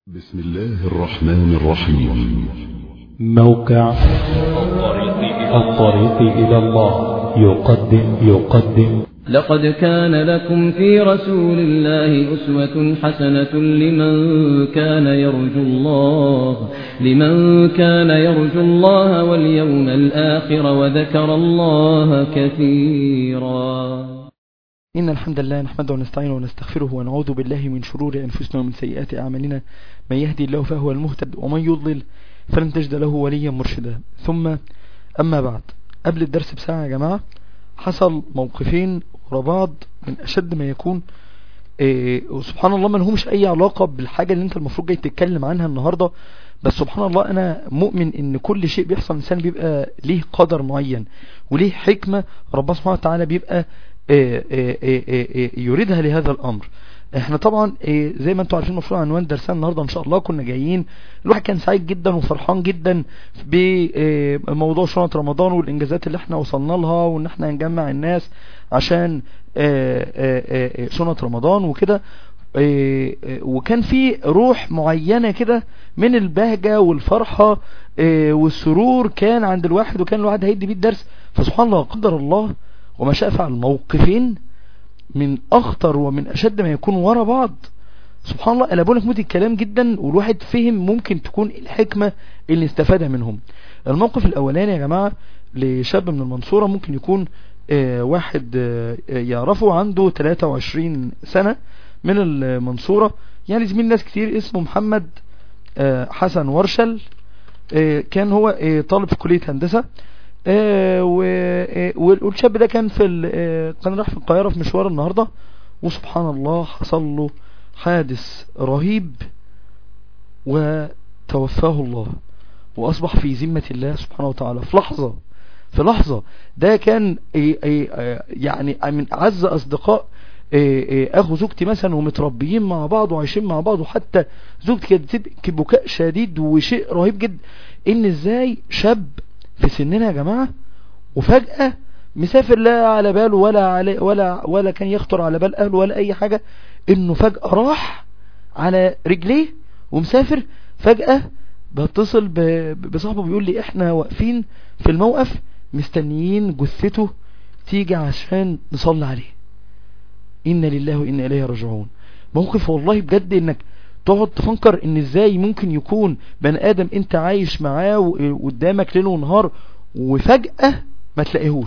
بسم الله الرحمن الرحيم. موقع الطريق إلى الله يقدم لقد كان لكم في رسول الله أسوة حسنة لمن كان يرجو الله واليوم الآخر وذكر الله كثيرا. إن الحمد لله نحمده ونستعينه ونستغفره ونعوذ بالله من شرور أنفسنا ومن سيئات أعمالنا. من يهدي الله فهو المهتد ومن يضلل فلن تجد له وليا مرشدا. ثم أما بعد، قبل الدرس بساعة يا جماعة حصل موقفين ورا بعض من أشد ما يكون، وسبحان الله ما لهمش أي علاقة بالحاجة اللي أنت المفروض جاي تتكلم عنها النهاردة، بس سبحان الله أنا مؤمن إن كل شيء بيحصل إنسان بيبقى ليه قدر معين وليه حكمة ربنا سبحانه وتعالى بيبقى يريدها لهذا الأمر. احنا طبعا زي ما انتم عارفين المفروض عنوان درسنا النهارده ان شاء الله كنا جايين، الواحد كان سعيد جدا وفرحان جدا بموضوع شنطة رمضان والانجازات اللي احنا وصلنا لها، وان احنا نجمع الناس عشان شنطة رمضان وكده، وكان في روح معينة كده من البهجة والفرحة والسرور كان عند الواحد، وكان الواحد هيدي بيه الدرس. فسبحان الله قدر الله وما شاء فعل، موقفين من اخطر ومن اشد ما يكون ورا بعض. سبحان الله قلبوا لك موت الكلام جدا، والواحد فهم ممكن تكون الحكمة اللي استفادها منهم. الموقف الاولاني يا جماعة لشاب من المنصورة، ممكن يكون واحد يعرفه عنده 23 سنة من المنصورة، يعني زميل ناس كتير، اسمه محمد حسن ورشل. كان هو طالب في كلية هندسة، والشاب ده كان كان راح في القاهرة في مشوار النهاردة، وسبحان الله حصل له حادث رهيب وتوفاه الله، وأصبح في ذمة الله سبحانه وتعالى في لحظة. ده كان يعني من أعز أصدقاء أخو زوجتي مثلا، ومتربيين مع بعض وعايشين مع بعض، وحتى زوجتي كانت تبكي بكاء شديد، وشيء رهيب جدا إن إزاي شاب في سننا يا جماعة وفجأة مسافر لا على باله ولا كان يخطر على بال أهله ولا أي حاجة، إنه فجأة راح على رجليه ومسافر. فجأة بتصل بصاحبه بيقول لي إحنا واقفين في الموقف مستنيين جثته تيجي عشان نصلي عليه. إنا لله وإنا إليه راجعون. موقف والله بجد إنك تقعد تفكر ان ازاي ممكن يكون بني ادم انت عايش معاه وقدامك ليل ونهار، وفجأة ما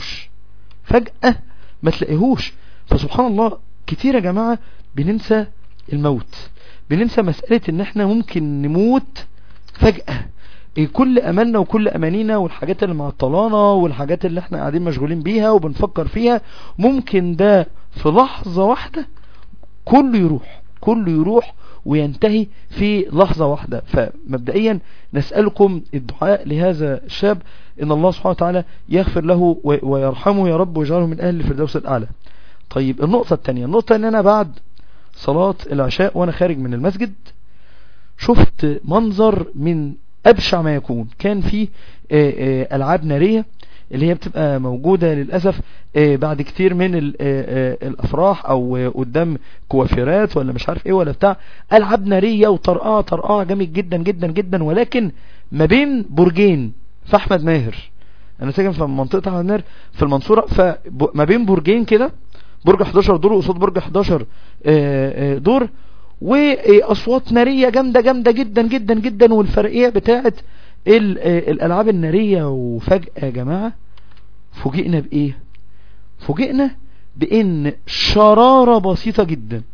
تلاقيهوش. فسبحان الله كتير يا جماعة بننسى الموت، بننسى مسألة ان احنا ممكن نموت فجأة. كل املنا وكل امانينا والحاجات اللي معطلانا والحاجات اللي احنا قاعدين مشغولين بيها وبنفكر فيها، ممكن ده في لحظة واحدة كله يروح وينتهي في لحظة واحدة. فمبدئيا نسألكم الدعاء لهذا الشاب، ان الله سبحانه وتعالى يغفر له ويرحمه يا رب، ويجعله من اهل الفردوس الاعلى. طيب النقطة الثانية، ان انا بعد صلاة العشاء وانا خارج من المسجد شفت منظر من ابشع ما يكون. كان في العاب نارية اللي هي بتبقى موجودة للأسف بعد كتير من الأفراح أو قدام كوافيرات ولا مش عارف ايه ولا بتاع، ألعاب نارية وطرقاء جامد جدا جدا جدا، ولكن ما بين برجين في أحمد ماهر. أنا ساكن في منطقة أحمد ماهر في المنصورة، فما بين برجين كده، برج 11 دور وقصاد برج 11 دور، وأصوات نارية جامدة جدا جدا جدا، والفرقية بتاعت الألعاب النارية. وفجأة يا جماعة فوجئنا بإيه؟ فوجئنا بإن شرارة بسيطة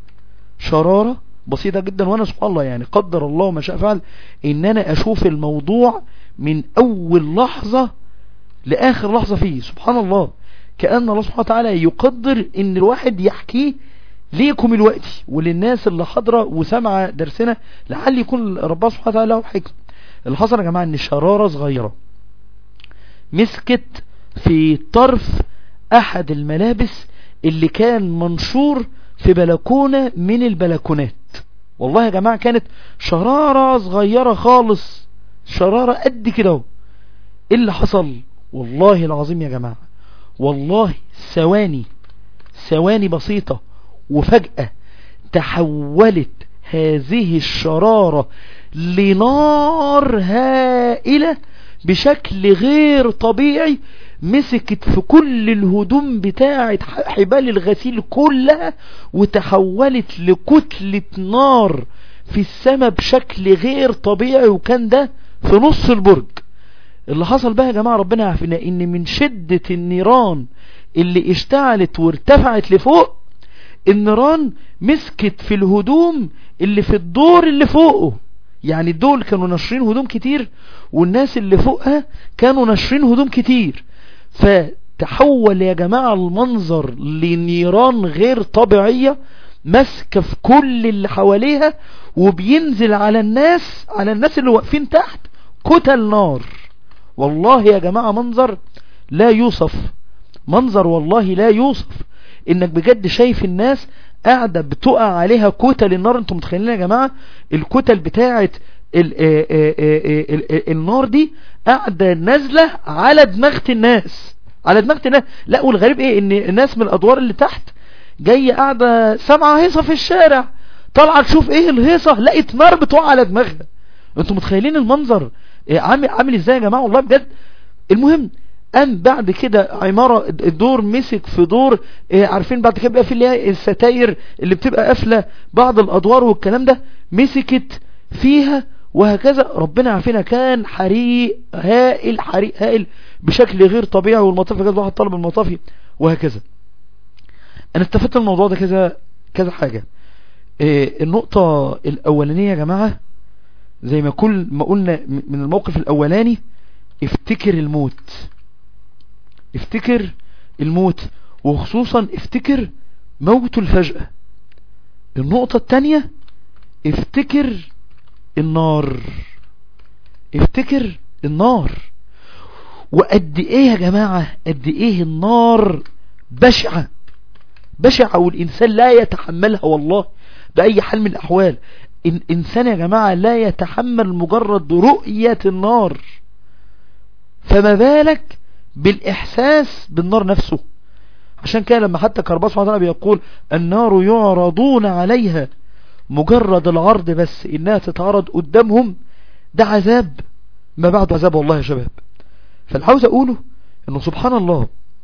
جدا، وأنا سبحان الله يعني قدر الله ما شاء فعل إن أنا أشوف الموضوع من أول لحظة لآخر لحظة فيه. سبحان الله كأن الله سبحانه وتعالى يقدر إن الواحد يحكيه ليكم الوقت وللناس اللي حضرة وسمع درسنا، لعل يكون ربنا سبحانه وتعالى له حكم. اللي حصل يا جماعة ان شرارة صغيرة مسكت في طرف احد الملابس اللي كان منشور في بلكونة من البلكونات. والله يا جماعة كانت شرارة صغيرة خالص، شرارة قد كده. ايه اللي حصل؟ والله العظيم يا جماعة، والله ثواني بسيطة، وفجأة تحولت هذه الشرارة لنار هائلة بشكل غير طبيعي، مسكت في كل الهدوم بتاعة حبال الغسيل كلها وتحولت لكتلة نار في السماء بشكل غير طبيعي. وكان ده في نص البرج. اللي حصل بقى يا جماعة ربنا يعافينا، ان من شدة النيران اللي اشتعلت وارتفعت لفوق، النيران مسكت في الهدوم اللي في الدور اللي فوقه. يعني الدول كانوا نشرين هدوم كتير، والناس اللي فوقها كانوا نشرين هدوم كتير، فتحول يا جماعة المنظر لنيران غير طبيعية مسكة في كل اللي حواليها، وبينزل على الناس اللي واقفين تحت كتل نار. والله يا جماعة منظر لا يوصف، منظر والله لا يوصف. انك بجد شايف الناس قاعدة بتقع عليها كتل النار. انتم متخيلين يا جماعة الكتل بتاعة النار دي قاعدة نازلة على دماغة الناس، على دماغة الناس. لا والغريب ايه، ان الناس من الادوار اللي تحت جاية قاعدة سامعة هيصة في الشارع، طالعة تشوف ايه الهيصة، لقيت نار بتقع على دماغها. انتم متخيلين المنظر عامل ازاي يا جماعة والله بجد. المهم قام بعد كده عمارة الدور مسك في دور، عارفين بعد كده بقى في اللي هي الستاير اللي بتبقى قافلة بعض الادوار والكلام ده، مسكت فيها وهكذا. ربنا عارفينها كان حريق هائل، حريق هائل بشكل غير طبيعي. والمطافي جاز واحد طلب المطافي وهكذا. انا استفدت من الموضوع ده كذا حاجة. النقطة الاولانية يا جماعة زي ما كل ما قلنا من الموقف الاولاني، افتكر الموت، افتكر الموت، وخصوصا افتكر موت الفجأة. النقطة التانية افتكر النار، افتكر النار. وقد ايه يا جماعة، قد ايه النار بشعة، بشعة، والإنسان لا يتحملها والله بأي حال من الأحوال. الإنسان يا جماعة لا يتحمل مجرد رؤية النار، فما بالك بالإحساس بالنار نفسه. عشان كده لما حتى كرباس سبحانه وتعالى بيقول النار يعرضون عليها، مجرد العرض بس إنها تتعرض قدامهم ده عذاب ما بعد عذاب والله يا شباب. فالعاوز أقوله إنه سبحان الله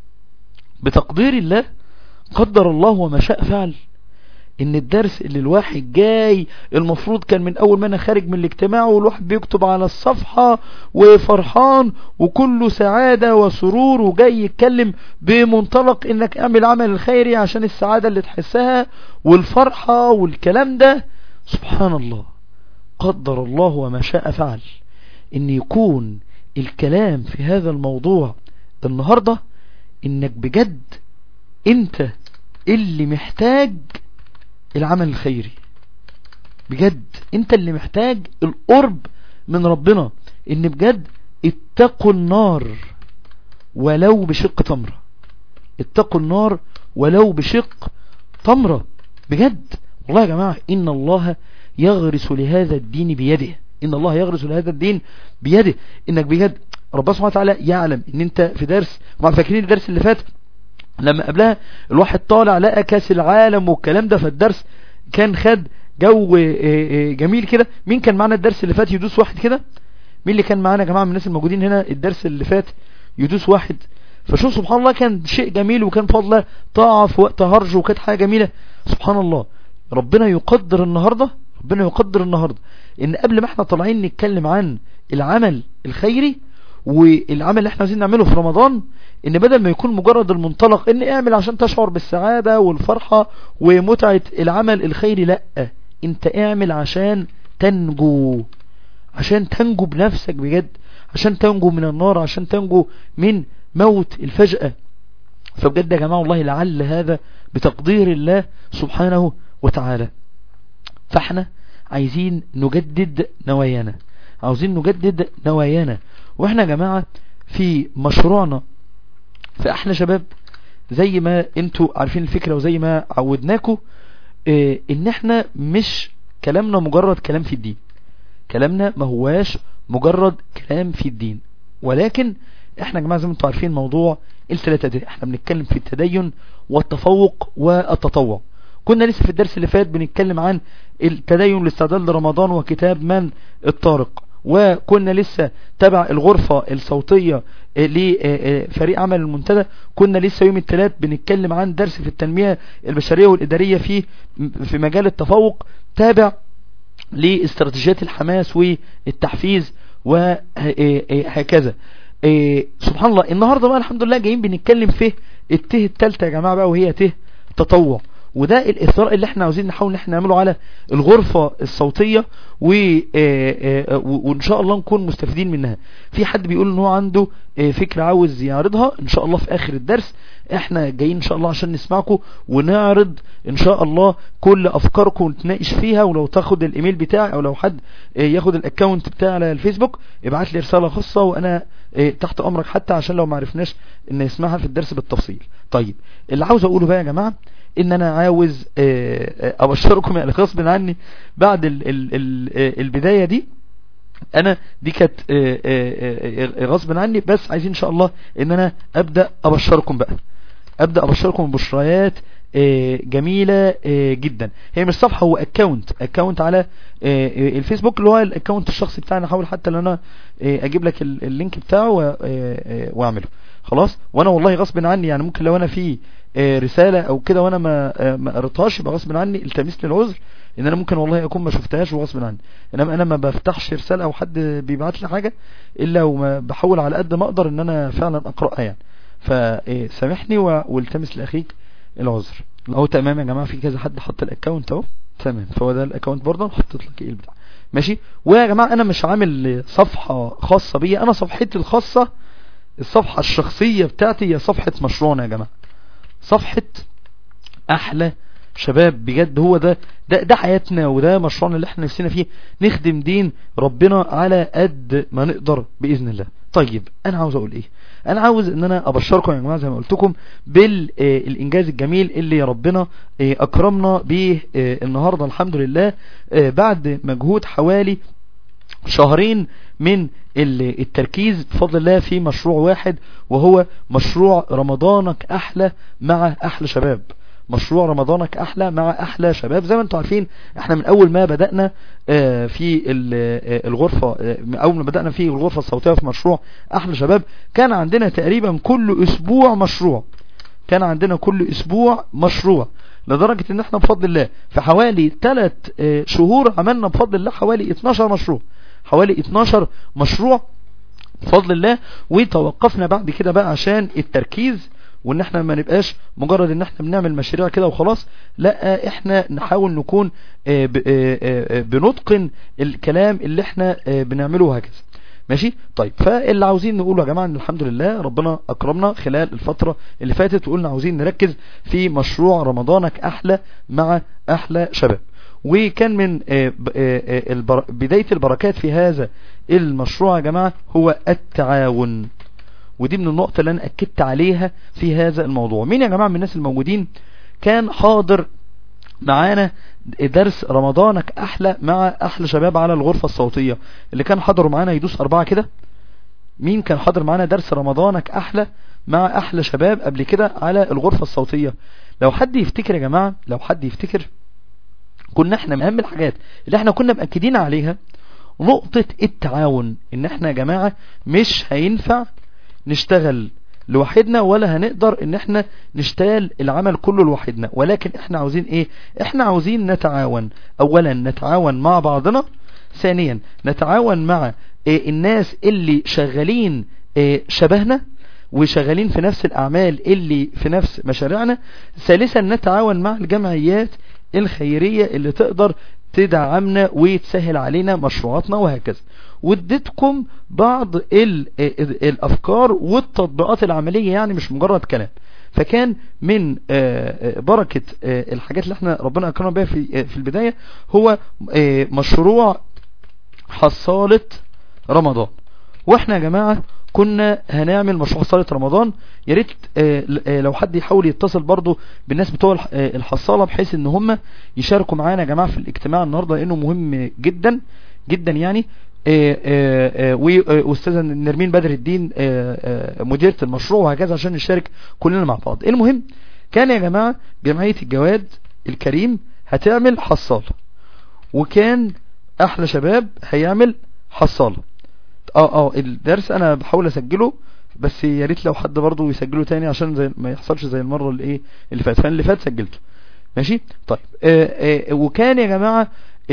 بتقدير الله قدر الله وما شاء فعل. ان الدرس اللي الواحد جاي المفروض كان من اول ما انا خارج من الاجتماع والواحد بيكتب على الصفحة وفرحان وكله سعادة وسرور، وجاي يتكلم بمنطلق انك اعمل عمل الخيري عشان السعادة اللي تحسها والفرحة والكلام ده. سبحان الله قدر الله وما شاء فعل ان يكون الكلام في هذا الموضوع النهاردة انك بجد انت اللي محتاج العمل الخيري. بجد انت اللي محتاج القرب من ربنا، ان بجد اتقوا النار ولو بشق تمرة، اتقوا النار ولو بشق تمرة. بجد والله يا جماعة ان الله يغرس لهذا الدين بيده، ان الله يغرس لهذا الدين بيده. انك بجد ربنا سبحانه وتعالى يعلم ان انت في درس، ما فاكرين الدرس اللي فات لما قبلها الواحد طالع لقى كاس العالم والكلام ده، فالدرس كان خد جو جميل كده. مين كان معنا الدرس اللي فات؟ يدوس واحد كده. مين اللي كان معنا يا جماعة من الناس الموجودين هنا الدرس اللي فات؟ يدوس واحد. فشوف سبحان الله كان شيء جميل، وكان فضل طاعة في وقت هرج، وكانت حاجة جميلة. سبحان الله ربنا يقدر النهاردة، ربنا يقدر النهاردة ان قبل ما احنا طالعين نتكلم عن العمل الخيري والعمل اللي احنا عايزين نعمله في رمضان، ان بدل ما يكون مجرد المنطلق ان اعمل عشان تشعر بالسعادة والفرحة ومتعة العمل الخيري، لا، انت اعمل عشان تنجو، عشان تنجو بنفسك بجد، عشان تنجو من النار، عشان تنجو من موت الفجأة. فبجد يا جماعة والله لعل هذا بتقدير الله سبحانه وتعالى. فاحنا عايزين نجدد نوايانا، عاوزين نجدد نوايانا. واحنا يا جماعة في مشروعنا فاحنا شباب زي ما انتوا عارفين الفكرة وزي ما عودناكم، ان احنا مش كلامنا مجرد كلام في الدين، كلامنا ما هواش مجرد كلام في الدين، ولكن احنا يا جماعة زي ما انتوا عارفين موضوع الثلاثة دي احنا بنتكلم في التدين والتفوق والتطوع. كنا لسه في الدرس اللي فات بنتكلم عن التدين الاستعداد لرمضان وكتاب من الطارق، وكنا لسه تبع الغرفة الصوتية لفريق عمل المنتدى. كنا لسه يوم الثلاث بنتكلم عن درس في التنمية البشرية والإدارية في مجال التفوق تابع لاستراتيجيات الحماس والتحفيز وهكذا. سبحان الله. النهاردة بقى الحمد لله جايين بنتكلم في الته الثالثة يا جماعة بقى، وهي ته تطوع. وده الإثراء اللي احنا عاوزين نحاول ان احنا نعمله على الغرفة الصوتية، وان شاء الله نكون مستفيدين منها. في حد بيقول ان هو عنده فكرة عاوز يعرضها، ان شاء الله في اخر الدرس احنا جايين ان شاء الله عشان نسمعكم ونعرض ان شاء الله كل افكاركم ونتناقش فيها. ولو تاخد الايميل بتاعي، او لو حد ياخد الاكونت بتاعي على الفيسبوك، ابعت لي رسالة خاصة وانا تحت امرك، حتى عشان لو ما عرفناش ان نسمعها في الدرس بالتفصيل. طيب اللي عاوز اقوله بقى يا جماعة ان انا عاوز ابشركم يعني غصب عني بعد البداية دي. انا دي كانت غصب عني، بس عايزين ان شاء الله ان انا ابدأ ابشركم ببشريات جميلة جدا. هي مش صفحة، هو اكاونت على الفيسبوك، اللي هو الاكاونت الشخصي بتاعنا. احاول حتى ان انا اجيب لك اللينك بتاعه واعمله خلاص. وانا والله غصب عني يعني ممكن لو انا في رسالة او كده وانا ما قريتهاش يبقى غصب عني، التمس لي العذر ان انا ممكن والله اكون ما شفتهاش وغصب عني. انما انا ما بفتحش رسالة او حد بيبعت لي حاجة الا وما بحاول على قد ما اقدر ان انا فعلا اقرأها يعني. فسامحني والتمس لاخيك العذر. اهو تمام يا جماعة، في كذا حد حط الاكونت اهو تمام، فهو ده الاكونت برضه حطيت لك ايه البتاع ماشي. ويا جماعة انا مش عامل صفحة خاصة بيا، انا صفحتي الخاصة الصفحة الشخصية بتاعتي هي صفحة مشروعنا يا جماعة، صفحة احلى شباب. بجد هو ده حياتنا، وده مشروعنا اللي احنا نفسنا فيه، نخدم دين ربنا على قد ما نقدر بإذن الله. طيب انا عاوز اقول ايه؟ انا عاوز ان انا ابشركم يا جماعة زي ما قلت لكم بالانجاز الجميل اللي ربنا اكرمنا به النهاردة الحمد لله، بعد مجهود حوالي شهرين من التركيز بفضل الله في مشروع واحد، وهو مشروع رمضانك احلى مع احلى شباب. مشروع رمضانك احلى مع احلى شباب. زي ما انتم عارفين احنا من اول ما بدأنا في الغرفة، اول ما بدأنا في الغرفة الصوتية في مشروع احلى شباب، كان عندنا تقريبا كل اسبوع مشروع، لدرجة ان احنا بفضل الله في حوالي 3 شهور عملنا بفضل الله حوالي 12 مشروع بفضل الله. وتوقفنا بعد كده بقى عشان التركيز، وان احنا ما نبقاش مجرد ان احنا بنعمل مشاريع كده وخلاص، لا احنا نحاول نكون بنتقن الكلام اللي احنا بنعمله وهكذا ماشي. طيب فاللي عاوزين نقوله يا جماعة ان الحمد لله ربنا اكرمنا خلال الفترة اللي فاتت، وقلنا عاوزين نركز في مشروع رمضانك احلى مع احلى شباب. وكان من بداية البركات في هذا المشروع يا جماعة هو التعاون، ودي من النقطة اللي انا اكدت عليها في هذا الموضوع. مين يا جماعة من الناس الموجودين كان حاضر معانا درس رمضانك احلى مع احلى شباب على الغرفة الصوتية؟ اللي كان حضروا معانا يدوس 4 كده. مين كان حاضر معانا درس رمضانك احلى مع احلى شباب قبل كده على الغرفة الصوتية؟ لو حد يفتكر يا جماعة، كنا احنا من اهم الحاجات اللي احنا كنا مأكدين عليها نقطة التعاون. ان احنا يا جماعة مش هينفع نشتغل لوحدنا، ولا هنقدر ان احنا نشتغل العمل كله لوحدنا، ولكن احنا عاوزين ايه؟ احنا عاوزين نتعاون. اولا نتعاون مع بعضنا، ثانيا نتعاون مع الناس اللي شغالين شبهنا وشغالين في نفس الاعمال اللي في نفس مشاريعنا، ثالثا نتعاون مع الجمعيات الخيرية اللي تقدر تدعمنا وتسهل علينا مشروعاتنا وهكذا. واديتكم بعض الافكار والتطبيقات العملية، يعني مش مجرد كلام. فكان من بركة الحاجات اللي احنا ربنا اكرمنا بها في البداية هو مشروع حصالة رمضان. واحنا يا جماعة كنا هنعمل مشروع حصالة رمضان. يا ريت لو حد يحاول يتصل برضو بالناس بتوع الحصالة بحيث ان هم يشاركوا معانا يا جماعة في الاجتماع النهاردة، لانه مهم جدا جدا يعني. واستاذة نرمين بدر الدين مديرة المشروع وهكذا، عشان نشارك كلنا مع بعض. المهم كان يا جماعة جمعية الجواد الكريم هتعمل حصالة، وكان احلى شباب هيعمل حصالة. الدرس انا بحاول اسجله، بس يا ريت لو حد برضو يسجله تاني عشان زي ما يحصلش زي المرة اللي فاتت. فاللي فات سجلته ماشي. طيب وكان يا جماعة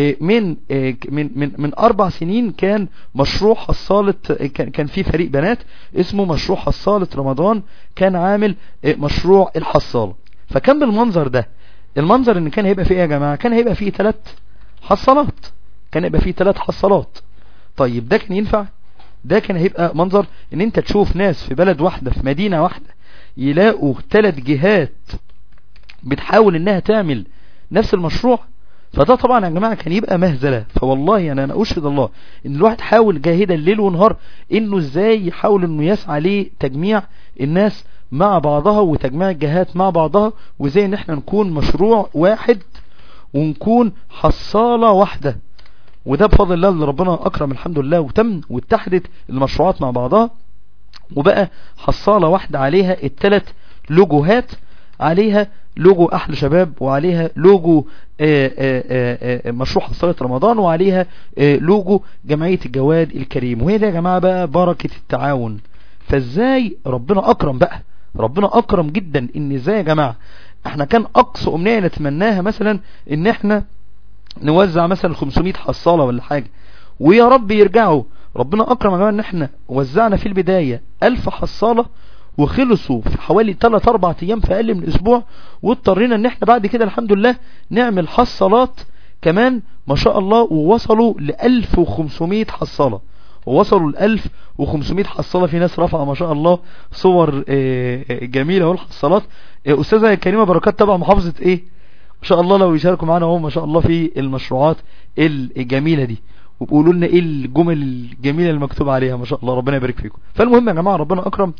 من 4 سنين كان مشروع حصالة، كان في فريق بنات اسمه مشروع حصالة رمضان، كان عامل مشروع الحصالة. فكان بالمنظر ده، المنظر ان كان هيبقى فيه يا جماعة، كان هيبقى فيه 3 حصالات، كان هيبقى فيه 3 حصالات. طيب ده كان ينفع؟ ده كان هيبقى منظر ان انت تشوف ناس في بلد واحدة في مدينة واحدة يلاقوا 3 جهات بتحاول انها تعمل نفس المشروع. فده طبعا يا جماعة كان يبقى مهزلة. فوالله يعني انا اشهد الله ان الواحد حاول جاهدا الليل ونهار انه ازاي يحاول انه يسعى لتجميع الناس مع بعضها وتجميع الجهات مع بعضها، وازاي ان احنا نكون مشروع واحد ونكون حصالة واحدة. وده بفضل الله اللي ربنا اكرم الحمد لله، وتم واتحدت المشروعات مع بعضها وبقى حصالة واحدة عليها ال3 لوجوهات، عليها لوجو احلى شباب، وعليها لوجو مشروع حصالة رمضان، وعليها لوجو جمعية الجواد الكريم. وهي ده يا جماعة بقى بركة التعاون. فازاي ربنا اكرم بقى، ربنا اكرم جدا. ان ازاي يا جماعة احنا كان اقصى امنية نتمناها مثلا ان احنا نوزع مثلا 500 حصالة ولا حاجة، ويا رب يرجعوا. ربنا اكرم يا جماعة ان احنا وزعنا في البداية 1000 حصالة، وخلصوا في حوالي 3-4 ايام، في اقل من اسبوع. واضطرينا ان احنا بعد كده الحمد لله نعمل حصالات كمان ما شاء الله، ووصلوا ل 1500 حصالة، ووصلوا ل 1500 حصالة. في ناس رفع ما شاء الله صور جميلة والحصالات. استاذة كريمة بركات تبع محافظة ما شاء الله، لو يشاركوا معنا هم ما شاء الله في المشروعات الجميلة دي، وبقولوا لنا الجمل الجميلة المكتوب عليها ما شاء الله، ربنا يبارك فيكم. فالمهم يا جماعة ربنا اكرم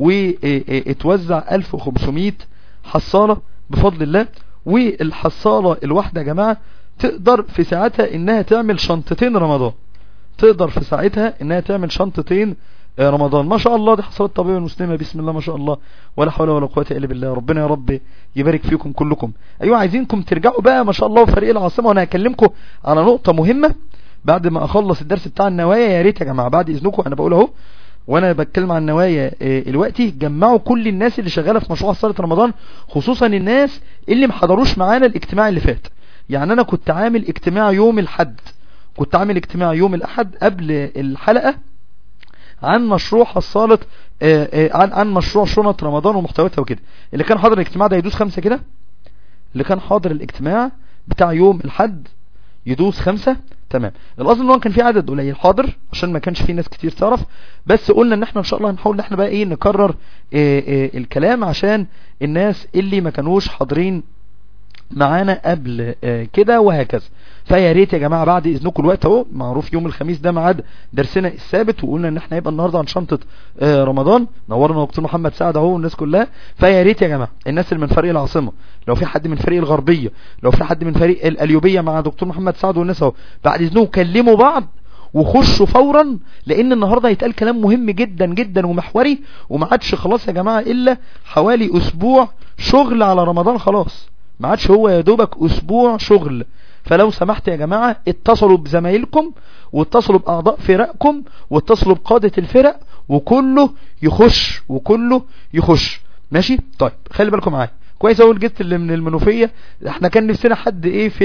واتوزع 1500 حصالة بفضل الله. والحصالة الواحدة يا جماعة تقدر في ساعتها انها تعمل شنطتين رمضان، تقدر في ساعتها انها تعمل شنطتين رمضان. ما شاء الله دي حصلت طبيعية المسلمة، بسم الله ما شاء الله، ولا حول ولا قوة الا بالله. ربنا يا رب يبارك فيكم كلكم. ايوه عايزينكم ترجعوا بقى ما شاء الله في فريق العاصمة. وانا هكلمكم على نقطة مهمة بعد ما اخلص الدرس بتاع النوايا. يا ريت يا جماعة بعد اذنكم، انا بقول اهو وانا بتكلم عن النوايا دلوقتي، جمعوا كل الناس اللي شغالة في مشروع صلاة رمضان، خصوصا الناس اللي ما حضروش معانا الاجتماع اللي فات. يعني انا كنت عامل اجتماع يوم الحد، كنت عامل اجتماع يوم الاحد قبل الحلقة عن مشروع حصالة عن مشروع شنط رمضان ومحتوياتها وكده. اللي كان حاضر الاجتماع ده يدوس 5 كده. اللي كان حاضر الاجتماع بتاع يوم الحد يدوس 5. تمام. الاصل ان هو كان في عدد قليل حاضر عشان ما كانش في ناس كتير تعرف، بس قلنا ان احنا ان شاء الله هنحاول ان احنا بقى نكرر الكلام عشان الناس اللي ما كانوش حاضرين معانا قبل كده وهكذا. فيا ريت يا جماعه بعد اذنكم، الوقت اهو معروف يوم الخميس ده ميعاد درسنا الثابت، وقلنا ان احنا هيبقى النهارده عن شنطه رمضان. نورنا دكتور محمد سعد اهو والناس كلها. فيا ريت يا جماعه الناس اللي من فريق العاصمه، لو في حد من فريق الغربيه، لو في حد من فريق القليوبيه مع دكتور محمد سعد والناس اهو، بعد اذنكم كلموا بعض وخشوا فورا، لان النهارده هيتقال كلام مهم جدا جدا ومحوري، وما عادش خلاص يا جماعه الا حوالي اسبوع شغل على رمضان. خلاص ما عادش هو يا دوبك اسبوع شغل. فلو سمحت يا جماعة اتصلوا بزمايلكم، واتصلوا باعضاء فرقكم، واتصلوا بقادة الفرق، وكله يخش وكله يخش. ماشي. طيب خلي بالكم معايا كويس. اول جيت اللي من المنوفية، احنا كان نفسنا حد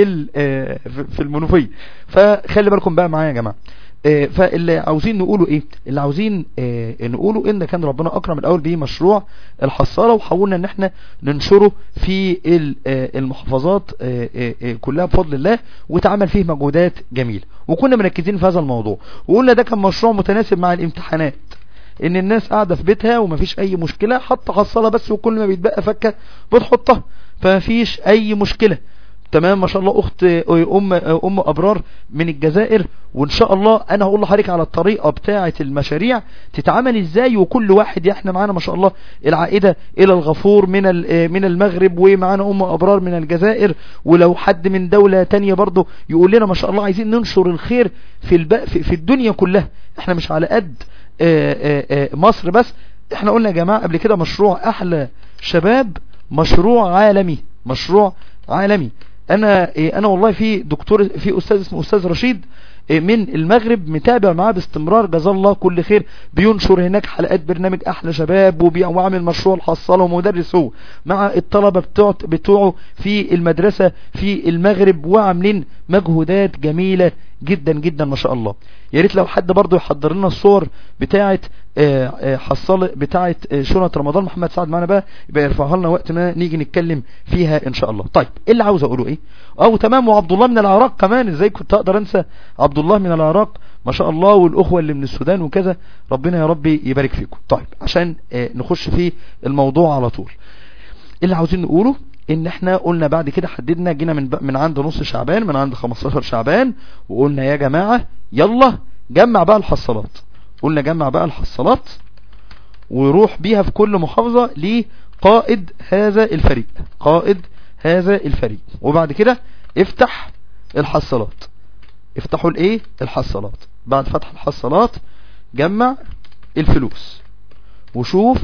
في المنوفية، فخلي بالكم بقى معايا يا جماعة. فاللي عاوزين نقوله اللي عاوزين نقوله ان كان ربنا اكرم الاول بمشروع الحصالة، وحاولنا ان احنا ننشره في المحافظات كلها بفضل الله، وتعمل فيه مجهودات جميلة، وكنا مركزين في هذا الموضوع. وقلنا ده كان مشروع متناسب مع الامتحانات، ان الناس قاعدة في بيتها ومفيش اي مشكلة، حط حصالة بس وكل ما بيتبقى فكة بتحطها، فمفيش اي مشكلة. تمام ما شاء الله. اخت ام ابرار من الجزائر، وان شاء الله انا هقول لحضرتك على الطريقه بتاعه المشاريع تتعمل ازاي، وكل واحد احنا معانا ما شاء الله العائده الى الغفور من المغرب، ومعانا ام ابرار من الجزائر، ولو حد من دوله تانية برضه يقول لنا ما شاء الله عايزين ننشر الخير في الدنيا كلها. احنا مش على قد مصر بس. احنا قلنا يا جماعه قبل كده مشروع احلى شباب مشروع عالمي، مشروع عالمي. انا والله في دكتور، في استاذ اسمه استاذ رشيد من المغرب، متابع معاه باستمرار، جزاه الله كل خير، بينشر هناك حلقات برنامج احلى شباب، وعامل مشروع الحصاله، ومدرس هو مع الطلبه بتوعه في المدرسه في المغرب، وعاملين مجهودات جميله جدا جدا ما شاء الله. يا ريت لو حد برضه يحضر لنا الصور بتاعه حصاله بتاعه شنط رمضان، محمد سعد معانا بقى يبقى يرفعها لنا وقت ما نيجي نتكلم فيها ان شاء الله. طيب ايه اللي عاوز اقوله ايه؟ تمام. وعبد الله من العراق كمان، ازاي كنت اقدر انسى عبد الله من العراق ما شاء الله، والاخوه اللي من السودان وكذا، ربنا يا رب يبارك فيكم. طيب عشان نخش في الموضوع على طول، اللي عاوزين نقوله ان احنا قلنا بعد كده حددنا، جينا من عند نص شعبان، من عند 15 شعبان، وقلنا يا جماعة يلا جمع بقى الحصالات. قلنا جمع بقى الحصالات وروح بيها في كل محافظة لقائد هذا الفريق، قائد هذا الفريق. وبعد كده افتح الحصالات، افتحوا الايه الحصالات. بعد فتح الحصالات جمع الفلوس وشوف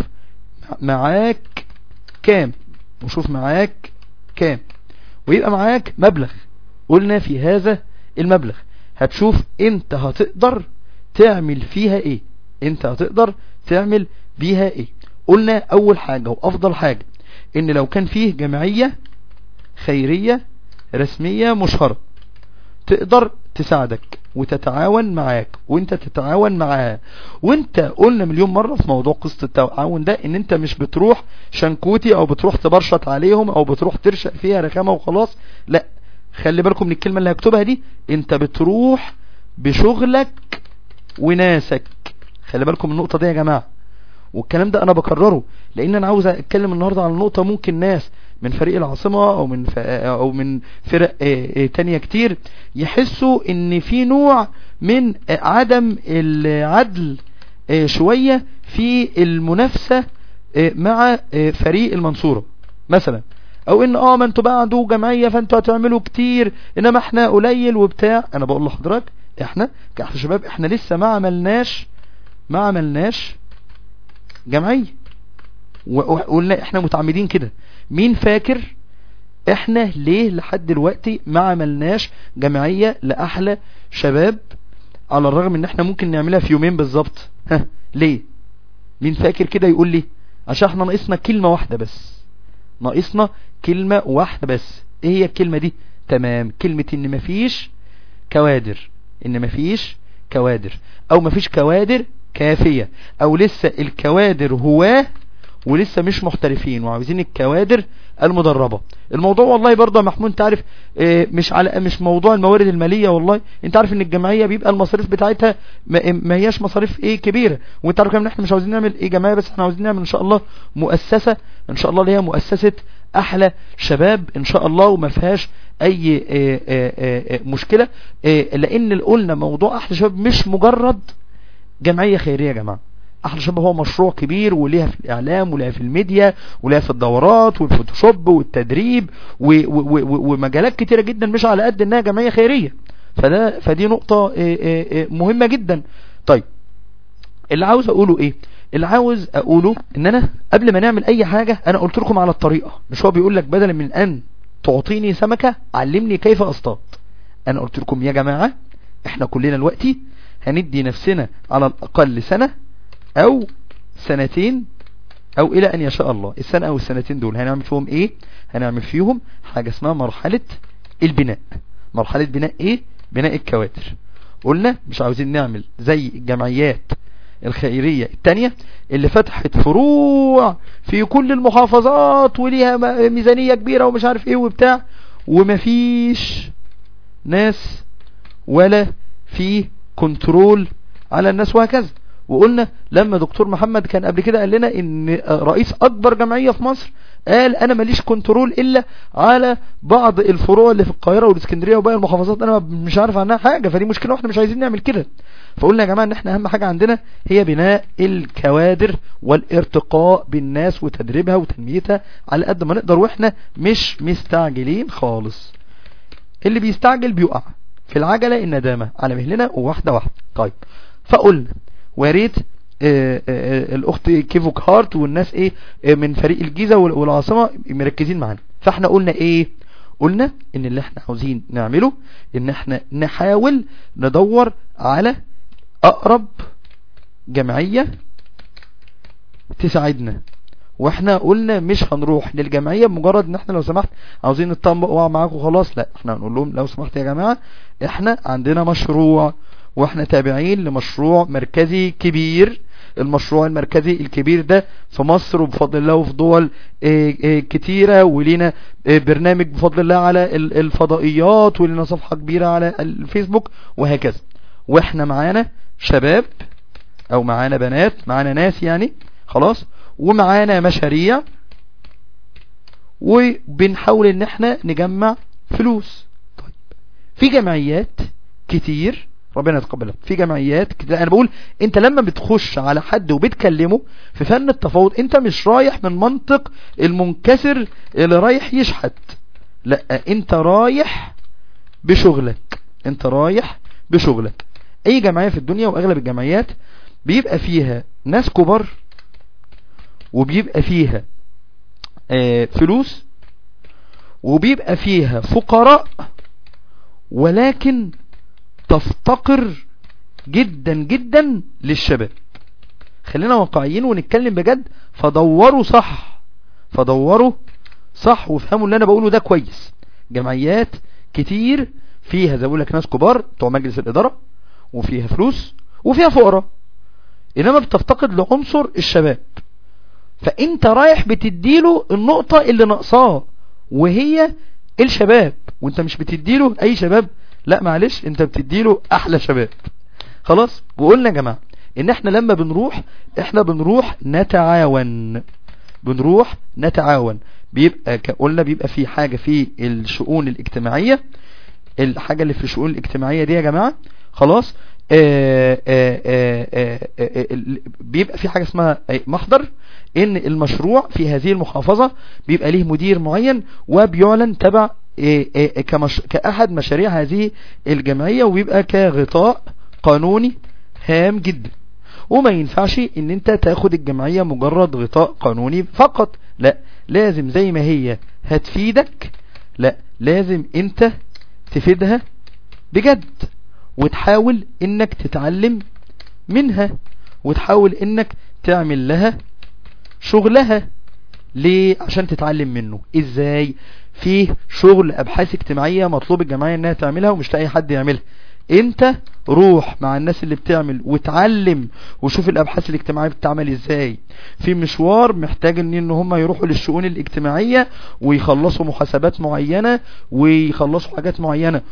معاك كام، وشوف معاك كام، ويبقى معاك مبلغ. قلنا في هذا المبلغ هتشوف انت هتقدر تعمل فيها ايه، انت هتقدر تعمل بيها ايه. قلنا اول حاجة وافضل حاجة ان لو كان فيه جمعية خيرية رسمية مشهرة تقدر تساعدك وتتعاون معاك وانت تتعاون معاها. وانت قلنا مليون مرة في موضوع قصة التعاون ده ان انت مش بتروح شنكوتي او بتروح تبرشط عليهم او بتروح ترشق فيها رخامة وخلاص، لا، خلي بالكم من الكلمة اللي هكتبها دي، انت بتروح بشغلك وناسك. خلي بالكم من النقطة دي يا جماعة، والكلام ده انا بكرره لان انا عاوز اتكلم النهاردة عن النقطة ممكن ناس من فريق العاصمة او من فرق تانية كتير يحسوا ان في نوع من عدم العدل شوية في المنافسة مع فريق المنصورة مثلا، او ان ما انتوا بعدوا جمعية فانتوا هتعملوا كتير انما احنا قليل وبتاع. انا بقول لحضرتك احنا كأحلى شباب احنا لسه ما عملناش جمعية، وقلنا احنا متعمدين كده. مين فاكر احنا ليه لحد دلوقتي ما عملناش جمعية لأحلى شباب، على الرغم ان احنا ممكن نعملها في يومين بالظبط؟ ليه؟ مين فاكر كده يقول لي؟ عشان احنا ناقصنا كلمة واحدة بس، ناقصنا كلمة واحدة بس. ايه هي الكلمة دي؟ تمام، كلمة ان مفيش كوادر، ان مفيش كوادر او مفيش كوادر كافية، او لسه الكوادر هواه ولسه مش محترفين وعاوزين الكوادر المدربة. الموضوع والله برضه يا محمود انت عارف مش موضوع الموارد المالية، والله انت عارف ان الجمعية بيبقى المصاريف بتاعتها ما هياش مصاريف كبيرة، وانت عارف ان احنا مش عاوزين نعمل جمعية بس، احنا عاوزين نعمل ان شاء الله مؤسسة ان شاء الله اللي هي مؤسسة احلى شباب ان شاء الله، وما فيهاش اي مشكلة. لان قلنا موضوع احلى شباب مش مجرد جمعية خيرية يا جماعة. احلى شباب هو مشروع كبير وليها في الاعلام وليها في الميديا وليها في الدورات والفوتوشوب والتدريب ومجالات كتيرة جدا، مش على قد انها جمعية خيرية. فدي نقطة مهمة جدا. طيب اللي عاوز اقوله ايه؟ اللي عاوز اقوله ان انا قبل ما نعمل اي حاجة انا قلت لكم على الطريقة. مش هو بيقول لك بدل من ان تعطيني سمكة علمني كيف اصطاد؟ انا قلت لكم يا جماعة احنا كلنا دلوقتي هندي نفسنا على الاقل سنة او سنتين او الى ان يشاء الله. السنة او السنتين دول هنعمل فيهم ايه؟ هنعمل فيهم حاجة اسمها مرحلة البناء. مرحلة بناء ايه؟ بناء الكوادر. قلنا مش عاوزين نعمل زي الجمعيات الخيرية التانية اللي فتحت فروع في كل المحافظات وليها ميزانية كبيرة ومش عارف ايه وبتاع، ومفيش ناس ولا في كنترول على الناس وهكذا. وقلنا لما دكتور محمد كان قبل كده قال لنا ان رئيس اكبر جمعية في مصر قال انا ماليش كنترول الا على بعض الفروع اللي في القاهرة والاسكندرية وباقي المحافظات انا مش عارف عنها حاجة، فدي مشكلة واحنا مش عايزين نعمل كده. فقلنا يا جماعة ان احنا اهم حاجة عندنا هي بناء الكوادر والارتقاء بالناس وتدريبها وتنميتها على قد ما نقدر، واحنا مش مستعجلين خالص. اللي بيستعجل بيقع في العجلة الندامة على مهلنا وواحدة واحدة. طيب فقلنا وياريت الاخت كيفوك هارت والناس من فريق الجيزة والعاصمة مركزين معانا. فاحنا قلنا قلنا ان اللي احنا عاوزين نعمله ان احنا نحاول ندور على اقرب جمعية تساعدنا. واحنا قلنا مش هنروح للجمعية بمجرد ان احنا لو سمحت عاوزين نطبق معاكم خلاص، لا، احنا هنقول لهم لو سمحت يا جماعة احنا عندنا مشروع واحنا تابعين لمشروع مركزي كبير. المشروع المركزي الكبير ده في مصر وبفضل الله وفي دول كتيرة، ولينا برنامج بفضل الله على الفضائيات، ولينا صفحة كبيرة على الفيسبوك وهكذا. واحنا معانا شباب او معانا بنات، معانا ناس يعني خلاص، ومعانا مشاريع، وبنحاول ان احنا نجمع فلوس. طيب في جمعيات كتير ربنا يتقبلها، في جمعيات كتير. انا بقول انت لما بتخش على حد وبتكلمه في فن التفاوض، انت مش رايح من منطق المنكسر اللي رايح يشحت، لا، انت رايح بشغلك، انت رايح بشغلك. اي جمعية في الدنيا واغلب الجمعيات بيبقى فيها ناس كبار وبيبقى فيها فلوس وبيبقى فيها فقراء، ولكن تفتقر جدا جدا للشباب. خلينا واقعيين ونتكلم بجد. فدوروا صح وفهموا اللي انا بقوله ده كويس. جمعيات كتير فيها زي بقولك ناس كبار بتوع مجلس الادارة، وفيها فلوس وفيها فقراء، انما بتفتقد لعنصر الشباب. فانت رايح بتديله النقطة اللي ناقصاه وهي الشباب، وانت مش بتديله اي شباب، لا معلش، انت بتديله احلى شباب. خلاص. وقلنا يا جماعة ان احنا لما بنروح نتعاون. بيبقى قلنا بيبقى في حاجة في الشؤون الاجتماعية. الحاجة اللي في الشؤون الاجتماعية دي يا جماعة خلاص بيبقى في حاجة اسمها محضر، ان المشروع في هذه المحافظة بيبقى ليه مدير معين وبيعلن تبع كأحد مشاريع هذه الجمعية، وبيبقى كغطاء قانوني هام جدا. وما ينفعش ان انت تاخد الجمعية مجرد غطاء قانوني فقط، لا، لازم زي ما هي هتفيدك، لا، لازم انت تفيدها بجد، وتحاول انك تتعلم منها، وتحاول انك تعمل لها شغلها. ليه؟ عشان تتعلم منه. ازاي؟ فيه شغل ابحاث اجتماعية مطلوب الجمعية انها تعملها ومش لاقي حد يعملها. انت روح مع الناس اللي بتعمل وتعلم وشوف الابحاث الاجتماعية بتعمل ازاي. في مشوار محتاج ان هم يروحوا للشؤون الاجتماعية ويخلصوا محاسبات معينة ويخلصوا حاجات معينة،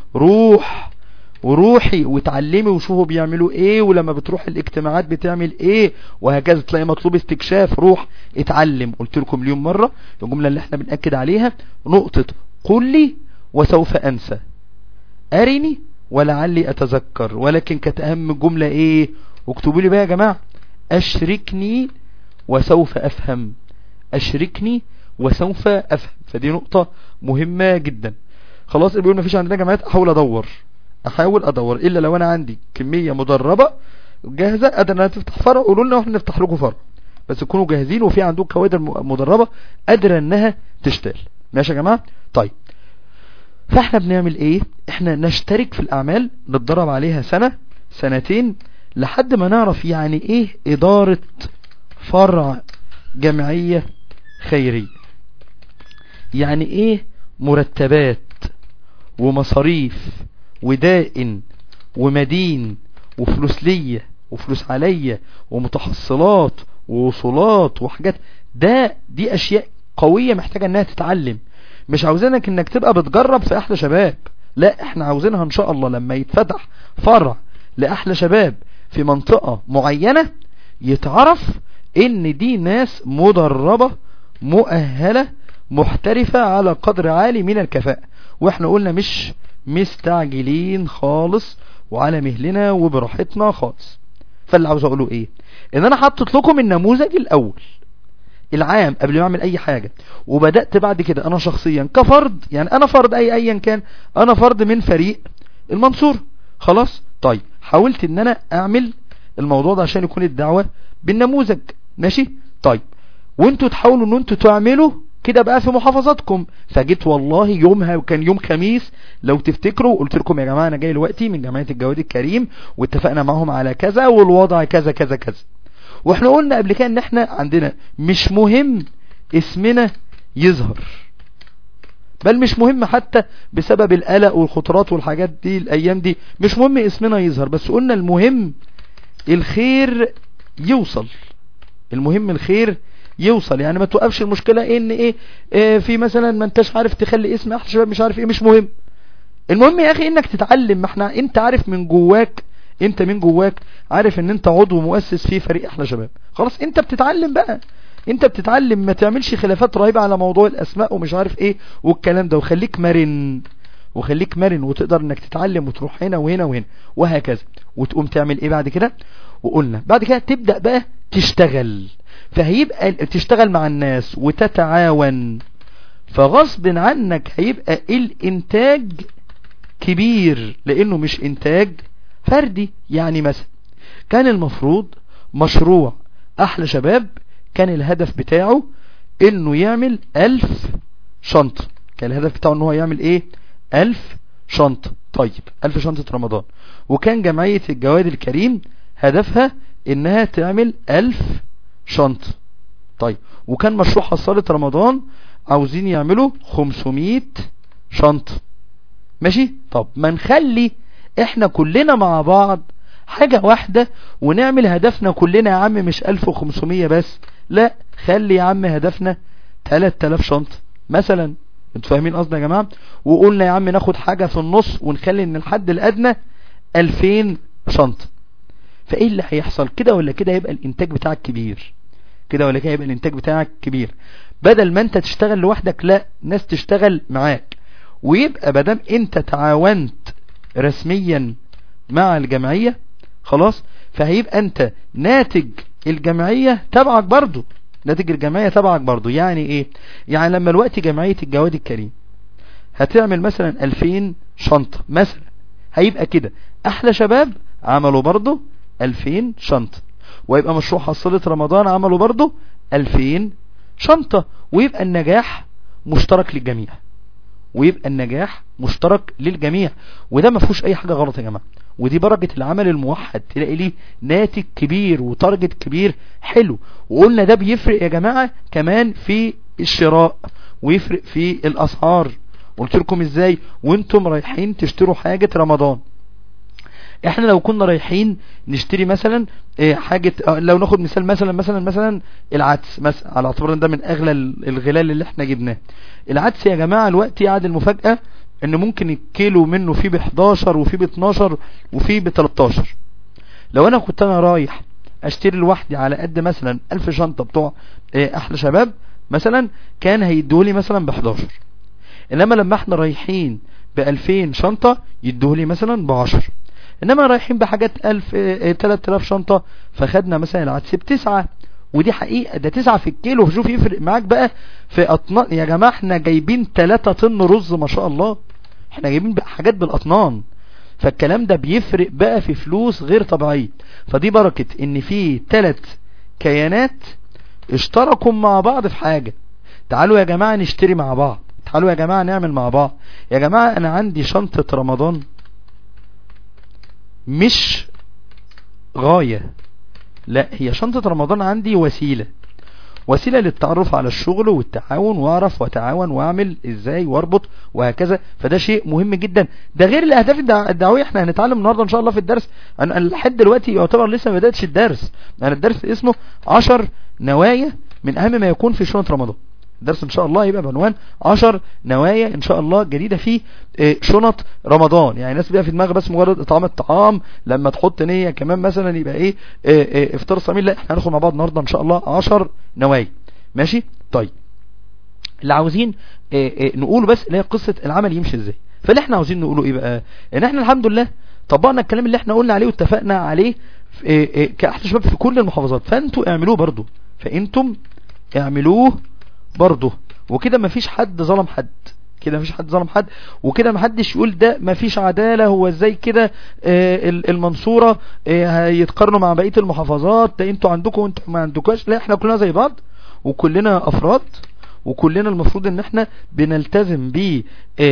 وروحي وتعلمي وشوفوا بيعملوا ايه، ولما بتروح الاجتماعات بتعمل ايه، وهكذا. تلاقي مطلوب استكشاف، روح اتعلم. قلت لكم اليوم مرة الجملة اللي احنا بنأكد عليها نقطة: قل لي وسوف انسى، ارني ولعلي اتذكر. ولكن كانت اهم جملة ايه؟ واكتبوا لي بقى يا جماعة: اشركني وسوف افهم، اشركني وسوف افهم. فدي نقطة مهمة جدا. خلاص. اللي بيقول مفيش عندنا جامعات، احاول ادور الا لو انا عندي كمية مدربة جاهزة قادرة انها تفتح فرع. قولوا لنا واحنا نفتح لكم فرع، بس تكونوا جاهزين وفي عندكم كوادر مدربة قادرة انها تشتغل. ماشي يا جماعة؟ طيب، فاحنا بنعمل ايه؟ احنا نشترك في الاعمال، نتدرب عليها سنة سنتين لحد ما نعرف يعني ايه ادارة فرع جمعية خيرية، يعني ايه مرتبات ومصاريف ودائن ومدين وفلوس ليا وفلوس عليا ومتحصلات ووصولات وحاجات. دي اشياء قوية محتاجة انها تتعلم. مش عاوزينك انك تبقى بتجرب في احلى شباب، لا، احنا عاوزينها ان شاء الله لما يتفتح فرع لاحلى شباب في منطقة معينة يتعرف ان دي ناس مدربة مؤهلة محترفة على قدر عالي من الكفاءة. واحنا قلنا مش مستعجلين خالص وعلى مهلنا وبراحتنا خالص. فاللي عاوز اقوله ايه؟ ان انا حطيت لكم النموذج الاول العام قبل ما اعمل اي حاجة، وبدأت بعد كده انا شخصيا كفرد، يعني انا فرد ايا كان، انا فرد من فريق المنصور. خلاص. طيب، حاولت ان انا اعمل الموضوع ده عشان يكون الدعوة بالنموذج. ماشي؟ طيب، وانتوا تحاولوا ان انتوا تعملوا كده بقى في محافظاتكم. فجيت والله يومها وكان يوم خميس لو تفتكروا، قلت لكم يا جماعة انا جاي دلوقتي من جمعية الجواد الكريم واتفقنا معهم على كذا والوضع كذا كذا كذا. واحنا قلنا قبل كده ان احنا عندنا مش مهم اسمنا يظهر، بل مش مهم حتى بسبب القلق والخطرات والحاجات دي الايام دي، مش مهم اسمنا يظهر، بس قلنا المهم الخير يوصل. المهم الخير يوصل، يعني ما توقفش المشكلة ان ايه في مثلا ما انتش عارف تخلي اسم احلى شباب مش عارف ايه، مش مهم. المهم يا اخي انك تتعلم. ما احنا انت عارف من جواك، انت من جواك عارف ان انت عضو مؤسس في فريق احلى شباب، خلاص انت بتتعلم بقى، انت بتتعلم. ما تعملش خلافات رهيبة على موضوع الاسماء ومش عارف ايه والكلام ده، وخليك مرن، وخليك مرن وتقدر انك تتعلم وتروح هنا وهنا وهنا وهكذا. وتقوم تعمل ايه بعد كده؟ وقلنا بعد كده تبدأ بقى تشتغل، فهيبقى تشتغل مع الناس وتتعاون، فغصب عنك هيبقى الانتاج كبير لانه مش انتاج فردي. يعني مثلا كان المفروض مشروع احلى شباب كان الهدف بتاعه انه يعمل 1000 شنطة، كان الهدف بتاعه انه يعمل ايه؟ 1000 شنطة. طيب 1000 شنطة رمضان. وكان جمعية الجواد الكريم هدفها انها تعمل 1000 شنطة. طيب وكان مشروع حصالة رمضان عاوزين يعملوا 500 شنطة. ماشي؟ طب ما نخلي احنا كلنا مع بعض حاجة واحدة ونعمل هدفنا كلنا يا عم مش 1500 بس، لا خلي يا عم هدفنا 3000 شنطة مثلا. انتوا فاهمين قصدي يا جماعة؟ وقلنا يا عم ناخد حاجة في النص ونخلي ان الحد الادنى 2000 شنطة. فايه اللي هيحصل؟ كده ولا كده يبقى الانتاج بتاعك كبير، كده ولا كده يبقى الانتاج بتاعك كبير. بدل ما انت تشتغل لوحدك، لا ناس تشتغل معاك، ويبقى بدل انت تعاونت رسميا مع الجمعية خلاص، فهيبقى انت ناتج الجمعية تبعك برضو، ناتج الجمعية تبعك برضو. يعني ايه؟ يعني لما الوقت جمعية الجواد الكريم هتعمل مثلا 2000 شنطة مثلا، هيبقى كده احلى شباب عملوا برضو 2000 شنطة، ويبقى مشروع حصلة رمضان عملوا برضو 2000 شنطة، ويبقى النجاح مشترك للجميع، ويبقى النجاح مشترك للجميع. وده ما فيهوش اي حاجة غلط يا جماعة، ودي بركة العمل الموحد، تلاقي ليه ناتج كبير وتارجت كبير حلو. وقلنا ده بيفرق يا جماعة كمان في الشراء ويفرق في الاسعار. قلت لكم ازاي وانتم رايحين تشتروا حاجة رمضان. احنا لو كنا رايحين نشتري مثلا حاجة، لو ناخد مثال مثلا العدس مثلا، على اعتبار ان ده من اغلى الغلال اللي احنا جبناه. العدس يا جماعة الوقت يعد المفاجأة ان ممكن الكيلو منه فيه ب11 وفيه ب12 وفيه ب13. لو انا كنت رايح اشتري لوحدي على قد مثلا 1000 شنطة بتوع احلى شباب مثلا، كان هيدولي مثلا ب11. انما لما احنا رايحين ب2000 شنطة يدولي مثلا ب10. انما رايحين بحاجات 3000 شنطة فخدنا مثلا العدس ب9. ودي حقيقة، ده 9 في الكيلو. شوف يفرق معاك بقى في اطنان يا جماعة. احنا جايبين 3 طن رز ما شاء الله، احنا جايبين حاجات بالاطنان، فالكلام ده بيفرق بقى في فلوس غير طبيعية. فدي بركة ان في 3 كيانات اشتركوا مع بعض في حاجة. تعالوا يا جماعة نشتري مع بعض، تعالوا يا جماعة نعمل مع بعض. يا جماعة انا عندي شنطة رمضان مش غاية، لا هي شنطة رمضان عندي وسيلة للتعرف على الشغل والتعاون، واعرف واتعاون واعمل ازاي واربط وهكذا. فده شيء مهم جدا، ده غير الاهداف الدعوية. احنا هنتعلم النهاردة ان شاء الله في الدرس. انا لحد دلوقتي يعتبر لسه ما بدأتش الدرس. انا الدرس اسمه 10 نوايا من اهم ما يكون في شنطة رمضان. الدرس ان شاء الله يبقى بعنوان 10 نوايا ان شاء الله جديدة في شنط رمضان. يعني الناس بيبقى في دماغها بس مجرد اطعام الطعام، لما تحط نية كمان مثلا يبقى ايه افطار صميم. لا احنا هندخل مع بعض النهاردة ان شاء الله 10 نوايا. ماشي؟ طيب اللي عاوزين نقوله بس اللي هي قصة العمل يمشي ازاي. فاللي احنا عاوزين نقوله ايه بقى؟ ان احنا الحمد لله طبقنا الكلام اللي احنا قلنا عليه واتفقنا عليه كأحلى شباب في كل المحافظات. فانتوا اعملوه برضو، فانتم اعملوه برضه. وكده مفيش حد ظلم حد، كده مفيش حد ظلم حد، وكده محدش يقول ده مفيش عدالة، هو ازاي كده المنصورة هيتقارنوا مع بقية المحافظات، ده انتوا عندكم وانتوا ما عندكوش. لا احنا كلنا زي بعض وكلنا افراد وكلنا المفروض ان احنا بنلتزم ب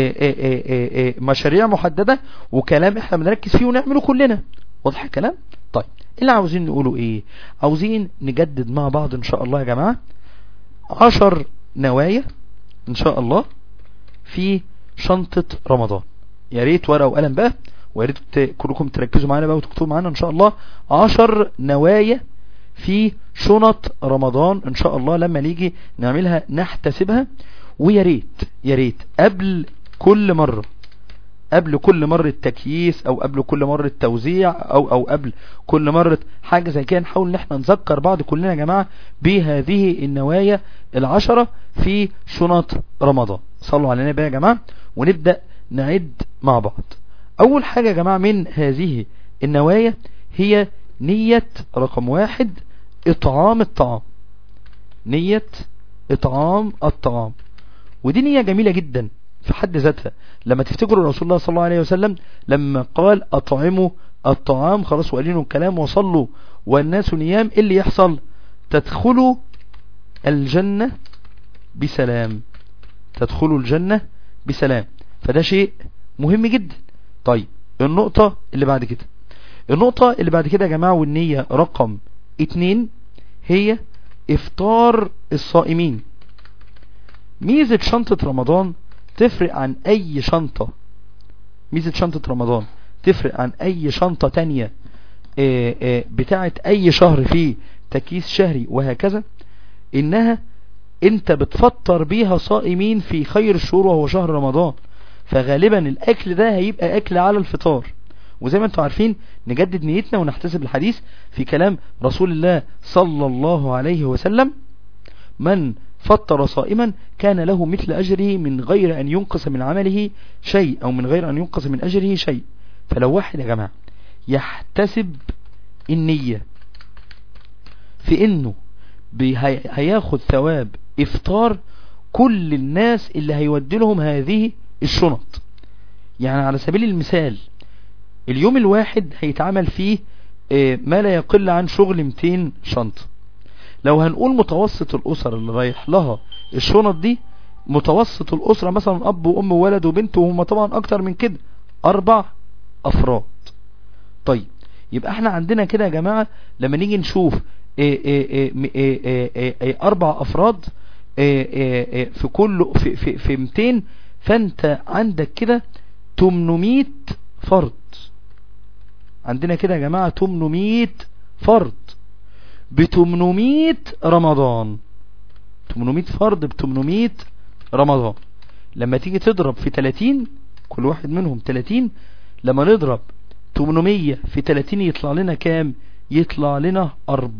مشاريع محددة وكلام احنا بنركز فيه ونعمله كلنا. واضح الكلام؟ طيب اللي عاوزين نقوله ايه؟ عاوزين نجدد مع بعض ان شاء الله يا جماعة 10 نوايا ان شاء الله في شنطة رمضان. يا ريت ورقة وقلم بقى، ويا ريت كلكم تركزوا معانا بقى وتكتبوا معانا ان شاء الله 10 نوايا في شنط رمضان ان شاء الله لما نيجي نعملها نحتسبها. ويا ريت يا ريت قبل كل مرة تكييس او قبل كل مرة توزيع او قبل كل مرة حاجة زي كده نحاول ان احنا نذكر بعض كلنا يا جماعة بهذه النوايا 10 في شنط رمضان. صلوا على النبي يا جماعة ونبدأ نعد مع بعض. اول حاجة يا جماعة من هذه النوايا هي نية رقم 1 اطعام الطعام. نية اطعام الطعام، ودي نية جميلة جدا في حد ذاتها. لما تفتكروا رسول الله صلى الله عليه وسلم لما قال اطعموا الطعام خلاص وقالينوا الكلام وصلوا والناس نيام، اللي يحصل تدخلوا الجنة بسلام. تدخلوا الجنة بسلام، فده شيء مهم جدا. طيب النقطة اللي بعد كده يا جماعة والنية رقم 2 هي افطار الصائمين. ميزة شنطة رمضان تفرق عن اي شنطة، ميزة شنطة رمضان تفرق عن اي شنطة تانية بتاعت اي شهر فيه تكييس شهري وهكذا، انها انت بتفطر بيها صائمين في خير الشهور وهو شهر رمضان. فغالبا الاكل ده هيبقى اكل على الفطار. وزي ما انتم عارفين نجدد نيتنا ونحتسب الحديث في كلام رسول الله صلى الله عليه وسلم: من فطر صائما كان له مثل أجره من غير أن ينقص من عمله شيء، أو من غير أن ينقص من أجره شيء. فلو واحد يا جماعة يحتسب النية في انه هياخد ثواب افطار كل الناس اللي هيودي لهم هذه الشنط. يعني على سبيل المثال اليوم الواحد هيتعمل فيه ما لا يقل عن شغل 200 شنطة. لو هنقول متوسط الأسر اللي رايح لها الشنط دي، متوسط الأسرة مثلا أب وأم وولد وبنت، وهم طبعا أكتر من كده 4 أفراد. طيب يبقى احنا عندنا كده يا جماعة لما نيجي نشوف 4 أفراد في كل في 200، فانت عندك كده 800 فرد. عندنا كده يا جماعة 800 فرد ب 800 رمضان. 800 فرد ب 800 رمضان. لما تيجي تضرب في 30 كل واحد منهم 30، لما نضرب 800 في 30 يطلع لنا كام؟ يطلع لنا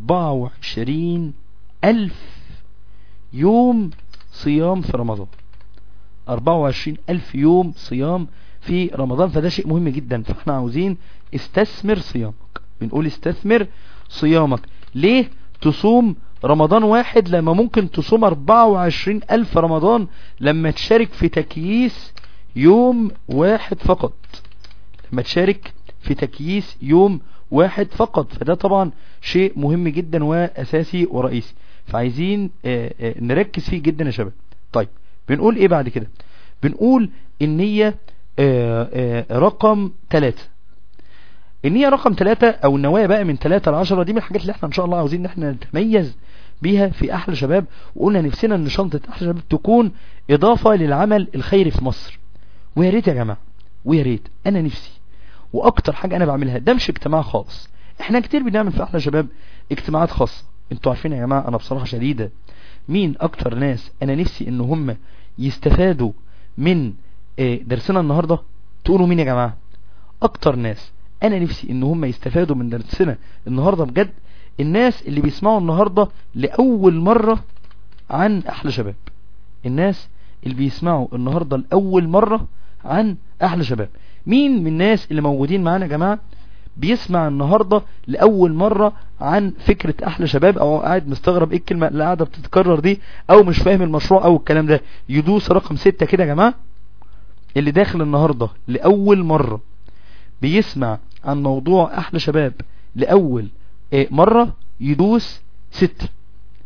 24,000 يوم صيام في رمضان. 24,000 يوم صيام في رمضان. فده شيء مهم جدا. فاحنا عاوزين استثمر صيامك. بنقول استثمر صيامك. ليه تصوم رمضان واحد لما ممكن تصوم 24,000 رمضان لما تشارك في تكييس يوم واحد فقط؟ لما تشارك في تكييس يوم واحد فقط. فده طبعا شيء مهم جدا وأساسي ورئيسي، فعايزين نركز فيه جدا يا شباب. طيب بنقول ايه بعد كده؟ بنقول النية رقم 3. النية رقم 3 او النوايا بقى من 3 ل 10 دي من الحاجات اللي احنا ان شاء الله عاوزين ان احنا نتميز بيها في احلى شباب. وقلنا نفسنا ان شنطة احلى شباب تكون اضافة للعمل الخيري في مصر. ويا ريت يا جماعة، ويا ريت انا نفسي واكتر حاجة انا بعملها ده مش اجتماع خاص. احنا كتير بنعمل في احلى شباب اجتماعات خاصة. انتوا عارفين يا جماعة انا بصراحة شديدة مين اكتر ناس انا نفسي ان هم يستفادوا من درسنا النهاردة؟ تقولوا مين يا جماعة؟ اكتر ناس انا نفسي ان هم يستفادوا من درسنا النهاردة بجد الناس اللي بيسمعوا النهاردة لأول مرة عن احلى شباب. الناس اللي بيسمعوا النهاردة لأول مرة عن احلى شباب. مين من الناس اللي موجودين معانا يا جماعة بيسمع النهاردة لأول مرة عن فكرة احلى شباب، او قاعد مستغرب ايه الكلمة اللي قاعدة بتتكرر دي، او مش فاهم المشروع او الكلام ده؟ يدوس رقم 6 كده يا جماعة. اللي داخل النهاردة لأول مرة بيسمع عن موضوع احلى شباب لأول مرة يدوس 6.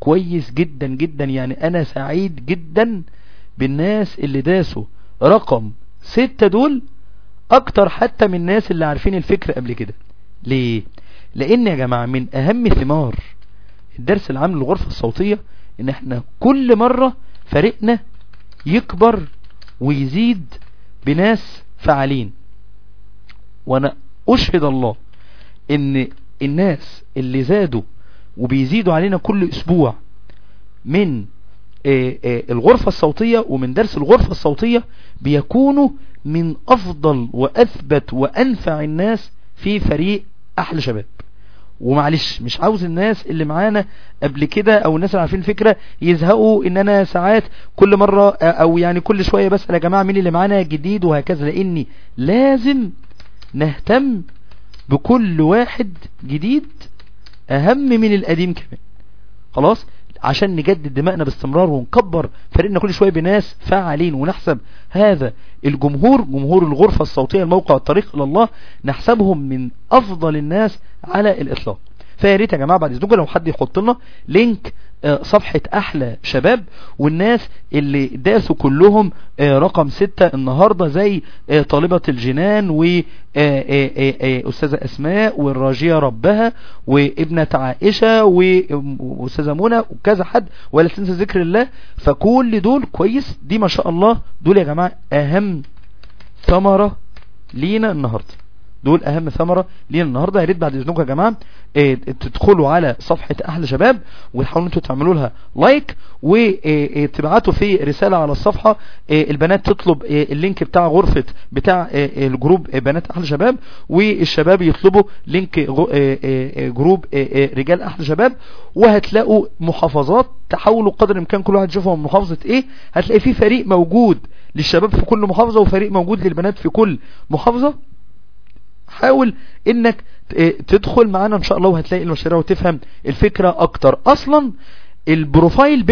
كويس جدا جدا. يعني انا سعيد جدا بالناس اللي داسوا رقم 6 دول اكتر حتى من الناس اللي عارفين الفكرة قبل كده. ليه؟ لان يا جماعة من اهم ثمار الدرس العام للغرفة الصوتية ان احنا كل مرة فريقنا يكبر ويزيد بناس فعالين. وانا اشهد الله ان الناس اللي زادوا وبيزيدوا علينا كل اسبوع من الغرفة الصوتية ومن درس الغرفة الصوتية بيكونوا من افضل واثبت وانفع الناس في فريق احلى شباب. ومعلش مش عاوز الناس اللي معانا قبل كده او الناس اللي عارفين الفكرة يزهقوا ان انا ساعات كل مرة او يعني كل شوية بسأل يا جماعة مين اللي معانا جديد وهكذا، لاني لازم نهتم بكل واحد جديد اهم من القديم كمان. خلاص، عشان نجدد دماءنا باستمرار ونكبر فريقنا كل شوية بناس فاعلين، ونحسب هذا الجمهور، جمهور الغرفة الصوتية الموقع الطريق الى الله، نحسبهم من افضل الناس على الاطلاق. فيا ريت يا جماعه بعد اذنكم لو حد يحط لنا لينك صفحة احلى شباب، والناس اللي داسوا كلهم رقم 6 النهاردة زي طالبة الجنان واستاذة اسماء والراجية ربها وابنة عائشة واستاذة منى وكذا حد، ولا تنسى ذكر الله. فكل دول كويس، دي ما شاء الله دول يا جماعة اهم ثمرة لينا النهاردة، دول اهم ثمرة لينا النهاردة. يا ريت بعد اذنكم يا جماعة تدخلوا على صفحة احلى شباب وتحاولوا انتوا تعملوا لها لايك وتبعتوا في رسالة على الصفحة. البنات تطلب اللينك بتاع غرفة بتاع الجروب بنات احلى شباب، والشباب يطلبوا لينك جروب رجال احلى شباب، وهتلاقوا محافظات تحاولوا قدر الامكان كل واحد يشوفها من محافظة ايه. هتلاقي في فريق موجود للشباب في كل محافظة وفريق موجود للبنات في كل محافظة. حاول انك تدخل معانا ان شاء الله وهتلاقي المشاريع وتفهم الفكرة اكتر. اصلا البروفايل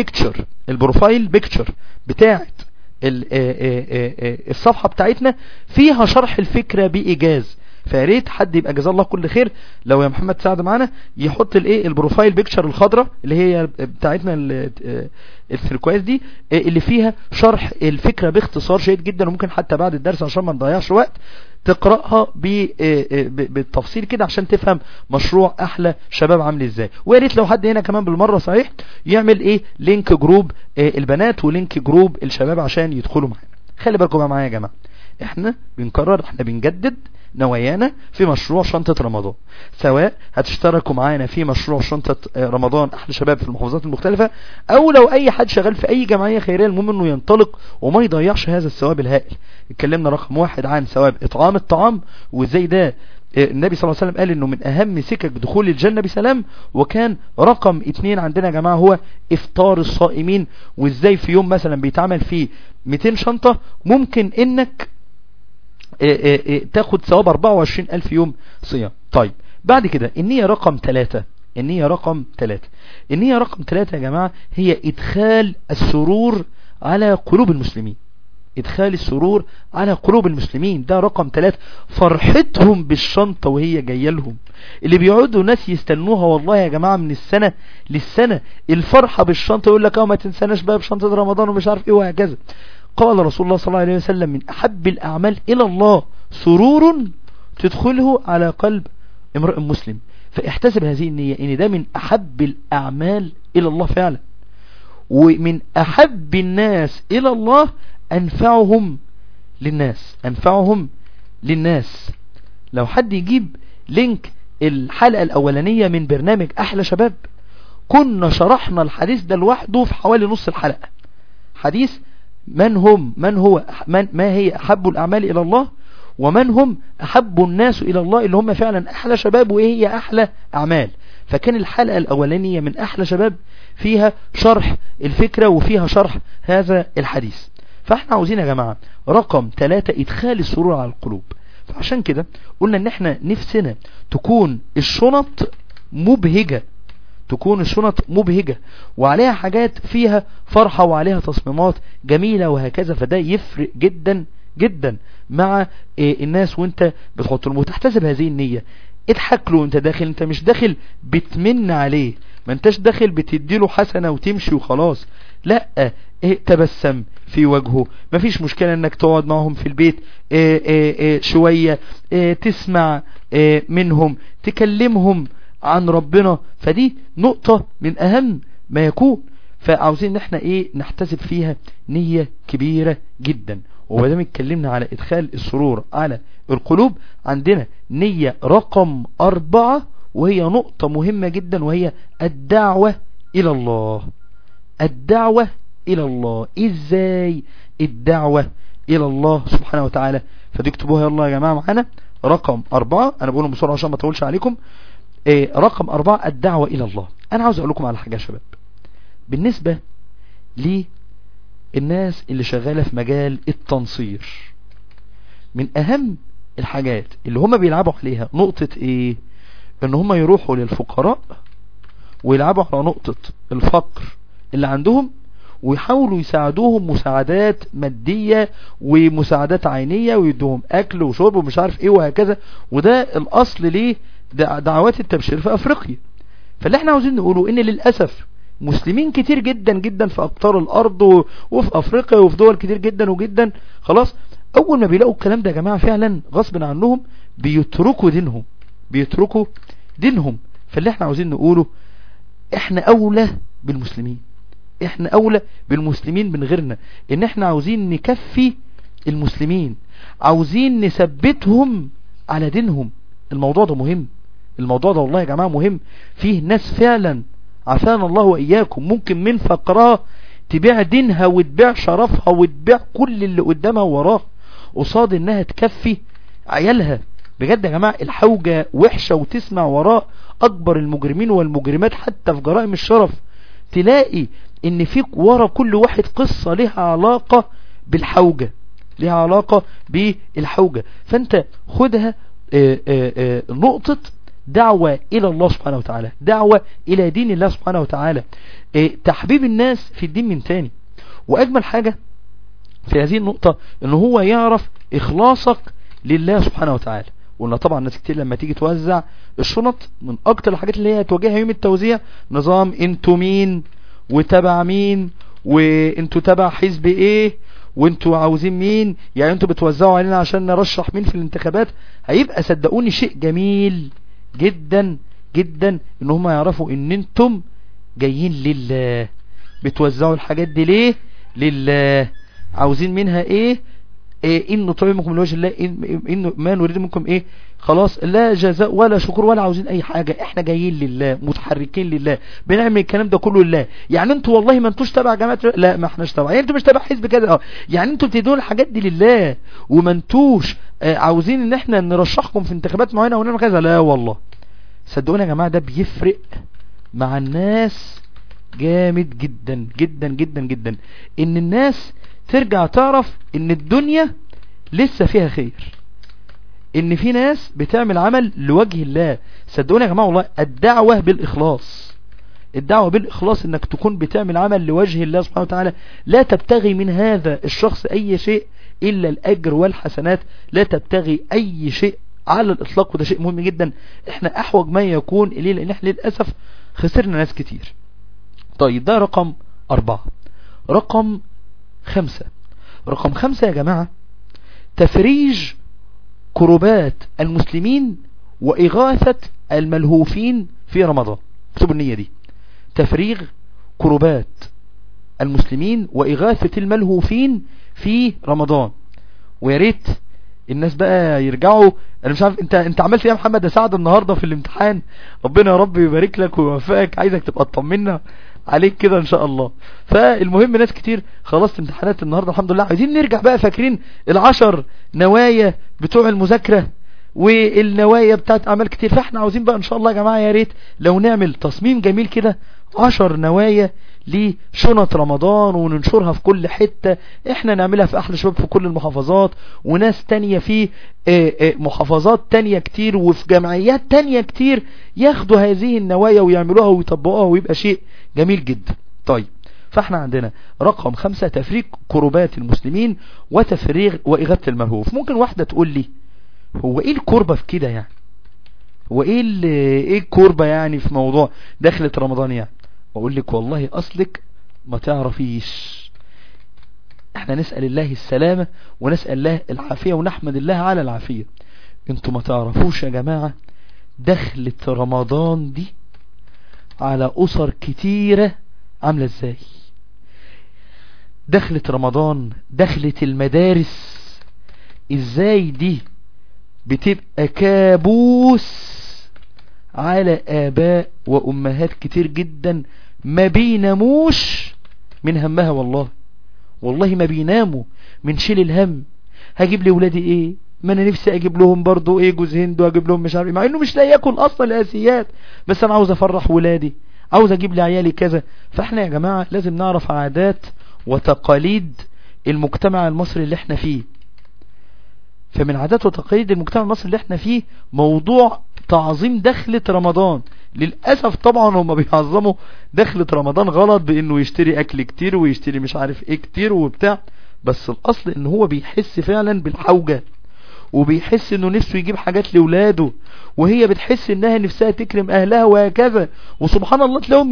بيكتشر بتاعت الصفحة بتاعتنا فيها شرح الفكرة بإيجاز. فياريت حد يبقى جزاه الله كل خير لو يا محمد سعد معانا يحط البروفايل بيكتشر الخضراء اللي هي بتاعتنا التركواز دي اللي فيها شرح الفكرة باختصار شديد جدا، وممكن حتى بعد الدرس عشان ما نضيعش وقت تقرأها بالتفصيل كده عشان تفهم مشروع احلى شباب عامل ازاي. وياريت لو حد هنا كمان بالمرة صحيح يعمل لينك جروب البنات ولينك جروب الشباب عشان يدخلوا معانا. خلي بالكم معايا يا جماعة، احنا بنكرر، احنا بنجدد نوايانا في مشروع شنطة رمضان، سواء هتشتركوا معانا في مشروع شنطة رمضان احلى شباب في المحافظات المختلفة، او لو اي حد شغال في اي جمعية خيرية المهم انه ينطلق وما يضيعش هذا الثواب الهائل. اتكلمنا رقم 1 عن ثواب اطعام الطعام، وازاي ده النبي صلى الله عليه وسلم قال انه من اهم سكك دخول الجنة بسلام. وكان رقم 2 عندنا يا جماعة هو افطار الصائمين، وازاي في يوم مثلا بيتعمل فيه 200 شنطة ممكن انك تاخد ثواب 24,000 يوم صيام. طيب بعد كده النية رقم 3. النية رقم 3 يا جماعة هي ادخال السرور على قلوب المسلمين. ادخال السرور على قلوب المسلمين ده رقم 3. فرحتهم بالشنطة وهي جاية لهم، اللي بيقعدوا ناس يستنوها والله يا جماعة من السنة للسنة الفرحة بالشنطة، يقول لك ما تنساناش بقى بشنطة رمضان ومش عارف ايه وهكذا. قال رسول الله صلى الله عليه وسلم من أحب الأعمال إلى الله سرور تدخله على قلب امرئ مسلم. فاحتسب هذه النية ان ده من أحب الأعمال إلى الله فعلا، ومن أحب الناس إلى الله أنفعهم للناس. لو حد يجيب لينك الحلقة الأولانية من برنامج أحلى شباب كنا شرحنا الحديث ده لوحده في حوالي نص الحلقة. حديث ما هي أحب الأعمال إلى الله، ومن هم أحب الناس إلى الله، اللي هم فعلا أحلى شباب، وإيه هي أحلى أعمال. فكان الحلقة الأولانية من أحلى شباب فيها شرح الفكرة وفيها شرح هذا الحديث. فاحنا عاوزين يا جماعة رقم 3 إدخال السرور على القلوب. فعشان كده قلنا ان احنا نفسنا تكون الشنط مبهجة وعليها حاجات فيها فرحة وعليها تصميمات جميلة وهكذا. فده يفرق جدا جدا مع الناس وانت بتحط لهم. وتحتسب هذه النية، اضحك له وانت داخل، انت مش داخل بتمن عليه ما انتش داخل بتديله حسنة وتمشي وخلاص، لا، تبسم في وجهه. مفيش مشكلة انك تقعد معهم في البيت شوية، تسمع منهم، تكلمهم عن ربنا. فدي نقطة من اهم ما يكون. فعاوزين ان احنا نحتسب فيها نية كبيرة جدا. ومادام اتكلمنا على ادخال السرور على القلوب، عندنا نية رقم 4 وهي نقطة مهمة جدا، وهي الدعوة الى الله. الدعوة الى الله. ازاي الدعوة الى الله سبحانه وتعالى؟ فتكتبوها يلا يا جماعة معانا. رقم 4 انا بقولهم بسرعة عشان ما اطولش عليكم. رقم 4 الدعوة الى الله. انا عاوز اقول لكم على حاجة يا شباب، بالنسبة للناس اللي شغالة في مجال التنصير، من اهم الحاجات اللي هم بيلعبوا عليها نقطة ان هم يروحوا للفقراء ويلعبوا على نقطة الفقر اللي عندهم، ويحاولوا يساعدوهم مساعدات مادية ومساعدات عينية، ويدوهم اكل وشرب ومش عارف وهكذا. وده الاصل ليه دعوات التبشير في افريقيا. فاللي احنا عاوزين نقوله ان للأسف مسلمين كتير جدا جدا في اقطار الارض وفي افريقيا وفي دول كتير جدا وجدا، خلاص اول ما بيلاقوا الكلام ده يا جماعة فعلا غصب عنهم بيتركوا دينهم. فاللي احنا عاوزين نقوله، احنا اولى بالمسلمين من غيرنا، ان احنا عاوزين نكفي المسلمين، عاوزين نثبتهم على دينهم. الموضوع ده مهم، الموضوع ده والله يا جماعة مهم. فيه ناس فعلا عافانا الله وإياكم ممكن من فقرها تبيع دينها وتبيع شرفها وتبيع كل اللي قدامها وراها قصاد انها تكفي عيالها. بجد يا جماعة الحوجة وحشة، وتسمع وراء اكبر المجرمين والمجرمات حتى في جرائم الشرف تلاقي ان فيك ورا كل واحد قصة لها علاقة بالحوجة. فانت خدها نقطة دعوة الى الله سبحانه وتعالى، دعوة الى دين الله سبحانه وتعالى، تحبيب الناس في الدين من تاني. واجمل حاجة في هذه النقطة ان هو يعرف اخلاصك لله سبحانه وتعالى. وقلنا طبعا ناس كتير لما تيجي توزع الشنط، من اكتر الحاجات اللي هي تواجهها يوم التوزيع نظام انتوا مين وتبع مين، وانتوا تبع حزب وانتوا عاوزين مين، يعني انتوا بتوزعوا علينا عشان نرشح مين في الانتخابات. هيبقى صدقوني شيء جميل جدا جدا ان هم يعرفوا ان انتم جايين لله، بتوزعوا الحاجات دي ليه؟ لله. عاوزين منها إن نطعمكم لوجه الله، إن ما نريد منكم خلاص، لا جزاء ولا شكر ولا عاوزين اي حاجة، احنا جايين لله، متحركين لله، بنعمل الكلام ده كله لله. يعني انتوا والله ما انتوش تبع جماعة، لا ما احناش تبع، يعني انتوا مش تبع حزب كده، يعني انتوا بتدون الحاجات دي لله، وما انتوش عاوزين ان احنا نرشحكم في انتخابات معينة ونعمل كذا، لا والله. صدقوني يا جماعة ده بيفرق مع الناس جامد جدا جدا جدا جدا، ان الناس ترجع تعرف ان الدنيا لسه فيها خير، ان في ناس بتعمل عمل لوجه الله. صدقوني يا جماعة والله الدعوة بالإخلاص انك تكون بتعمل عمل لوجه الله سبحانه وتعالى، لا تبتغي من هذا الشخص اي شيء الا الاجر والحسنات، لا تبتغي اي شيء على الاطلاق. وده شيء مهم جدا، احنا احوج ما يكون اليه، لان احنا للأسف خسرنا ناس كتير. طيب ده رقم 4. رقم 5 يا جماعة تفريج كربات المسلمين وإغاثة الملهوفين في رمضان. اكتبوا النية دي، تفريغ كربات المسلمين وإغاثة الملهوفين في رمضان. وياريت الناس بقى يرجعوا. انا مش عارف انت عملت ايه يا محمد يا سعد النهاردة في الامتحان؟ ربنا يا رب يبارك لك ويوفقك، عايزك تبقى تطمنا عليك كده ان شاء الله. فالمهم ناس كتير خلصت امتحانات النهاردة الحمد لله، عايزين نرجع بقى فاكرين 10 نوايا بتوع المذاكرة والنوايا بتاعت اعمال كتير. فاحنا عاوزين بقى ان شاء الله يا جماعة يا ريت لو نعمل تصميم جميل كده 10 نوايا لشنط رمضان وننشرها في كل حتة. احنا نعملها في احلى شباب في كل المحافظات، وناس تانية في محافظات تانية كتير وفي جمعيات تانية كتير ياخدوا هذه النوايا ويعملوها ويطبقوها ويبقى شيء جميل جدا. طيب فاحنا عندنا رقم 5 تفريق كربات المسلمين وتفريغ وإغاثة الملهوف. ممكن واحدة تقول لي هو ايه الكربة في كده؟ يعني هو ايه الكوربة يعني في موضوع دخلة رمضان يعني؟ اقول لك والله اصلك ما تعرفيش. احنا نسأل الله السلامة ونسأل الله العافية ونحمد الله على العافية. انتوا ما تعرفوش يا جماعة دخلة رمضان دي على أسر كتيرة عاملة ازاي. دخلة رمضان، دخلة المدارس ازاي دي بتبقى كابوس على آباء وأمهات كتير جدا ما بيناموش من همها. والله ما بيناموا من شيل الهم. هجيب لي ولادي ايه؟ ما انا نفسي اجيب لهم برضو ايه، جوز هند، واجيب لهم مش عارف، مع انه مش لاقي ياكل اصلا الاساسيات، بس انا عاوز افرح ولادي، عاوز اجيب لي عيالي كذا. فاحنا يا جماعة لازم نعرف عادات وتقاليد المجتمع المصري اللي احنا فيه. فمن عادات وتقاليد المجتمع المصري اللي احنا فيه موضوع تعظيم دخلة رمضان. للأسف طبعا هم بيعظموا دخلة رمضان غلط، بانه يشتري اكل كتير ويشتري مش عارف ايه كتير وبتاع، بس الاصل ان هو بيحس فعلا بالحوجة، وبيحس انه نفسه يجيب حاجات لولاده، وهي بتحس انها نفسها تكرم اهلها وهكذا. وسبحان الله تلاقيهم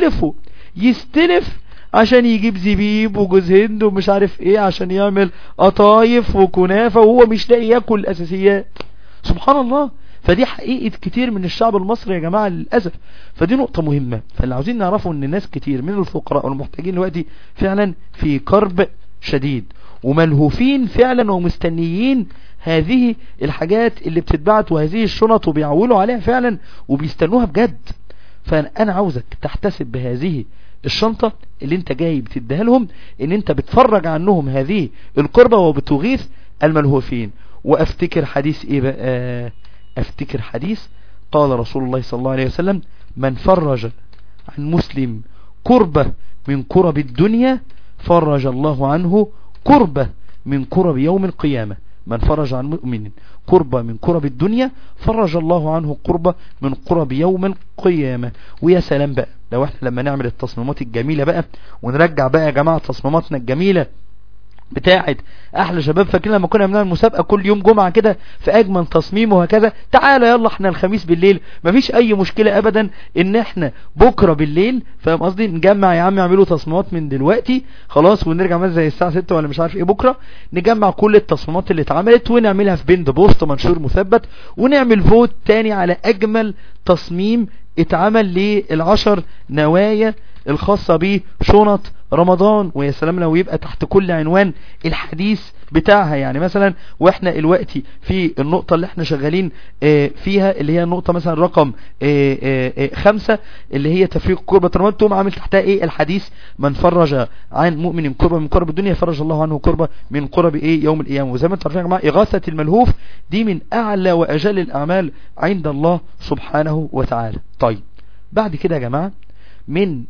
يستلف عشان يجيب زبيب وجوز هند ومش عارف ايه، عشان يعمل قطايف وكنافة، وهو مش لاقي ياكل الاساسيات. سبحان الله. فدي حقيقة كتير من الشعب المصري يا جماعة للأسف. فدي نقطة مهمة. فاللي عاوزين نعرفه ان ناس كتير من الفقراء والمحتاجين دلوقتي فعلا في كرب شديد، وملهوفين فعلا ومستنيين هذه الحاجات اللي بتتبعت وهذه الشنط، وبيعولوا عليها فعلا وبيستنوها بجد. فأنا عاوزك تحتسب بهذه الشنطة اللي انت جاي بتديها لهم ان انت بتفرج عنهم هذه القربة وبتغيث الملهوفين. وافتكر حديث ايه بقى؟ افتكر حديث قال رسول الله صلى الله عليه وسلم: من فرج عن مسلم كربة من كرب الدنيا فرج الله عنه كربة من كرب يوم القيامة. من فرج عن مؤمن كربة من كرب الدنيا فرج الله عنه كربة من كرب يوم القيامة. ويا سلام بقى لو احنا لما نعمل التصميمات الجميلة بقى، ونرجع بقى يا جماعة تصميماتنا الجميلة بتاعت احلى شباب. فاكرين لما كنا بنعمل مسابقة كل يوم جمعة كده في اجمل تصميم وهكذا؟ تعالى يلا احنا الخميس بالليل، مفيش اي مشكلة ابدا ان احنا بكرة بالليل، فاهم قصدي، نجمع يا عم يعملوا تصميمات من دلوقتي خلاص، ونرجع مثلا زي الساعة 6 ولا مش عارف ايه بكرة، نجمع كل التصميمات اللي اتعملت ونعملها في بيند بوست منشور مثبت، ونعمل فوت تاني على اجمل تصميم اتعمل لل10 نوايا الخاصة بشنط رمضان. ويا سلام لو يبقى تحت كل عنوان الحديث بتاعها. يعني مثلا واحنا الوقتي في النقطة اللي احنا شغالين فيها، اللي هي النقطة مثلا رقم 5 اللي هي تفريق كربة رمضان، تقوم عامل تحتها ايه؟ الحديث: من فرج عن مؤمن كربة من كرب الدنيا فرج الله عنه كربة من كرب ايه يوم القيامة. وزي ما انتم عارفين يا جماعة إغاثة الملهوف دي من اعلى واجل الاعمال عند الله سبحانه وتعالى. طيب بعد كده يا جماعة من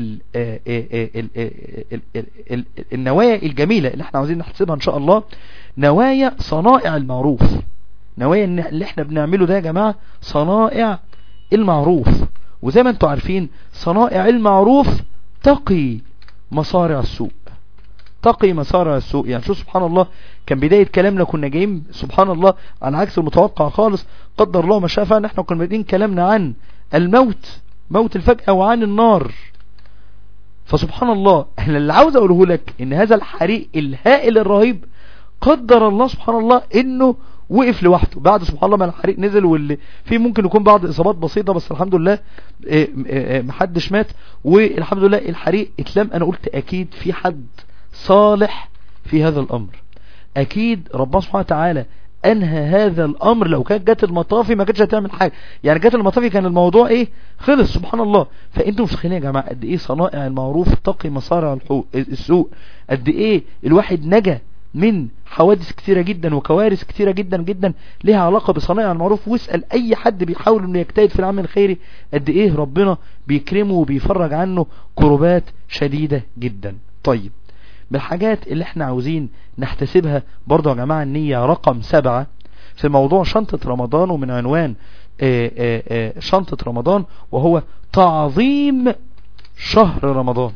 النوايا الجميلة اللي احنا عاوزين نحسبها ان شاء الله، نوايا صنائع المعروف. نوايا اللي احنا بنعمله ده يا جماعة صنائع المعروف. وزي ما انتم عارفين صنائع المعروف تقي مصارع السوء. تقي مصارع السوء. يعني شو سبحان الله، كان بداية كلامنا كنا جايين سبحان الله على عكس المتوقع خالص، قدر الله ما شاء فعل. احنا كنا بادئين كلامنا عن الموت، موت الفجأة، وعن النار. فسبحان الله احنا اللي عاوز اقوله لك ان هذا الحريق الهائل الرهيب قدر الله سبحان الله انه وقف لوحده بعد سبحان الله ما الحريق نزل، واللي فيه ممكن يكون بعض اصابات بسيطة، بس الحمد لله محدش مات، والحمد لله الحريق اتلم. انا قلت اكيد في حد صالح في هذا الامر، اكيد ربنا سبحانه وتعالى انهى هذا الامر. لو كانت جت المطافي ما كانتش هتعمل حاجه، يعني جت المطافي كان الموضوع ايه؟ خلص سبحان الله. فانتم متخيلين يا جماعه قد ايه صنائع المعروف تقي مصارع السوء، قد ايه الواحد نجا من حوادث كثيره جدا وكوارث كثيره جدا جدا لها علاقه بصنائع المعروف. واسال اي حد بيحاول انه يجتهد في العمل الخيري قد ايه ربنا بيكرمه وبيفرج عنه كربات شديده جدا. طيب من الحاجات اللي احنا عاوزين نحتسبها برضو يا جماعة النية رقم 7 في موضوع شنطة رمضان، ومن عنوان شنطة رمضان، وهو تعظيم شهر رمضان.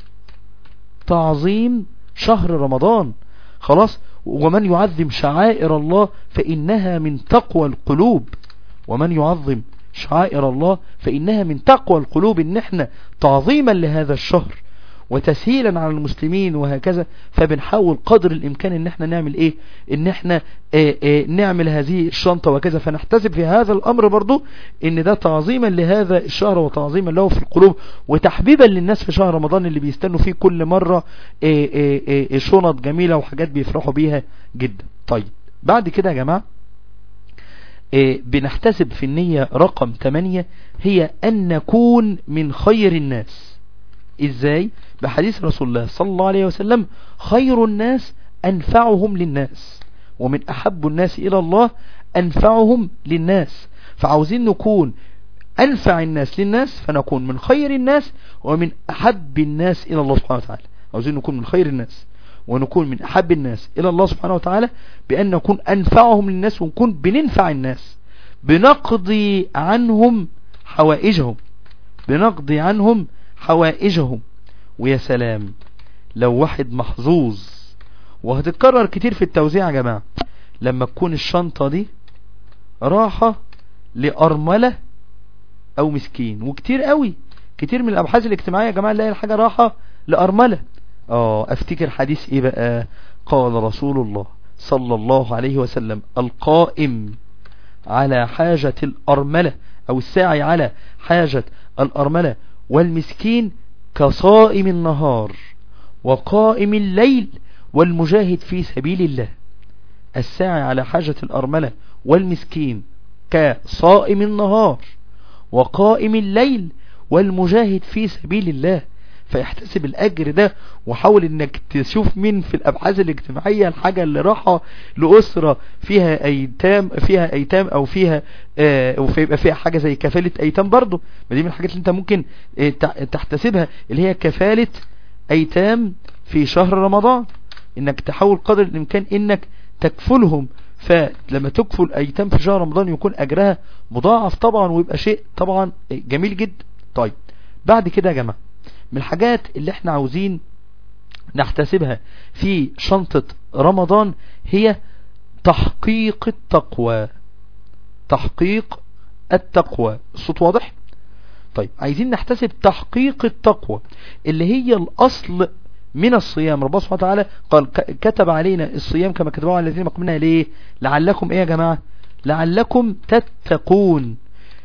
تعظيم شهر رمضان خلاص. ومن يعظم شعائر الله فإنها من تقوى القلوب. ومن يعظم شعائر الله فإنها من تقوى القلوب، إن احنا تعظيما لهذا الشهر وتسهيلا على المسلمين وهكذا، فبنحاول قدر الإمكان إن احنا نعمل إيه، إن احنا نعمل هذه الشنطة وكذا. فنحتسب في هذا الأمر برضو إن ده تعظيما لهذا الشهر وتعظيما له في القلوب، وتحبيبا للناس في شهر رمضان اللي بيستنوا فيه كل مرة شنط جميلة وحاجات بيفرحوا بيها جدا. طيب بعد كده يا جماعة بنحتسب في النية رقم 8، هي أن نكون من خير الناس. إزاي؟ بحديث رسول الله صلى الله عليه وسلم: خير الناس أنفعهم للناس، ومن أحب الناس إلى الله أنفعهم للناس. فعاوزين نكون أنفع الناس للناس، فنكون من خير الناس ومن أحب الناس إلى الله سبحانه وتعالى. عاوزين نكون من خير الناس ونكون من أحب الناس إلى الله سبحانه وتعالى، بأن نكون أنفعهم للناس ونكون بننفع الناس، بنقضي عنهم حوائجهم، بنقضي عنهم حوائجهم. ويا سلام لو واحد محظوظ، وهتتكرر كتير في التوزيع يا جماعة، لما تكون الشنطة دي راحة لأرملة أو مسكين. وكتير قوي كتير من الأبحاث الاجتماعية يا جماعة نلاقي الحاجة راحة لأرملة. افتكر حديث ايه بقى؟ قال رسول الله صلى الله عليه وسلم: القائم على حاجة الأرملة أو الساعي على حاجة الأرملة والمسكين كصائم النهار وقائم الليل والمجاهد في سبيل الله. الساعي على حاجة الأرملة والمسكين كصائم النهار وقائم الليل والمجاهد في سبيل الله. فيحتسب الأجر ده، وحاول انك تشوف مين في الأبحاث الاجتماعية الحاجة اللي راحة لأسرة فيها أيتام أو فيها ويبقى فيها حاجة زي كفالة أيتام برضو. ما دي من الحاجات اللي انت ممكن تحتسبها، اللي هي كفالة أيتام في شهر رمضان، انك تحاول قدر الإمكان انك تكفلهم. فلما تكفل أيتام في شهر رمضان يكون أجرها مضاعف طبعا، ويبقى شيء طبعا جميل جدا. طيب بعد كده يا جماعة من الحاجات اللي احنا عاوزين نحتسبها في شنطة رمضان هي تحقيق التقوى. تحقيق التقوى. الصوت واضح؟ طيب عايزين نحتسب تحقيق التقوى اللي هي الأصل من الصيام. ربنا سبحانه وتعالى قال: كتب علينا الصيام كما كتبه على الذين من قبلنا. ليه؟ لعلكم ايه يا جماعة؟ لعلكم تتقون.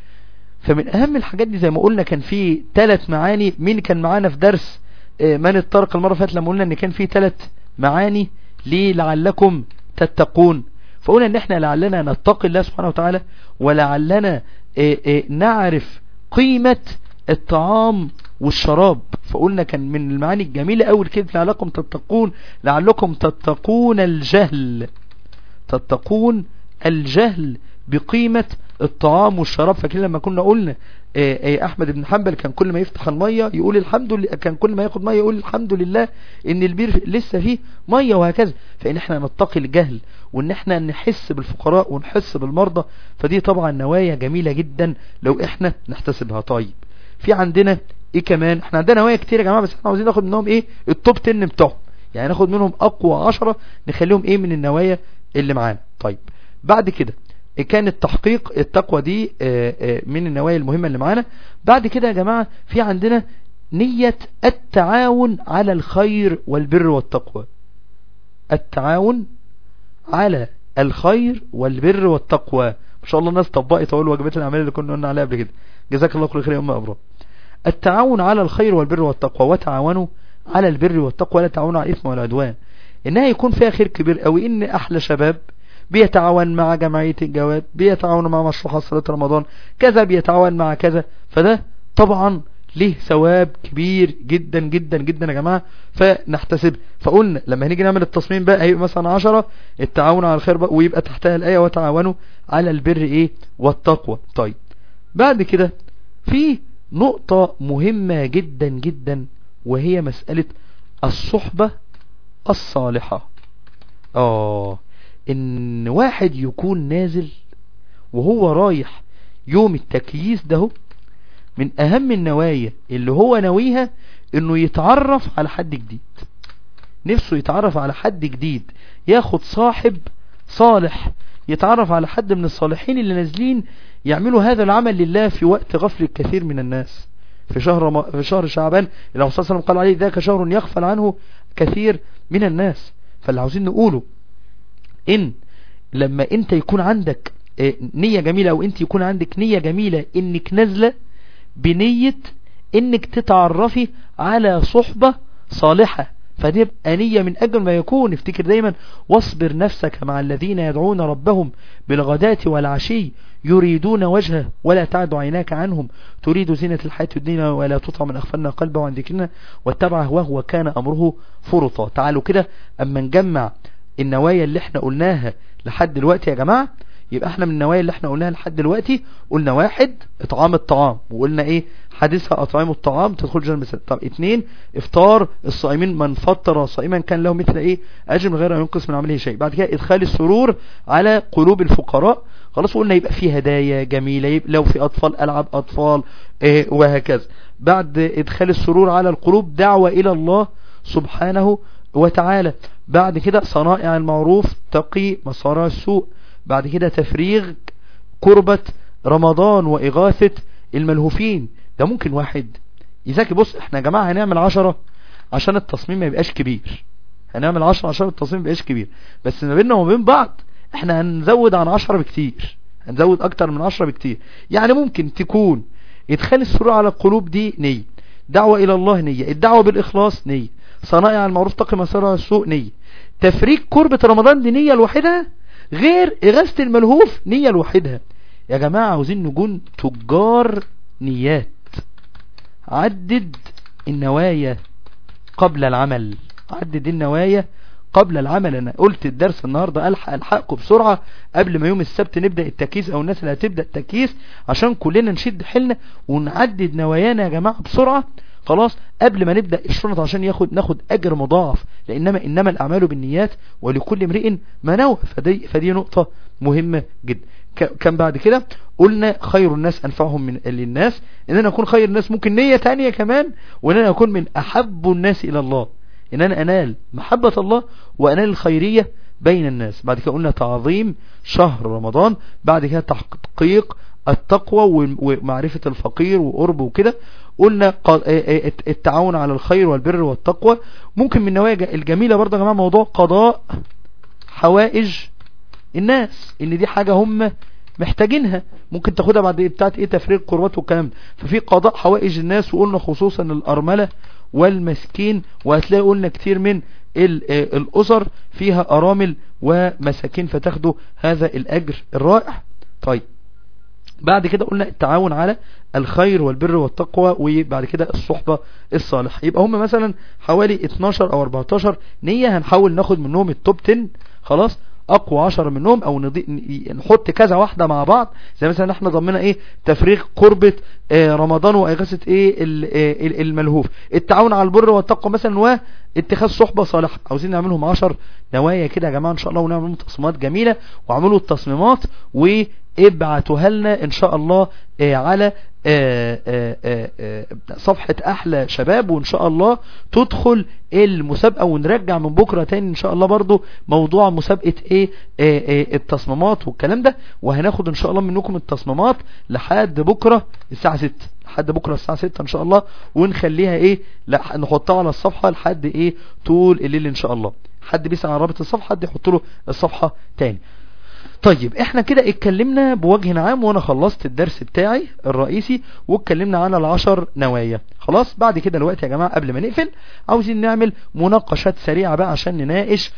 فمن اهم الحاجات دي زي ما قلنا كان في 3 معاني. مين كان معانا في درس من الطرق المرة فاتت لما قلنا ان كان في 3 معاني ليه لعلكم تتقون؟ فقلنا ان احنا لعلنا نتقي الله سبحانه وتعالى، ولعلنا نعرف قيمة الطعام والشراب. فقلنا كان من المعاني الجميلة اول كده لعلكم تتقون، لعلكم تتقون الجهل، تتقون الجهل بقيمة الطعام والشراب. فاكرين لما كنا قلنا احمد بن حنبل كان كل ما يفتح المية يقول الحمد لله، كان كل ما ياخد مية يقول الحمد لله ان البير لسه فيه مية وهكذا. فان احنا نتقي الجهل، وان احنا نحس بالفقراء ونحس بالمرضى، فدي طبعا نوايا جميلة جدا لو احنا نحتسبها. طيب في عندنا ايه كمان؟ احنا عندنا نوايا كتير يا جماعة، بس احنا عاوزين ناخد منهم ايه التوب 10 بتوعهم، يعني ناخد منهم اقوى 10 نخليهم ايه من النوايا اللي معانا. طيب بعد كده كانت تحقيق التقوى دي من النوايا المهمة اللي معانا. بعد كده يا جماعة في عندنا نية التعاون على الخير والبر والتقوى. التعاون على الخير والبر والتقوى. ما شاء الله الناس طبقت اول واجبات الأعمال اللي كنا قلنا عليها قبل كده. جزاك الله كل خير يا أم أبرار. التعاون على الخير والبر والتقوى، وتعاونوا على البر والتقوى لا تعاونوا على الإثم والعدوان. إنها يكون فيها خير كبير قوي، إن أحلى شباب بيتعاون مع جمعية الجواد، بيتعاون مع مشروع صلاة رمضان كذا، بيتعاون مع كذا، فده طبعا له ثواب كبير جدا جدا جدا يا جماعة. فنحتسب. فقلنا لما هنيجي نعمل التصميم بقى هيبقى مثلا 10 التعاون على الخير بقى، ويبقى تحتها الآية وتعاونوا على البر ايه والتقوى. طيب بعد كده في نقطة مهمة جدا جدا، وهي مسألة الصحبة الصالحة. ان واحد يكون نازل وهو رايح يوم التكييس ده، من اهم النوايا اللي هو ناويها انه يتعرف على حد جديد، نفسه يتعرف على حد جديد، ياخد صاحب صالح، يتعرف على حد من الصالحين اللي نازلين يعملوا هذا العمل لله في وقت غفل الكثير من الناس، في شهر شعبان اللي الرسول صلى الله عليه وسلم قال عليه ذاك شهر يغفل عنه كثير من الناس. فاللي عاوزين نقوله ان لما انت يكون عندك نية جميلة، او انت يكون عندك نية جميلة انك نازلة بنية انك تتعرفي على صحبة صالحة، فدي يبقى نية من اجل ما يكون. افتكر دايما واصبر نفسك مع الذين يدعون ربهم بالغداة والعشي يريدون وجهه ولا تعد عيناك عنهم تريد زينة الحياة الدنيا ولا تطع من أغفلنا قلبه عن ذكرنا واتبع هواه وكان أمره فرطا. تعالوا كده أما نجمع النوايا اللي احنا قلناها لحد دلوقتي يا جماعة. يبقى احنا من النوايا اللي احنا قلناها لحد دلوقتي قلنا 1 إطعام الطعام، وقلنا ايه حديثها أطعام الطعام تدخل جنة المثال. طب 2 إفطار الصائمين، من فطر صائما كان له مثل ايه أجر من غير أن ينقص من عمله شيء. بعد كده إدخال السرور على قلوب الفقراء، خلاص قلنا يبقى فيه هدايا جميلة، يبقى لو في أطفال ألعاب أطفال وهكذا. بعد إدخال السرور على القلوب دعوة إلى الله سبحانه وتعالى. بعد كده صنائع المعروف تقي مصارع السوء. بعد كده تفريغ كربة رمضان وإغاثة الملهوفين. ده ممكن واحد يذاكي، بص احنا يا جماعة هنعمل 10 عشان التصميم ما يبقاش كبير، هنعمل 10 عشان التصميم ما يبقاش كبير، بس ما بيننا وما بين بعض احنا هنزود عن 10 بكتير، هنزود اكتر من 10 بكتير. يعني ممكن تكون ادخال السرور على القلوب دي نية، دعوة الى الله نية، الدعوة بالاخلاص نية، صنائع المعروف تقي مصارع السوء نية، تفريق كربة رمضان دي نية لوحدها، غير اغاثة الملهوف نية لوحدها. يا جماعة عاوزين نكون تجار نيات. عدد النوايا قبل العمل، عدد النوايا قبل العمل. انا قلت الدرس النهاردة الحقكم بسرعة قبل ما يوم السبت نبدأ التكييس، او الناس اللي هتبدأ التكييس، عشان كلنا نشد حيلنا ونعدد نوايانا يا جماعة بسرعة، خلاص قبل ما نبدأ الشنط، عشان ناخد اجر مضاعف، لانما الاعمال بالنيات ولكل امرئ ما نوى. فدي نقطة مهمة جدا. كان بعد كده قلنا خير الناس انفعهم للناس، ان انا اكون خير الناس ممكن نية تانية كمان، وان انا اكون من احب الناس الى الله، ان انا انال محبة الله وانال الخيرية بين الناس. بعد كده قلنا تعظيم شهر رمضان. بعد كده تحقيق التقوى ومعرفة الفقير وقربه وكده. قلنا التعاون على الخير والبر والتقوى. ممكن من النوايا الجميلة برضه يا جماعة موضوع قضاء حوائج الناس، ان دي حاجة هم محتاجينها، ممكن تاخدها بعد بتاعت ايه تفريق قربات والكلام. ففي قضاء حوائج الناس، وقلنا خصوصا الارملة والمسكين، وهتلاقي قلنا كتير من الاسر فيها ارامل ومساكين، فتاخدوا هذا الاجر الرائع. طيب بعد كده قلنا التعاون على الخير والبر والتقوى، وبعد كده الصحبة الصالحة. يبقى هم مثلا حوالي 12 او 14 نية، هنحاول ناخد منهم التوب 10 خلاص، اقوى 10 منهم، او نحط كذا واحدة مع بعض. زي مثلا احنا ضمنا ايه تفريغ قربة رمضان واغاثة ايه الملهوف، التعاون على البر والتقوى مثلا، واتخاذ صحبة صالحة. عاوزين نعملهم 10 نوايا كده يا جماعة ان شاء الله، ونعمل تصميمات جميلة، وعملوا التصميمات وابعتوها لنا ان شاء الله على صفحة احلى شباب، وان شاء الله تدخل المسابقة. ونرجع من بكرة تاني ان شاء الله برضو موضوع مسابقة التصميمات والكلام ده، وهناخد ان شاء الله منكم التصميمات لحد بكرة الساعة 6، لحد بكرة الساعة 6 ان شاء الله، ونخليها نحطها على الصفحة لحد طول الليل ان شاء الله. حد بيسأل عن رابط الصفحة، حد يحط له الصفحة تاني. طيب احنا كده اتكلمنا بوجه عام، وانا خلصت الدرس بتاعي الرئيسي، واتكلمنا على 10 نوايا خلاص. بعد كده الوقت يا جماعة قبل ما نقفل عاوزين نعمل مناقشات سريعة بقى، عشان نناقش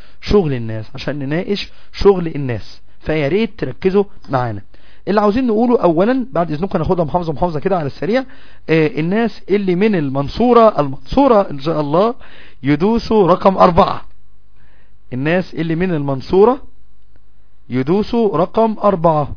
شغل الناس، فيا ريت تركزوا معانا. اللي عاوزين نقوله اولا بعد اذنكم هناخدها محافظة كده على السريع. الناس اللي من المنصورة ان شاء الله يدوسوا رقم 4. الناس اللي من المنصورة يدوسوا رقم 4.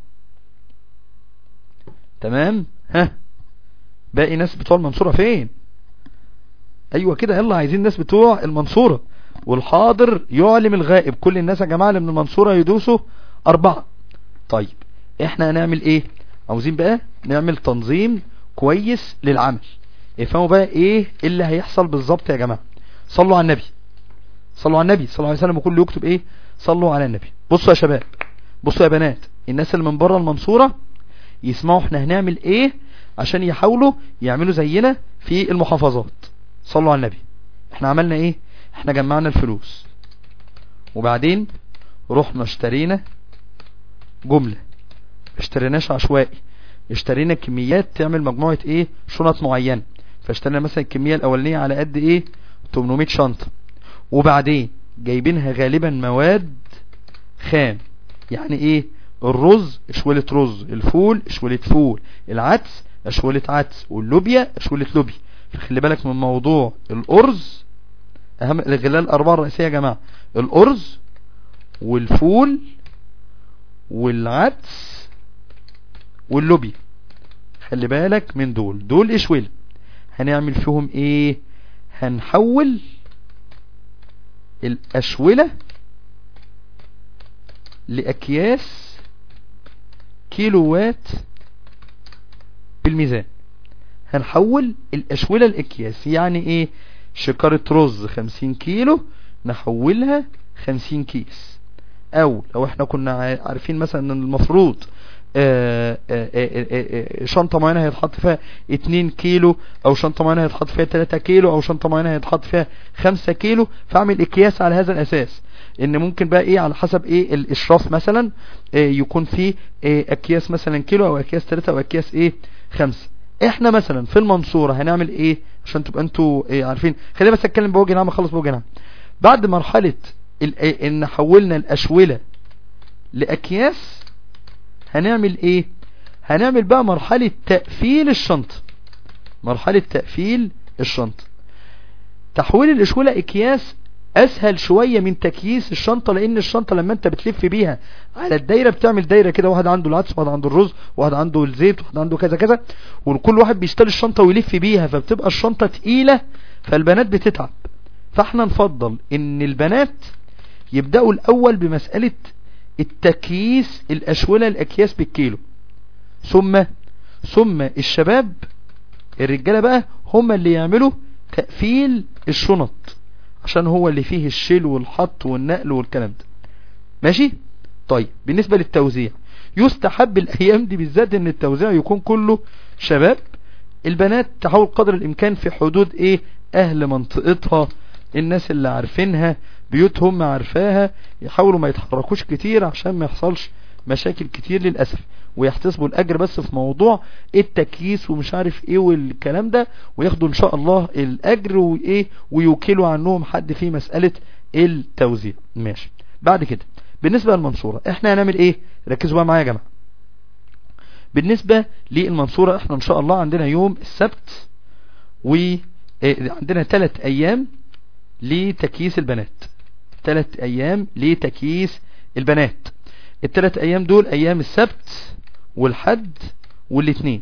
تمام. باقي ناس بتوع المنصورة فين؟ ايوه كده، يلا عايزين ناس بتوع المنصورة، والحاضر يعلم الغائب. كل الناس يا جماعة اللي من المنصورة يدوسوا 4. طيب احنا هنعمل ايه؟ عاوزين بقى نعمل تنظيم كويس للعمل. افهموا بقى ايه اللي هيحصل بالظبط يا جماعة. صلوا على النبي صلى الله عليه وسلم، وكل يكتب صلوا على النبي. بصوا يا شباب، بصوا يا بنات، الناس اللي من بره المنصورة يسمعوا احنا هنعمل ايه عشان يحاولوا يعملوا زينا في المحافظات. صلوا على النبي. احنا عملنا ايه؟ احنا جمعنا الفلوس وبعدين رحنا اشترينا جملة، اشتريناش عشوائي، اشترينا كميات تعمل مجموعة ايه شنط معينة. فاشترينا مثلا الكمية الاولانية على قد ايه 800 شنطة، وبعدين جايبينها غالبا مواد خام. يعني ايه؟ الرز اشولة رز، الفول اشولة فول، العدس اشولة عدس، واللوبيا اشولة لوبيا. خلي بالك من موضوع الارز، اهم الغلال الاربعة الرئيسية يا جماعة: الارز والفول والعدس واللوبيا. خلي بالك من دول اشوله. هنعمل فيهم ايه؟ هنحول الاشولة لاكياس كيلوات بالميزان. هنحول الاشولة لاكياس. يعني ايه؟ شكارة رز 50 كيلو نحولها 50 كيس. او لو احنا كنا عارفين مثلا ان المفروض شنطة معينة هيتحط فيها 2 كيلو، او شنطة معينة هيتحط فيها 3 كيلو، او شنطة معينة هيتحط فيها 5 كيلو، فاعمل اكياس على هذا الاساس. ان ممكن بقى ايه على حسب ايه الاشراف مثلا يكون في اكياس مثلا كيلو، او اكياس 3، او اكياس 5. احنا مثلا في المنصورة هنعمل ايه عشان تبقى انتوا عارفين؟ خلينا بس اتكلم بوجه عام، اخلص بوجه عام. بعد مرحلة ان حولنا الاشولة لاكياس هنعمل ايه؟ هنعمل بقى مرحلة تقفيل الشنطة. مرحلة تقفيل الشنطة. تحويل الاشولة اكياس اسهل شوية من تكييس الشنطة، لان الشنطة لما انت بتلف بيها على الدايرة بتعمل دايرة كده، واحد عنده العدس، واحد عنده الرز، واحد عنده الزيت، واحد عنده كذا كذا، وكل واحد بيشتري الشنطة ويلف بيها، فبتبقى الشنطة تقيلة، فالبنات بتتعب. فاحنا نفضل ان البنات يبدأوا الاول بمسألة التكييس الاشولة الاكياس بالكيلو، ثم الشباب الرجالة بقى هم اللي يعملوا تقفيل الشنط، عشان هو اللي فيه الشيل والحط والنقل والكلام ده. ماشي؟ طيب بالنسبة للتوزيع، يستحب الايام دي بالذات ان التوزيع يكون كله شباب. البنات تحاول قدر الامكان في حدود اهل منطقتها، الناس اللي عارفينها، بيوتهم عارفاها، يحاولوا ما يتحركوش كتير عشان ما يحصلش مشاكل كتير للأسف، ويحتسبوا الأجر بس في موضوع التكييس ومش عارف ايه والكلام ده، وياخدوا ان شاء الله الأجر ويوكلوا عنهم حد في مسألة التوزيع. ماشي. بعد كده بالنسبة للمنصورة احنا هنعمل ايه؟ ركزوا بقى معايا يا جماعة. بالنسبة للمنصورة احنا ان شاء الله عندنا يوم السبت، وعندنا 3 ايام لتكييس البنات. 3 ايام لتكييس البنات. ال3 ايام دول ايام السبت والحد والاثنين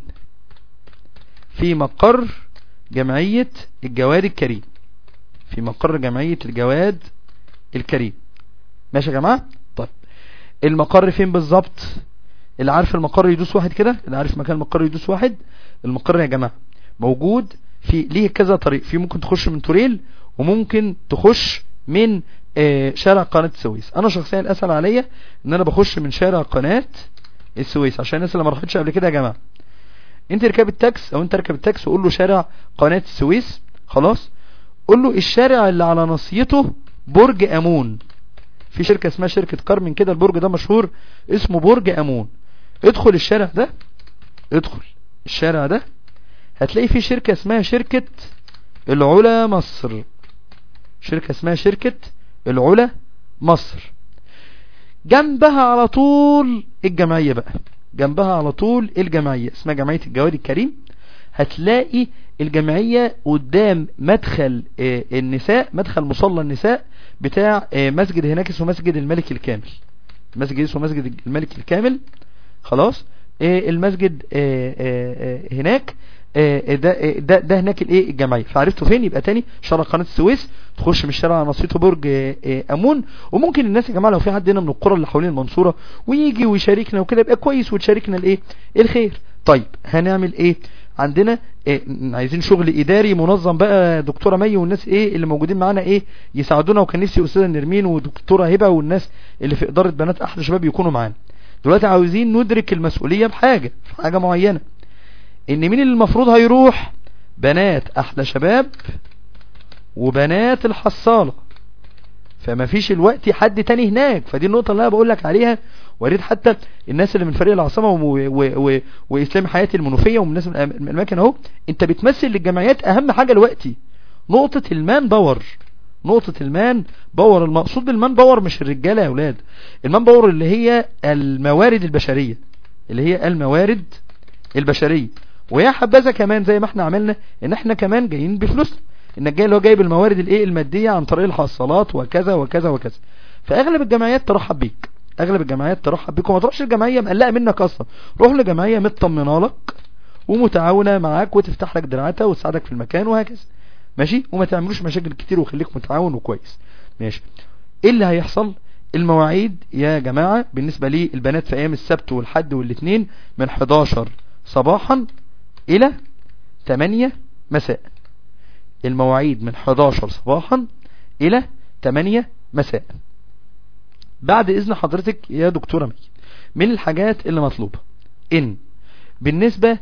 في مقر جمعية الجواد الكريم. في مقر جمعية الجواد الكريم. ماشي يا جماعة؟ طيب المقر فين بالظبط؟ اللي عارف المقر يدوس واحد كده، اللي عارف مكان المقر يدوس واحد. المقر يا جماعة موجود في ليه كذا طريق. في ممكن تخش من توريل، وممكن تخش من شارع قناة السويس. انا شخصيا اسهل عليا ان انا بخش من شارع قناة السويس، عشان الناس اللي ما راحتش قبل كده يا جماعة، انت ركب التاكس او انت ركب التاكس وقول له شارع قناة السويس، خلاص قول له الشارع اللي على ناصيته برج امون. في شركة اسمها شركة كارمن كده، البرج ده مشهور اسمه برج امون. ادخل الشارع ده، ادخل الشارع ده، هتلاقي في شركة اسمها شركة العلا مصر. شركة اسمها شركة العلا مصر. جنبها على طول الجمعية بقى، جنبها على طول الجمعية اسمها جمعية الجواد الكريم. هتلاقي الجمعية قدام مدخل النساء، مدخل مصلى النساء بتاع مسجد هناك اسمه مسجد الملك الكامل. مسجد اسمه مسجد الملك الكامل، خلاص. المسجد هناك ده هناك الجمعية. فعرفتوا فين؟ يبقى تاني شارع قناة السويس، تخش من الشارع على نصيته برج امون. وممكن الناس يا جماعة لو في حد هنا من القرى اللي حوالين المنصورة ويجي ويشاركنا وكده يبقى كويس، وتشاركنا الخير. طيب هنعمل ايه؟ عندنا عايزين شغل اداري منظم بقى. دكتورة مي والناس اللي موجودين معانا يساعدونا، وكان نفسي استاذة نرمين ودكتورة هبة والناس اللي في ادارة بنات احلى شباب يكونوا معانا. دلوقتي عاوزين ندرك المسؤولية بحاجة، في حاجة معينة، ان مين اللي المفروض هيروح؟ بنات احلى شباب وبنات الحصالة، فما فيش الوقت حد تاني هناك. فدي النقطة اللي انا بقول لك عليها، واريد حتى الناس اللي من فريق العاصمة واسلام حياتي المنوفية ومن الناس من الاماكن اهو، انت بتمثل للجمعيات اهم حاجة دلوقتي نقطة المان باور. نقطة المان باور، المقصود بالمان باور مش الرجالة يا اولاد، المان باور اللي هي الموارد البشرية، اللي هي الموارد البشرية. ويا حبذا كمان زي ما احنا عملنا ان احنا كمان جايين بفلوس، انك جاي اللي هو جايب الموارد الايه المادية عن طريق الحصالات وكذا وكذا وكذا. فاغلب الجمعيات ترحب بيك، اغلب الجمعيات ترحب بيك، وما تروحش الجمعية مقلقة منك اصلا، روح لجمعية مطمنه لك ومتعاونة معاك وتفتح لك دراعاتها وتساعدك في المكان وهكذا، ماشي؟ وما تعملوش مشاكل كتير وخليك متعاون وكويس، ماشي؟ ايه اللي هيحصل؟ المواعيد يا جماعة بالنسبة لي البنات في ايام السبت والحد والاثنين من 11 صباحا الى 8 مساء. المواعيد من 11 صباحا الى 8 مساء. بعد اذن حضرتك يا دكتورة مي، من الحاجات اللي مطلوبة ان بالنسبة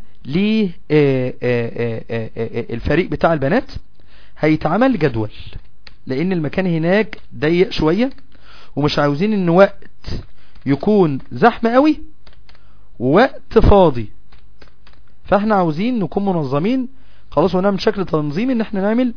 للفريق بتاع البنات هيتعمل جدول، لان المكان هناك ضيق شوية ومش عاوزين ان وقت يكون زحمة قوي ووقت فاضي، فاحنا عاوزين نكون منظمين خلاص، ونعمل شكل تنظيمي ان احنا نعمل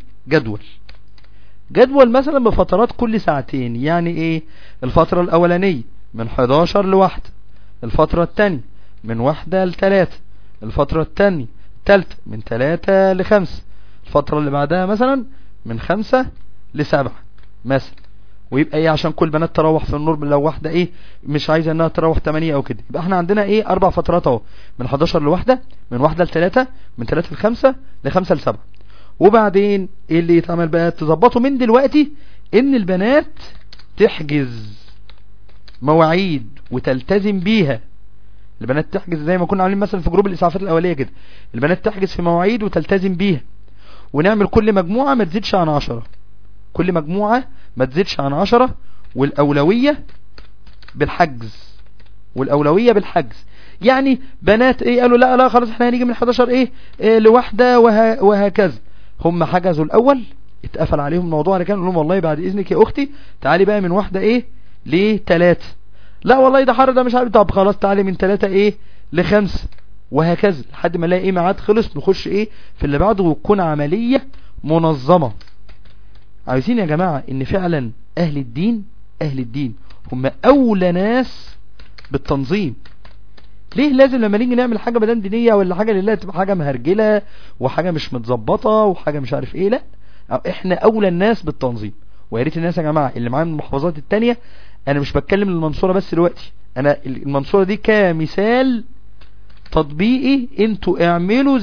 جدول مثلا بفترات كل ساعتين. يعني ايه؟ الفترة الاولانية من 11 لواحدة، الفترة التانية من 1 ل3، الفترة التالتة من 3 ل5، الفترة اللي بعدها مثلا من 5 ل7 مثلا. ويبقى ايه عشان كل بنات تروح في النور، لو واحدة ايه مش عايزة انها تروح 8 او كده، يبقى احنا عندنا ايه 4 فترات اهو، من 11 لواحدة، من 1 ل3، من 3 ل5، ل5 ل7. وبعدين ايه اللي يتعمل بقى؟ تظبطوا من دلوقتي ان البنات تحجز مواعيد وتلتزم بيها. البنات تحجز زي ما كنا عاملين مثلا في جروب الاسعافات الاولية كده، البنات تحجز في مواعيد وتلتزم بيها، ونعمل كل مجموعة ما تزيدش عن 10، كل مجموعة ما تزيدش عن 10، والأولوية بالحجز، والأولوية بالحجز. يعني بنات ايه قالوا لا خلاص احنا هنيجي من 11 ايه لواحدة وهكذا، هم حجزوا الأول اتقفل عليهم الموضوع، انا كان اقول لهم والله بعد اذنك يا اختي تعالي بقى من 1 ايه ل3، لا والله ده حر ده مش عارف، طب خلاص تعالي من 3 ايه ل5 وهكذا، لحد ما نلاقي ايه ميعاد خلص نخش ايه في اللي بعده، وتكون عملية منظمة. عايزين يا جماعة ان فعلا اهل الدين هم اولى ناس بالتنظيم. ليه لازم لما نيجي نعمل حاجة مدام دينية ولا حاجة لله تبقى حاجة مهرجلة وحاجة مش متظبطة وحاجة مش عارف ايه؟ لا، احنا اولى الناس بالتنظيم. ويا ريت الناس يا جماعة اللي معانا من المحافظات التانية، انا مش بتكلم المنصورة بس دلوقتي، انا المنصورة دي كمثال تطبيقي، انتوا اعملوا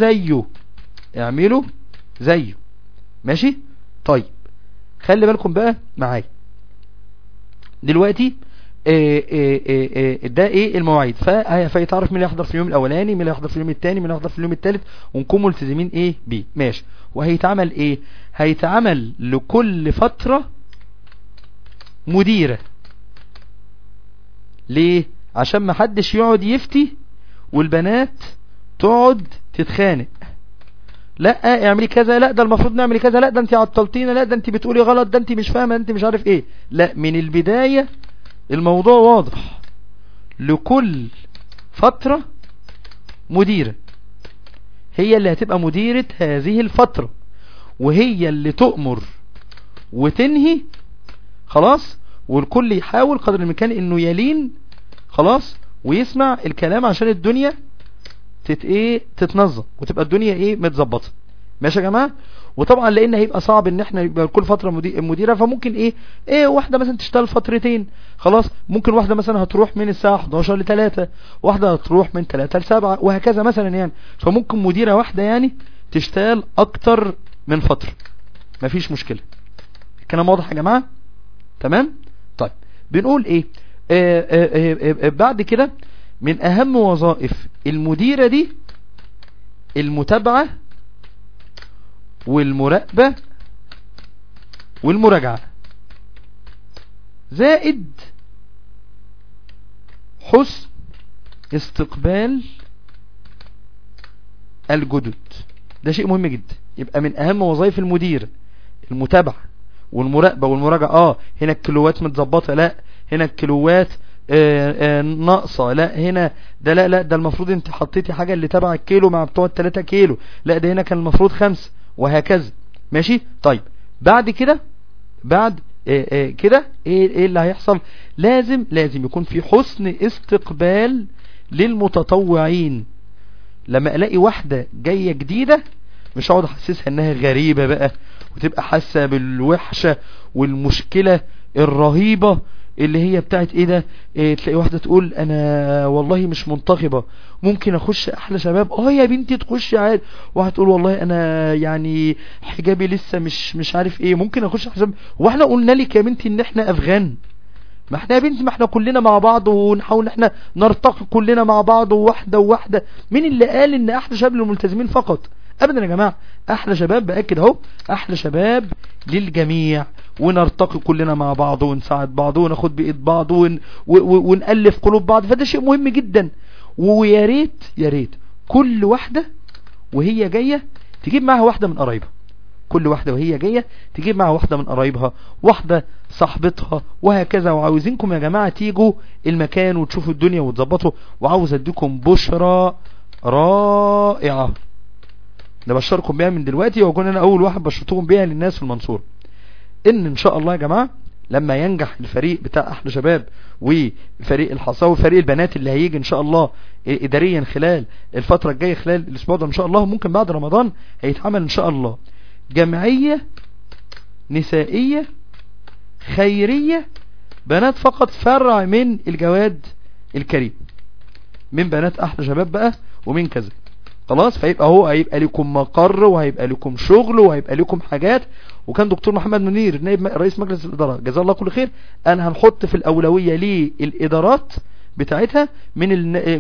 زيه، ماشي؟ طيب خلي بالكم بقى معايا دلوقتي ده ايه المواعيد، فيتعرف مين اللي يحضر في اليوم الاولاني، مين اللي يحضر في اليوم الثاني، مين اللي يحضر في اليوم الثالث، ونكون ملتزمين ايه بيه، ماشي؟ وهيتعمل ايه؟ هيتعمل لكل فترة مديرة. ليه؟ عشان ما حدش يقعد يفتي والبنات تقعد تتخانق، لا اعملي كذا، لا ده المفروض نعمل كذا، لا ده انت عطلتينا، لا ده انت بتقولي غلط، ده انت مش فاهمه، انت مش عارف ايه. لا، من البداية الموضوع واضح، لكل فترة مديرة، هي اللي هتبقى مديرة هذه الفترة، وهي اللي تؤمر وتنهي، خلاص؟ والكل يحاول قدر الامكان انه يلين، خلاص، ويسمع الكلام عشان الدنيا تتنظم وتبقى الدنيا ايه متظبطه، ماشي يا جماعه؟ وطبعا لان هيبقى صعب ان احنا يبقى كل فتره مديره، فممكن ايه واحده مثلا تشتغل فترتين، خلاص؟ ممكن واحده مثلا هتروح من الساعه 11 ل3، واحده هتروح من 3 ل7 وهكذا مثلا يعني. فممكن مديره واحده يعني تشتغل اكتر من فتره، مفيش مشكله. الكلام واضح يا جماعه؟ تمام. طيب بنقول ايه بعد كده؟ من اهم وظائف المديرة دي المتابعة والمراقبة والمراجعة، زائد حسن استقبال الجدد. ده شيء مهم جدا، يبقى من اهم وظائف المدير المتابعة والمراقبة والمراجعة. هنا الكيلوات متظبطة، لا هنا الكيلوات ناقصة، لا هنا ده لا ده المفروض انت حطيتي حاجة اللي تبع الكيلو مع بتوع 3 كيلو، لا ده هنا كان المفروض 5 وهكذا. ماشي. طيب بعد كده كده ايه اللي هيحصل؟ لازم يكون في حسن استقبال للمتطوعين. لما الاقي واحدة جاية جديدة مش هقعد احسسها انها غريبة بقى وتبقى حاسة بالوحشة والمشكلة الرهيبة اللي هي بتاعت ايه ده. تلاقي واحدة تقول انا والله مش منتخبة، ممكن اخش احلى شباب. يا بنتي تخش عادي. واحد تقول والله انا يعني حجابي لسه مش عارف ايه، ممكن اخش احلى شباب. واحنا قلنا لك يا بنتي ان احنا افغان؟ ما احنا يا بنتي ما احنا كلنا مع بعض ونحاول احنا نرتقي كلنا مع بعض وواحدة. مين اللي قال ان احلى شباب للملتزمين فقط؟ ابدا يا جماعة، احلى شباب باكد اهو، احلى شباب للجميع، ونرتقي كلنا مع بعض ونساعد بعض وناخد بايد بعض ونألف قلوب بعض. فده شيء مهم جدا. ويا ريت كل واحدة وهي جاية تجيب معها واحدة من قرايبها، كل واحدة وهي جاية تجيب معها واحدة من قرايبها، واحدة صاحبتها وهكذا. وعاوزينكم يا جماعة تيجوا المكان وتشوفوا الدنيا وتظبطوا. وعاوز اديكم بشرى رائعة ده بشركم بيها من دلوقتي، وأكون انا اول واحد بشرتكم بيها للناس في المنصورة، ان شاء الله يا جماعة لما ينجح الفريق بتاع احلى شباب وفريق الحصاوي وفريق البنات اللي هيجي ان شاء الله اداريا خلال الفترة الجاية، خلال الاسبوع ده ان شاء الله، ممكن بعد رمضان هيتعمل ان شاء الله جمعية نسائية خيرية بنات فقط، فرع من الجواد الكريم من بنات احلى شباب بقى ومن كذا. خلاص، هيبقى لكم مقر وهيبقى لكم شغل وهيبقى لكم حاجات. وكان دكتور محمد منير نائب رئيس مجلس الإدارة جزاه الله كل خير، أنا هنحط في الأولوية للإدارات بتاعتها من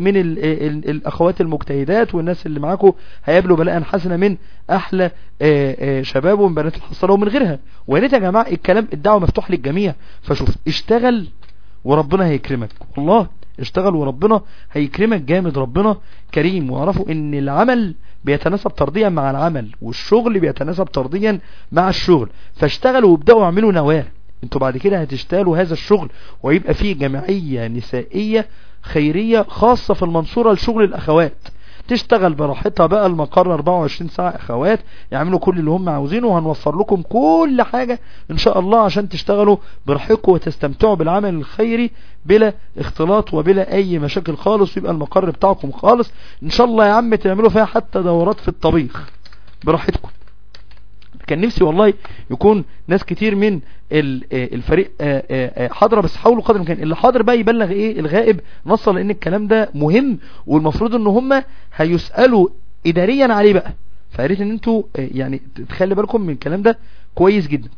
الأخوات المجتهدات والناس اللي معاكم هيقابلوا بلاء حسنة من أحلى شباب ومن بنات الحصالة ومن غيرها. ويا ريت يا جماعة الكلام الدعوة مفتوح للجميع. فشوف اشتغل وربنا هيكرمك، والله اشتغل وربنا هيكرمك جامد، ربنا كريم. واعرفوا ان العمل بيتناسب طرديا مع العمل، والشغل بيتناسب طرديا مع الشغل. فاشتغلوا وابدأوا اعملوا نواة، انتوا بعد كده هتشتغلوا هذا الشغل ويبقى فيه جمعية نسائية خيرية خاصة في المنصورة لشغل الاخوات، تشتغل براحتها بقى. المقر 24 ساعة اخوات يعملوا كل اللي هم عاوزينه، وهنوفر لكم كل حاجة ان شاء الله عشان تشتغلوا براحتكم وتستمتعوا بالعمل الخيري بلا اختلاط وبلا اي مشاكل خالص، ويبقى المقر بتاعكم خالص ان شاء الله. يا عم تعملوا فيها حتى دورات في الطبيخ براحتكم. كان نفسي والله يكون ناس كتير من الفريق حاضرة، بس حاولوا قدر الامكان اللي حاضر بقى يبلغ الغائب نصا، لان الكلام ده مهم والمفروض ان هم هيسألوا اداريا عليه بقى. فقريت ان انتوا يعني تخلي بالكم من الكلام ده كويس جدا.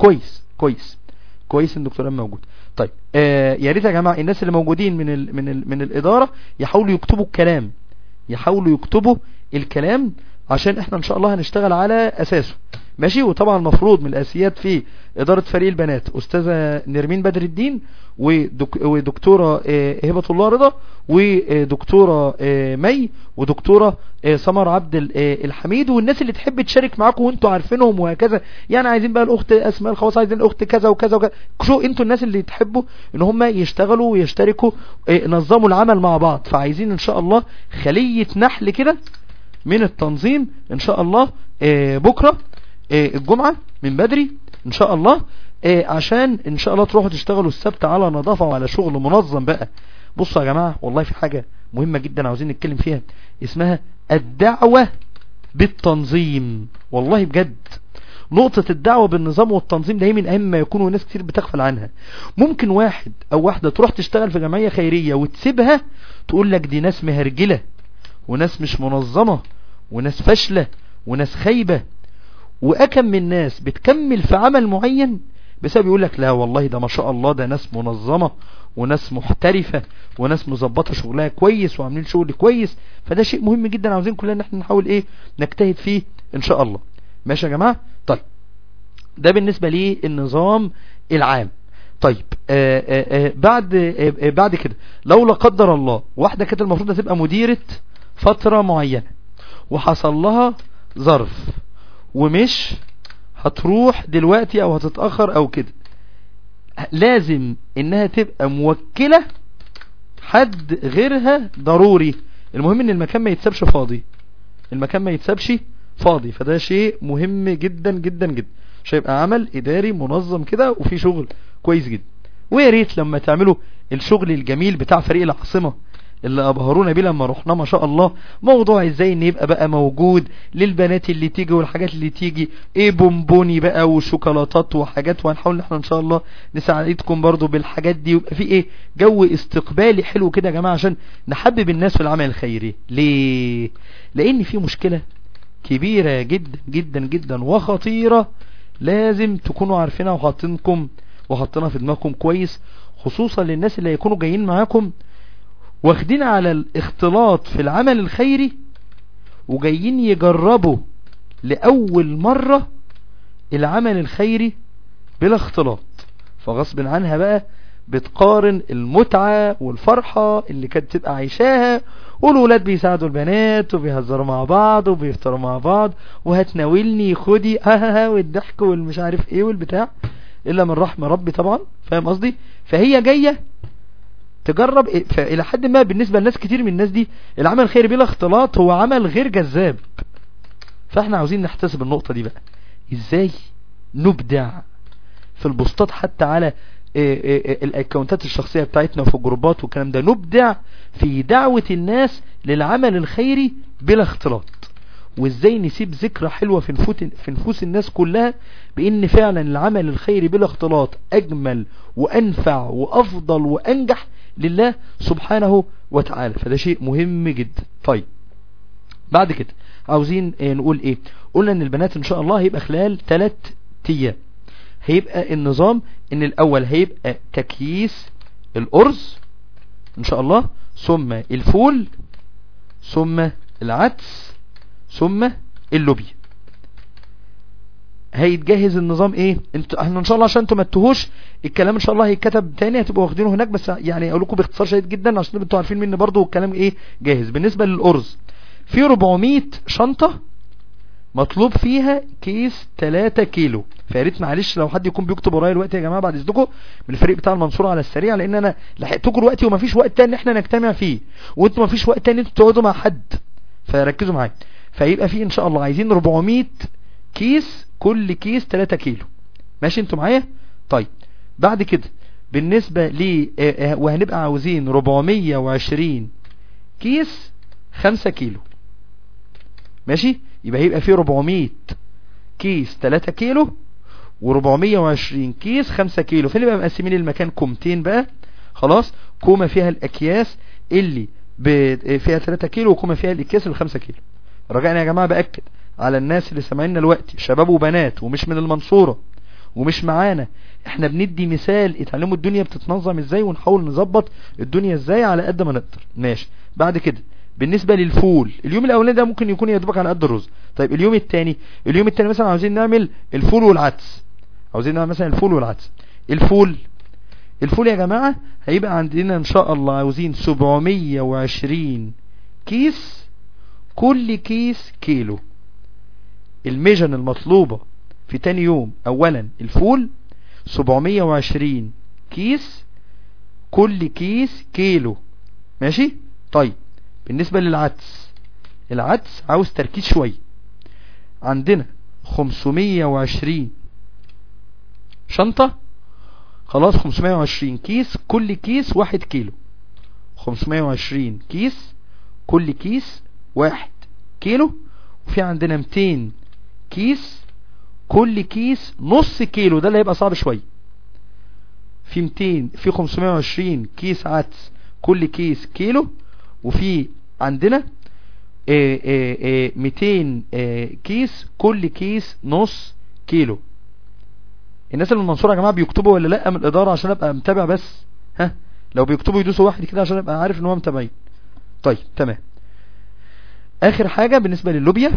كويس ان دكتور موجود. طيب يا ريت يا جماعة الناس اللي موجودين من الادارة يحاولوا يكتبوا الكلام عشان احنا ان شاء الله هنشتغل على اساسه. ماشي. وطبعا المفروض من الاساسيات في ادارة فريق البنات استاذة نرمين بدر الدين، ودكتورة هبة الله رضا، ودكتورة مي، ودكتورة سمر عبد الحميد. والناس اللي تحب تشارك معاكم وانتوا عارفينهم وهكذا، يعني عايزين بقى الاخت اسماء الخواص، عايزين الاخت كذا وكذا وكذا. شو انتوا الناس اللي تحبوا ان هم يشتغلوا ويشتركوا، نظموا العمل مع بعض. فعايزين ان شاء الله خلية نحل كده من التنظيم ان شاء الله بكرة الجمعة من بدري ان شاء الله، عشان ان شاء الله تروحوا تشتغلوا السبت على نظافة وعلى شغل منظم بقى. بصوا يا جماعة والله في حاجة مهمة جدا عاوزين نتكلم فيها، اسمها الدعوة بالتنظيم. والله بجد نقطة الدعوة بالنظام والتنظيم ده هي من اهم ما يكون، وناس كتير بتغفل عنها. ممكن واحد او واحدة تروح تشتغل في جمعية خيرية وتسيبها تقول لك دي ناس مهرجلة وناس مش منظمة وناس فاشلة وناس خايبة. وأكم من ناس بتكمل في عمل معين بسبب يقول لك لا والله ده ما شاء الله ده ناس منظمة وناس محترفة وناس مظبطة شغلها كويس وعاملين شغل كويس. فده شيء مهم جدا عاوزين كلنا ان احنا نحاول نجتهد فيه ان شاء الله. ماشي يا جماعة. طيب ده بالنسبة للنظام العام. طيب بعد كده لو لا قدر الله واحدة كانت المفروض تبقى مديرة فترة معينة وحصل لها ظرف ومش هتروح دلوقتي او هتتأخر او كده، لازم انها تبقى موكلة حد غيرها ضروري. المهم ان المكان ما يتسابش فاضي، المكان ما يتسابش فاضي، فده شيء مهم جدا جدا جدا. مش هيبقى عمل اداري منظم كده وفي شغل كويس جدا. ويا ريت لما تعملوا الشغل الجميل بتاع فريق العاصمة اللي ابهرونا بيه لما رحنا ما شاء الله، موضوع ازاي ان يبقى بقى موجود للبنات اللي تيجي والحاجات اللي تيجي، ايه بونبوني بقى وشوكولاتات وحاجات، وهنحاول احنا ان شاء الله نساعدكم برضو بالحاجات دي، ويبقى في ايه جو استقبالي حلو كده يا جماعة عشان نحبب الناس في العمل الخيري. ليه؟ لان في مشكلة كبيرة جدا جدا جدا وخطيرة لازم تكونوا عارفينها وحاطينها في دماغكم كويس، خصوصا للناس اللي هيكونوا جايين معاكم واخدين على الاختلاط في العمل الخيري وجايين يجربوا لأول مرة العمل الخيري بلا اختلاط، فغصب عنها بقى بتقارن المتعة والفرحة اللي كانت تبقى عايشاها، والولاد بيساعدوا البنات وبيهزروا مع بعض وبيفطروا مع بعض وهتناولني خدي ها والضحك والمش عارف ايه والبتاع، الا من رحم ربي طبعا، فاهم قصدي؟ فهي جاية تجرب. فإلى حد ما بالنسبة لناس كتير من الناس دي العمل الخيري بلا اختلاط هو عمل غير جذاب. فاحنا عاوزين نحتسب النقطة دي بقى، ازاي نبدع في البوستات حتى على الاكونتات الشخصية بتاعتنا وفي الجروبات والكلام ده، نبدع في دعوة الناس للعمل الخيري بلا اختلاط، وازاي نسيب ذكرى حلوة في نفوس الناس كلها بان فعلا العمل الخيري بلا اختلاط اجمل وانفع وافضل وانجح لله سبحانه وتعالى، فده شيء مهم جدا. طيب بعد كده عاوزين نقول ايه؟ قلنا ان البنات ان شاء الله هيبقى خلال 3 ايام هيبقى النظام ان الاول هيبقى تكييس الارز ان شاء الله، ثم الفول، ثم العدس، ثم اللوبيا. هيتجهز النظام ايه؟ احنا ان شاء الله عشان انتوا ما تتوهوش الكلام ان شاء الله هيتكتب تاني هتبقوا واخدينه هناك، بس يعني اقول لكم باختصار شديد جدا عشان انتوا عارفين مني برضو الكلام ايه جاهز. بالنسبة للأرز في 400 شنطة مطلوب فيها كيس 3 كيلو، فياريت معلش لو حد يكون بيكتب ورايا الوقت يا جماعه بعد اذنكم من الفريق بتاع المنصوره على السريع، لان انا لحقتكم الوقت ومفيش وقت تاني احنا نجتمع فيه، وانتوا مفيش وقت تاني انتوا تقعدوا مع حد، فركزوا معايا. فيبقى فيه ان شاء الله عايزين 400 كيس، كل كيس 3 كيلو، ماشي انتوا معايا؟ طيب بعد كده بالنسبه ل وهنبقى عاوزين 420 كيس 5 كيلو، ماشي؟ يبقى هيبقى فيه 400 كيس 3 كيلو و420 كيس 5 كيلو. فنبقى مقسمين المكان كومتين بقى، خلاص، كومة فيها الاكياس اللي فيها 3 كيلو وكومة فيها الاكياس اللي 5 كيلو. رجعنا يا جماعة بأكد على الناس اللي سامعيننا الوقت شباب وبنات ومش من المنصورة ومش معانا، احنا بندي مثال اتعلموا الدنيا بتتنظم ازاي ونحاول نظبط الدنيا ازاي على قد ما نقدر، ماشي؟ بعد كده بالنسبة للفول اليوم الاولاني ده ممكن يكون يدوبك على قد الرز. طيب اليوم الثاني مثلا عاوزين نعمل الفول والعدس، عاوزين نعمل مثلا الفول والعدس. الفول يا جماعة هيبقى عندنا ان شاء الله عاوزين 720 كيس، كل كيس كيلو. الميجن المطلوبة في تاني يوم اولا الفول 720 كيس، كل كيس كيلو، ماشي؟ طيب بالنسبة للعدس، العدس عاوز تركيز شوية، عندنا 520 شنطة، خلاص 520 كيس، كل كيس 1 كيلو، 520 كيس كل كيس 1 كيلو. وفي عندنا 200 كيس كل كيس نص كيلو، ده اللي هيبقى صعب شوية. في 520 كيس عدس كل كيس كيلو، وفي عندنا 200 كيس كل كيس نص كيلو. الناس اللي من المنصورة يا جماعة بيكتبوا ولا لا من الإدارة عشان ابقى متابع بس؟ ها لو بيكتبوا يدوسوا 1 كده عشان ابقى عارف ان هو متابعين. طيب تمام. اخر حاجة بالنسبة لللوبيا،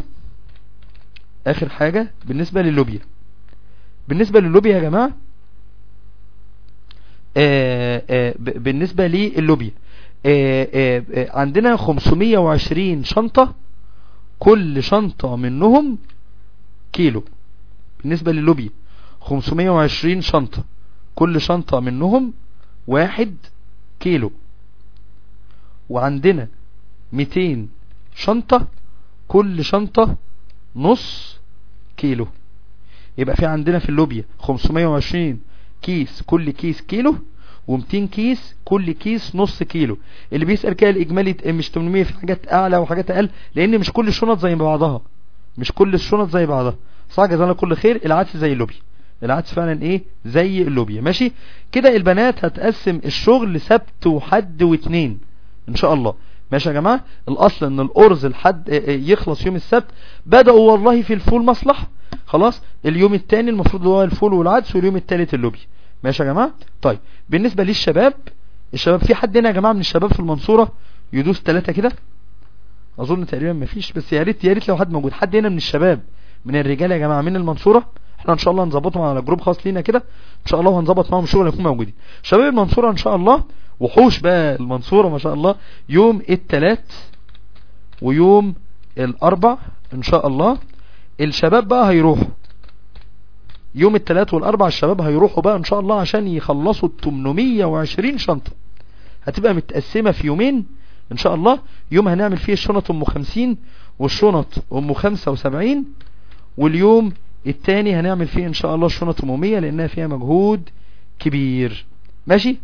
بالنسبة لللوبيا يا جماعة بالنسبة لللوبيا عندنا 520 شنطة، كل شنطة منهم كيلو. بالنسبة لللوبيا 520 شنطة، كل شنطة منهم 1 كيلو. وعندنا 200 شنطة، كل شنطة نص كيلو. يبقى في عندنا في اللوبيا 520 كيس، كل كيس كيلو، و200 كيس كل كيس نص كيلو. اللي بيسأل كده الإجمالي مش 800، في حاجات أعلى وحاجات أقل، لأن مش كل الشنط زي بعضها، مش كل الشنط زي بعضها. صح، جزانا كل خير. العدس زي اللوبيا، العدس فعلا ايه زي اللوبيا. ماشي كده. البنات هتقسم الشغل سبت وحد واثنين ان شاء الله. ماشي يا جماعة. الاصل ان الارز الحد يخلص يوم السبت. بدأوا والله في الفول مصلح، خلاص اليوم الثاني المفروض هو الفول والعدس، واليوم الثالث اللوبيا. ماشي يا جماعة. طيب بالنسبة للشباب، الشباب في حد هنا يا جماعة من الشباب في المنصورة يدوس 3 كده؟ اظن تقريبا مفيش، بس يا ريت لو حد موجود، حد هنا من الشباب من الرجال يا جماعة من المنصورة. احنا ان شاء الله هنظبطهم على جروب خاص لينا كده ان شاء الله، وهنظبط معاهم شغل يكونوا موجودين. شباب المنصورة ان شاء الله، وحوش بقى المنصورة ما شاء الله، يوم الثلاث ويوم الاربع ان شاء الله الشباب بقى هيروحوا. يوم الثلاث والاربع الشباب هيروحوا بقى ان شاء الله عشان يخلصوا 820 شنطة. هتبقى متقسمة في يومين ان شاء الله. يوم هنعمل فيه الشنط ام 50 والشنط ام 75، واليوم التاني هنعمل فيه ان شاء الله الشنط ام 100 لانها فيها مجهود كبير. ماشي.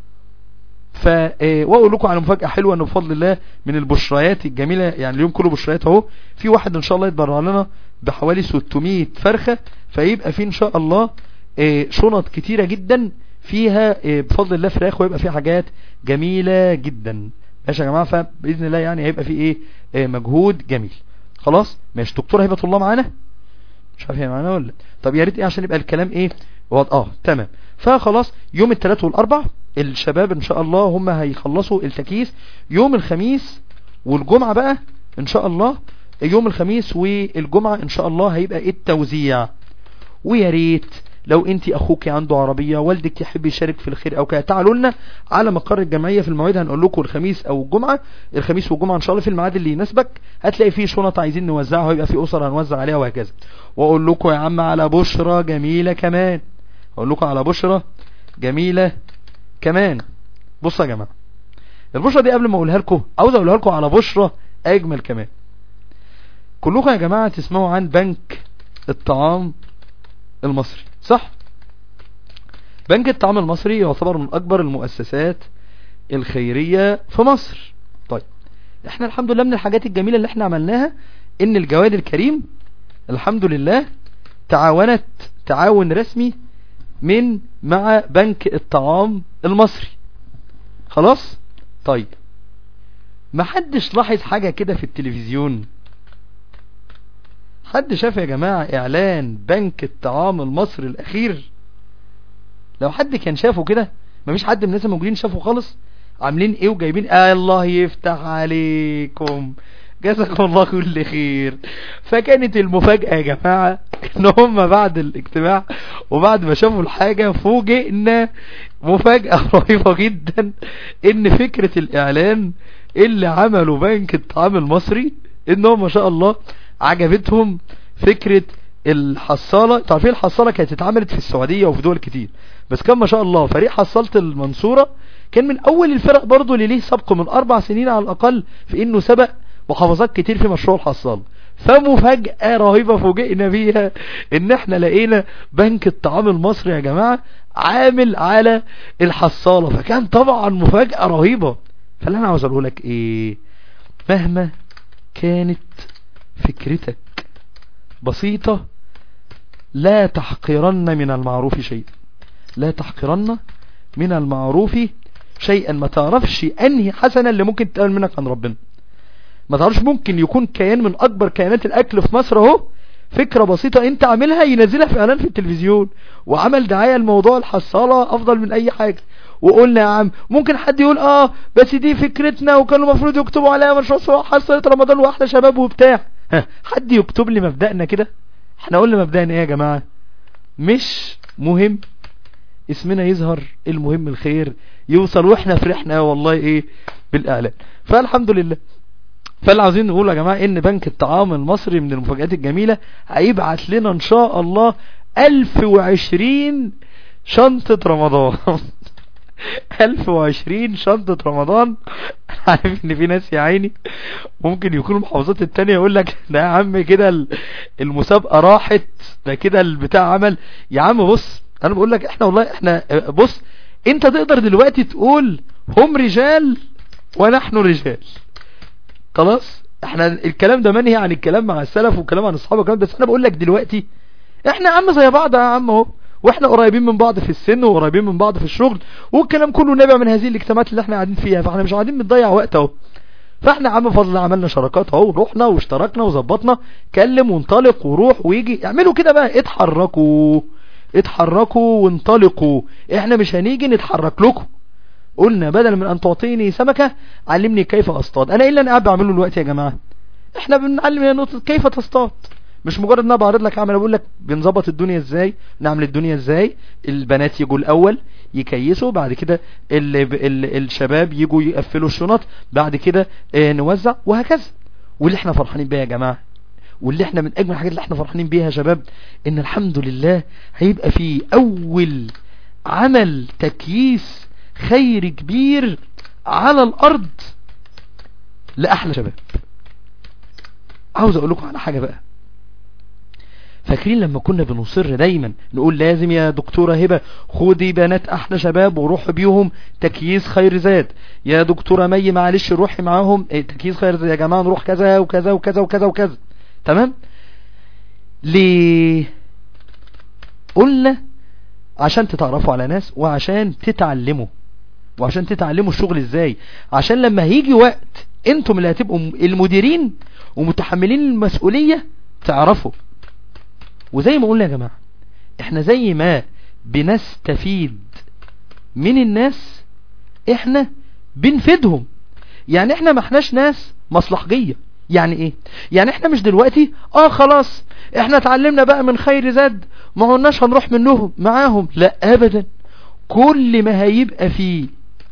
واقول لكم على مفاجأة حلوة انه بفضل الله من البشريات الجميلة، يعني اليوم كله بشريات اهو. في واحد ان شاء الله يتبرع لنا بحوالي 600 فرخة، فيبقى في ان شاء الله شنط كتيرة جدا فيها بفضل الله فراخ، ويبقى فيها حاجات جميلة جدا. ماشي يا جماعة. فبإذن الله يعني هيبقى في مجهود جميل. خلاص ماشي. دكتور هبة الله معانا؟ مش عارف هي معانا ولا؟ طب يا ريت عشان يبقى الكلام تمام. فخلاص يوم الثلاث والاربع الشباب ان شاء الله هم هيخلصوا التكييس. يوم الخميس والجمعة بقى ان شاء الله، يوم الخميس والجمعة ان شاء الله هيبقى التوزيع. ويا ريت لو انت اخوك عنده عربية، والدك يحب يشارك في الخير او كده، تعالوا لنا على مقر الجمعية في المواعيد، هنقول لكم الخميس او الجمعة. الخميس والجمعة ان شاء الله في الميعاد اللي يناسبك، هتلاقي فيه شنط عايزين نوزعها، ويبقى في اسر هنوزع عليها وهكذا. واقول لكم يا عم على بشرة جميلة كمان، اقول لكم على بشرة جميلة كمان. بصوا يا جماعة، البشرة دي قبل ما اقولها لكم عاوز اقولها لكم على بشرة اجمل كمان. كلكم يا جماعة تسمعوا عن بنك الطعام المصري، صح؟ بنك الطعام المصري يعتبر من اكبر المؤسسات الخيرية في مصر. طيب احنا الحمد لله من الحاجات الجميلة اللي احنا عملناها ان الجواد الكريم الحمد لله تعاونت تعاون رسمي مع بنك الطعام المصري. خلاص. طيب ما حدش لاحظ حاجة كده في التلفزيون؟ حد شاف يا جماعة اعلان بنك الطعام المصري الاخير؟ لو حد كان شافه كده، مفيش حد من الناس الموجودين شافه خالص. عاملين ايه وجايبين الله يفتح عليكم، جزاكم الله كل خير. فكانت المفاجأة يا جماعة ان هم بعد الاجتماع وبعد ما شافوا الحاجة فوجئنا مفاجأة رهيبة جدا، ان فكرة الاعلان اللي عملوا بنك الطعام المصري انهم ما شاء الله عجبتهم فكرة الحصالة. تعرفين الحصالة كانت اتعملت في السعودية وفي دول كتير، بس كان ما شاء الله فريق حصالة المنصورة كان من اول الفرق برضو اللي ليه سبق من 4 سنين على الاقل في انه سبق محافظات كتير في مشروع الحصالة. فمفاجأة رهيبة فوجئنا بيها ان احنا لقينا بنك الطعام المصري يا جماعة عامل على الحصالة، فكان طبعا مفاجأة رهيبة. فاللي انا عاوز اقوله لك ايه، مهما كانت فكرتك بسيطة لا تحقرن من المعروف شيئا، لا تحقرن من المعروف شيئا. ما تعرفش انهي حسنة اللي ممكن تقال منك عن ربنا، ما تعرفش ممكن يكون كيان من اكبر كيانات الاكل في مصر اهو فكرة بسيطة انت عاملها ينزلها في اعلان في التلفزيون وعمل دعاية لموضوع الحصالة افضل من اي حاجة. وقلنا يا عم ممكن حد يقول بس دي فكرتنا وكانوا المفروض يكتبوا عليها مشروع سواء حصلة رمضان واحلى شباب وبتاع. حد يكتب لي مبدأنا كده؟ احنا قلنا مبدأنا ايه يا جماعة؟ مش مهم اسمنا يظهر، المهم الخير يوصل، واحنا فرحنا والله ايه بالاعلان. فالحمد لله. فاللي عاوزين نقول يا جماعة ان بنك الطعام المصري من المفاجآت الجميلة هيبعت لنا ان شاء الله 1020 شنطة رمضان. 1020 شنطة رمضان. عارف ان في ناس يا عيني ممكن يكونوا المحافظات التانية يقول لك ده يا عم كده المسابقة راحت، ده كده البتاع عمل. يا عم بص، انا بقول لك احنا والله احنا بص، انت تقدر دلوقتي تقول هم رجال ونحن رجال، خلاص. احنا الكلام ده منهي عن الكلام مع السلف والكلام عن الصحابة والكلام، بس انا بقول لك دلوقتي احنا يا عم زي بعض يا عم اهو، واحنا قريبين من بعض في السن وقريبين من بعض في الشغل، والكلام كله نابع من هذه الاجتماعات اللي احنا قاعدين فيها، فاحنا مش قاعدين بنضيع وقت اهو. فاحنا يا عم فضل عملنا شراكات اهو، رحنا واشتركنا وظبطنا، كلم وانطلق وروح ويجي، اعملوا كده بقى، اتحركوا وانطلقوا. احنا مش هنيجي نتحرك لكم. قلنا بدل من ان تعطيني سمكة علمني كيف اصطاد. انا ايه اللي انا قاعد بعمله دلوقتي يا جماعة؟ احنا بنعلم نقطة كيف تصطاد، مش مجرد ان انا بعرض لك عمل، بقول لك بنظبط الدنيا ازاي، نعمل الدنيا ازاي. البنات يجوا الاول يكيسوا، بعد كده الشباب يجوا يقفلوا الشنط، بعد كده نوزع، وهكذا. واللي احنا فرحانين بيها يا جماعة، واللي احنا من اجمل الحاجات اللي احنا فرحانين بيها يا شباب، ان الحمد لله هيبقى في اول عمل تكييس خير كبير على الارض لاحلى شباب. عاوز اقول لكم على حاجة بقى. فاكرين لما كنا بنصر دايما نقول لازم يا دكتورة هبة خدي بنات احلى شباب وروحي بيهم تكييس خير زاد، يا دكتورة مي معلش روحي معاهم تكييس خير زاد، يا جماعة نروح كذا وكذا وكذا وكذا وكذا، تمام؟ ليه؟ قلنا عشان تتعرفوا على ناس، وعشان تتعلموا الشغل ازاي، عشان لما هيجي وقت انتم اللي هتبقوا المديرين ومتحملين المسؤولية تعرفوا. وزي ما قلنا يا جماعة، احنا زي ما بنستفيد من الناس احنا بنفيدهم. يعني احنا ما احناش ناس مصلحجية. يعني ايه؟ يعني احنا مش دلوقتي خلاص احنا اتعلمنا بقى من خير زاد ما قلناش هنروح منهم معاهم، لا ابدا. كل ما هيبقى فيه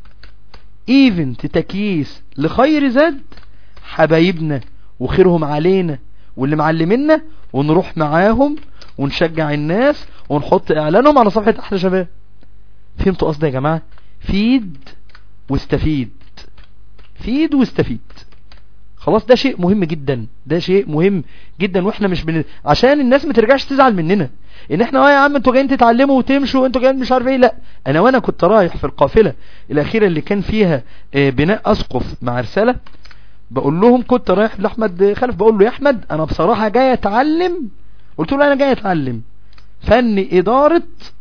ايفنت تكييس لخير زاد حبايبنا وخيرهم علينا واللي معلمينا، ونروح معاهم ونشجع الناس ونحط اعلانهم على صفحة احلى شباب. فهمتوا قصدي يا جماعة؟ فيد واستفيد، فيد واستفيد. خلاص، ده شيء مهم جدا، ده شيء مهم جدا. واحنا مش عشان الناس ما ترجعش تزعل مننا ان احنا يا عم انتوا جايين تتعلموا وتمشوا وانتوا جايين مش عارف ايه. لا، وانا كنت رايح في القافلة الاخيرة اللي كان فيها بناء اسقف مع رسالة، بقول لهم كنت رايح لأحمد خلف، بقول له يا أحمد أنا بصراحة جاي أتعلم، قلت له أنا جاي أتعلم فن إدارة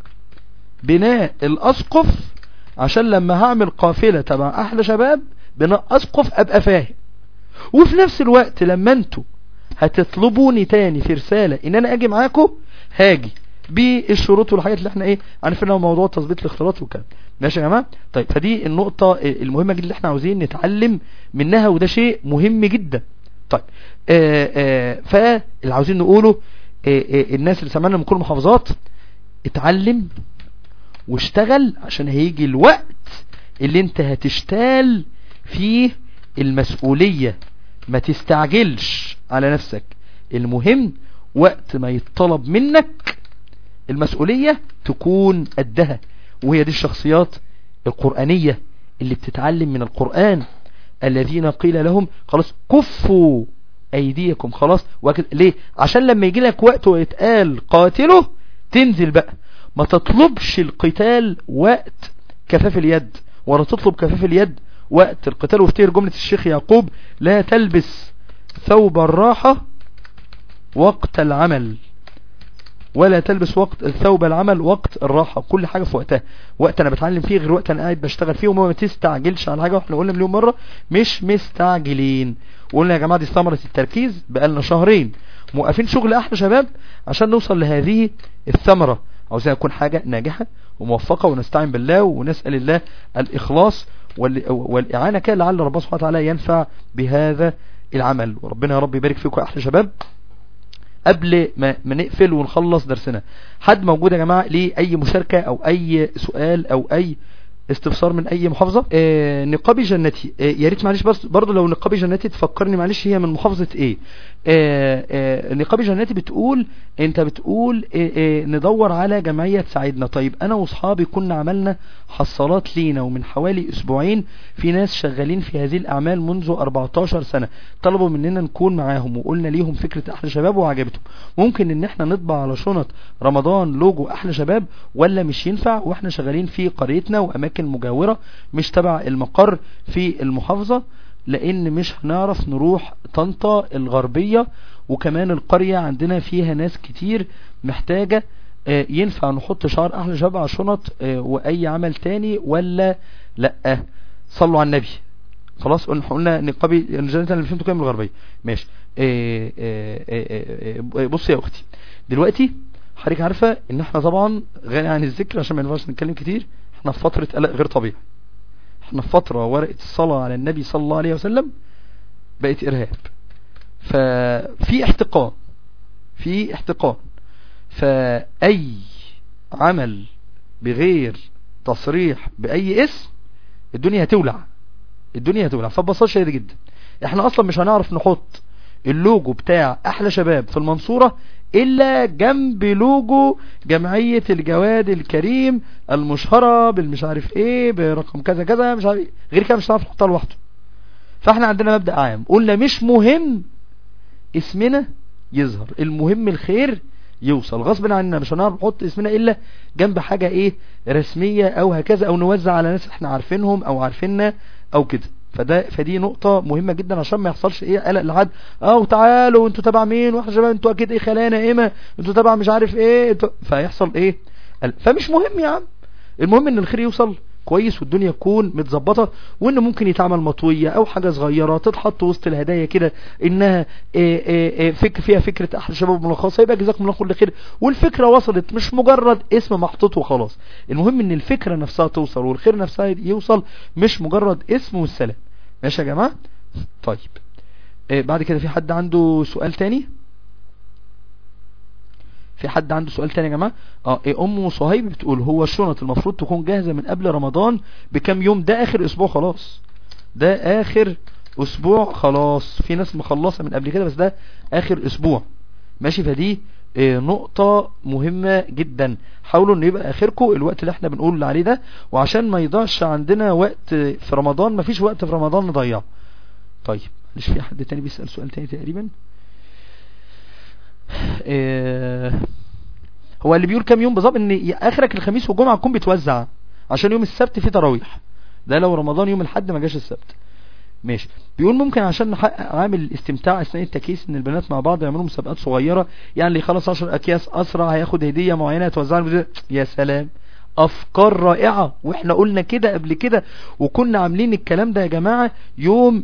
بناء الأسقف، عشان لما هعمل قافلة تبع أحلى شباب بناء أسقف أبقى فاهم. وفي نفس الوقت لما أنتوا هتطلبوني تاني في رسالة إن أنا أجي معاكم هاجي بالشروط والحاجات اللي احنا عارفينها، موضوع تظبيط الاختلاط وكده. ماشي يا جماعه؟ طيب، فدي النقطه المهمه جدا اللي احنا عاوزين نتعلم منها، وده شيء مهم جدا. طيب فاللي عاوزين نقوله الناس اللي سمعنا من كل المحافظات، اتعلم واشتغل عشان هيجي الوقت اللي انت هتشتغل فيه المسؤوليه. ما تستعجلش على نفسك، المهم وقت ما يتطلب منك المسؤولية تكون قدها. وهي دي الشخصيات القرآنية اللي بتتعلم من القرآن، الذين قيل لهم خلاص كفوا أيديكم. خلاص، ليه؟ عشان لما يجي لك وقت ويتقال قاتله تنزل بقى. ما تطلبش القتال وقت كفاف اليد، ولا تطلب كفاف اليد وقت القتال. وافتكر جملة الشيخ يعقوب: لا تلبس ثوب الراحة وقت العمل، ولا تلبس ثوب العمل وقت الراحة. كل حاجة في وقتها، وقت انا بتعلم فيه غير وقت انا قاعد بشتغل فيه. وما تستعجلش على حاجة، واحنا قلنا مليون مرة مش مستعجلين. وقلنا يا جماعة دي ثمرة التركيز، بقالنا شهرين موقفين شغل احلى شباب عشان نوصل لهذه الثمرة. عاوزين يكون حاجة ناجحة وموفقة، ونستعين بالله ونسأل الله الإخلاص والإعانة كده، لعل ربنا سبحانه وتعالى ينفع بهذا العمل. وربنا يا رب يبارك فيكم يا احلى شباب. قبل ما نقفل ونخلص درسنا. حد موجود يا جماعة ليه اي مشاركة او اي سؤال او اي استفسار من اي محافظة؟ نقابي جنتي، يا ريت معلش بس برضو لو نقابي جنتي تفكرني معلش هي من محافظة ايه. نقابي جنتي بتقول انت بتقول ندور على جمعية تساعدنا. طيب انا واصحابي كنا عملنا حصالات لينا، ومن حوالي اسبوعين في ناس شغالين في هذه الاعمال منذ 14 سنة طلبوا مننا نكون معاهم، وقلنا ليهم فكرة احلى شباب وعجبتهم. ممكن ان احنا نطبع على شنط رمضان لوجو احلى شباب ولا مش ينفع؟ واحنا شغالين في قريتنا واماكن مجاورة مش تبع المقر في المحافظة، لان مش هنعرف نروح طنطا الغربية، وكمان القرية عندنا فيها ناس كتير محتاجة. ينفع نحط شعار احلى شباب على شنط واي عمل تاني ولا لا؟ صلوا على النبي. خلاص قلنا نقابي الجنة اللي فهمتوا كام الغربية. ماشي. بص يا اختي، دلوقتي حضرتك عارفة ان احنا طبعا غني عن الذكر عشان ما ينفعش نتكلم كتير، احنا في فترة قلق غير طبيعي. احنا في فترة ورقة الصلاة على النبي صلى الله عليه وسلم بقت ارهاب، ففي احتقان فاي عمل بغير تصريح باي اسم الدنيا هتولع فببساطة شديدة جدا. احنا اصلا مش هنعرف نحط اللوجو بتاع احلى شباب في المنصورة الا جنب لوجو جمعية الجواد الكريم المشهرة بالمش عارف ايه برقم كذا كذا مش عارف ايه، غير كده مش هنعرف نحطها لوحده. فاحنا عندنا مبدأ عام قلنا مش مهم اسمنا يظهر، المهم الخير يوصل غصب عننا. مش هنعرف نحط اسمنا الا جنب حاجة ايه رسمية او هكذا، او نوزع على ناس احنا عارفينهم او عارفيننا او كده. فدي نقطة مهمة جدا عشان ما يحصلش ايه قلق لحد تعالوا انتوا تبع مين، واحنا شباب انتوا اكيد ايه خلانا ايه انتوا تبع مش عارف ايه فيحصل ايه قلق. فمش مهم يا عم، المهم ان الخير يوصل كويس والدنيا تكون متظبطه، وان ممكن يتعمل مطويه او حاجه صغيره تتحط وسط الهدايا كده انها فيها فكره احلى شباب ملخصه، يبقى جزاكم الله كل خير والفكره وصلت، مش مجرد اسم محطوط وخلاص. المهم ان الفكره نفسها توصل والخير نفسها يوصل، مش مجرد اسم والسلام. ماشي يا جماعه؟ طيب بعد كده في حد عنده سؤال تاني؟ في حد عنده سؤال تاني يا جماعه؟ ام صهيب بتقول هو الشنط المفروض تكون جاهزه من قبل رمضان بكام يوم؟ ده اخر اسبوع خلاص، ده اخر اسبوع خلاص. في ناس مخلصه من قبل كده بس ده اخر اسبوع. ماشي؟ فدي نقطه مهمه جدا، حاولوا ان يبقى اخركم الوقت اللي احنا بنقول عليه ده، وعشان ما يضيعش عندنا وقت في رمضان، مفيش وقت في رمضان نضيعه. طيب مش في حد تاني بيسأل سؤال تاني تقريبا؟ هو اللي بيقول كام يوم بالظبط ان اخرك الخميس والجمعه تكون بتوزع، عشان يوم السبت فيه تراويح، ده لو رمضان يوم الاحد ما جاش السبت. ماشي. بيقول ممكن عشان نحقق عامل الاستمتاع اثناء التكييس ان البنات مع بعض يعملوا مسابقات صغيره، يعني اللي يخلص 10 اكياس اسرع هياخد هديه معينه توزعها. يا سلام، افكار رائعه، واحنا قلنا كده قبل كده، وكنا عاملين الكلام ده يا جماعه يوم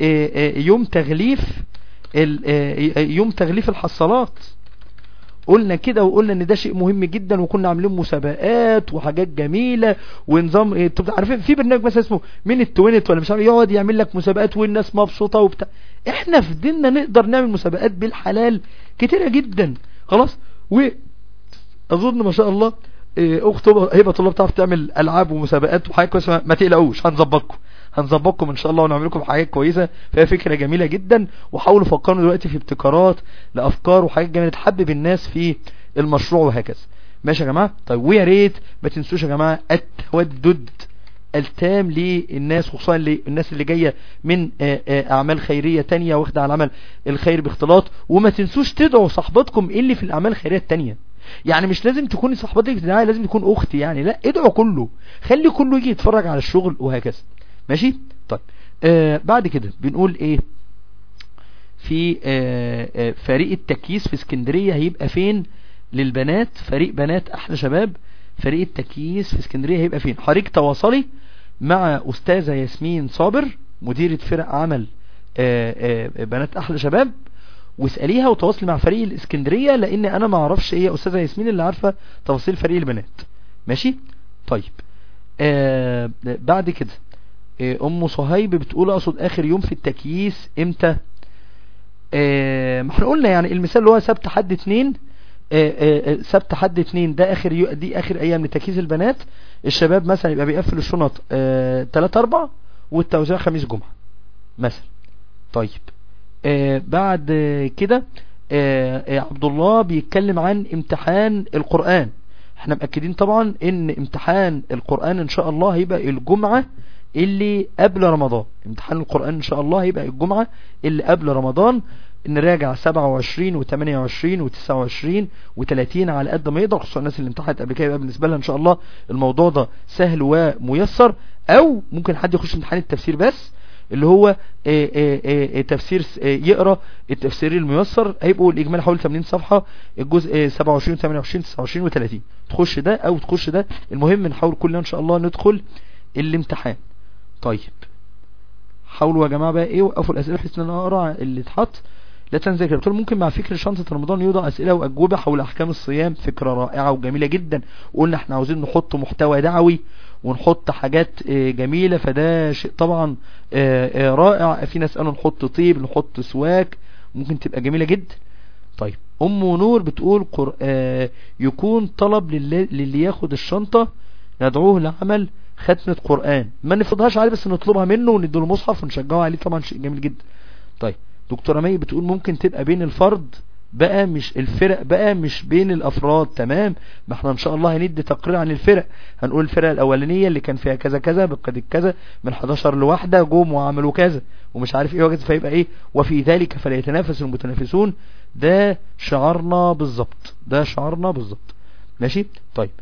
يوم تغليف الحصالات، قلنا كده وقلنا ان ده شيء مهم جدا، وكنا عاملين مسابقات وحاجات جميلة ونظام انتوا عارفين في برنامج مثلا اسمه من التوينت ولا مش عارف، يقعد يعمل لك مسابقات والناس مبسوطة وبتاع. احنا في ديننا نقدر نعمل مسابقات بالحلال كتيرة جدا. خلاص. واظن ما شاء الله اخت هبه الله بتعرف تعمل العاب ومسابقات وحاجات كويسه، ما تقلقوش هنظبطكم ان شاء الله ونعمل لكم حاجات كويسه. فهي فكره جميله جدا، وحاولوا فكروا دلوقتي في ابتكارات لافكار وحاجات جميله تحبب الناس في المشروع وهكذا. ماشي يا جماعه؟ طيب ويا ريت ما تنسوش يا جماعه التودد التام للناس، خصوصا للناس اللي جايه من اعمال خيريه تانية واخده على العمل الخير باختلاط. وما تنسوش تدعوا صاحباتكم اللي في الاعمال الخيريه التانية، يعني مش لازم تكوني صاحبتك تدعي لازم تكون اختي، يعني لا، ادعوا كله، خلي كله يجي يتفرج على الشغل وهكذا. ماشي؟ طيب بعد كده بنقول ايه؟ في فريق التكييس في اسكندرية هيبقى فين للبنات؟ فريق بنات احلى شباب، فريق التكييس في اسكندرية هيبقى فين؟ حضرتك تواصلي مع استاذة ياسمين صابر مديرة فرق عمل بنات احلى شباب واسأليها، وتواصلي مع فريق الاسكندرية، لان انا ما اعرفش ايه، استاذة ياسمين اللي عارفة تفاصيل فريق البنات. ماشي؟ طيب بعد كده ام صهيب بتقول اقصد اخر يوم في التكييس امتى؟ ما احنا قلنا يعني المثال اللي هو سبت حد 2، سبت حد 2 ده دي اخر ايام لتجهيز البنات. الشباب مثلا يبقى بيقفل الشنط 3-4 والتوزيع خميس جمعة مثلا. طيب بعد كده عبد الله بيتكلم عن امتحان القرآن. احنا مأكدين طبعا ان امتحان القرآن ان شاء الله هيبقى الجمعة اللي قبل رمضان. امتحان القرآن ان شاء الله هيبقى الجمعة اللي قبل رمضان. نراجع 27 و28 و29 و30 على قد ما يقدر، خصوصا الناس اللي امتحنت قبل كده يبقى بالنسبة لها ان شاء الله الموضوع ده سهل وميسر. او ممكن حد يخش امتحان التفسير بس اللي هو تفسير يقرأ التفسير الميسر، هيبقوا الإجمال حوالي 80 صفحة، الجزء 27 28 29 و30. تخش ده أو تخش ده، المهم نحاول كلنا إن شاء الله ندخل الامتحان. طيب حاولوا يا جماعة بقى إيه، وقفوا الأسئلة بحيث إن أنا أقرأ اللي اتحط. لا تنسى كده. بتقول ممكن مع فكر شنطة رمضان يوضع أسئلة وأجوبة حول أحكام الصيام. فكرة رائعة وجميلة جدا. وقلنا احنا عاوزين نحط محتوى دعوي ونحط حاجات جميلة، فده شيء طبعا رائع. في ناس قالوا نحط طيب، نحط سواك، ممكن تبقى جميلة جدا. طيب أم نور بتقول يكون طلب للي ياخد الشنطة ندعوه لعمل ختمة قرآن، ما نفرضهاش عليه بس نطلبها منه ونديله المصحف ونشجعه عليه، طبعا شيء جميل جدا. طيب دكتورة مي بتقول ممكن تبقى بين الفرد بقى مش الفرق بقى، مش بين الافراد. تمام، ما احنا ان شاء الله هندي تقرير عن الفرق. هنقول الفرقه الاولانيه اللي كان فيها كذا كذا بقد كذا من 11 لواحده جم وعملوا كذا ومش عارف ايه وكذا، فيبقى ايه وفي ذلك فليتنافس المتنافسون. ده شعارنا بالظبط، ده شعارنا بالظبط. ماشي. طيب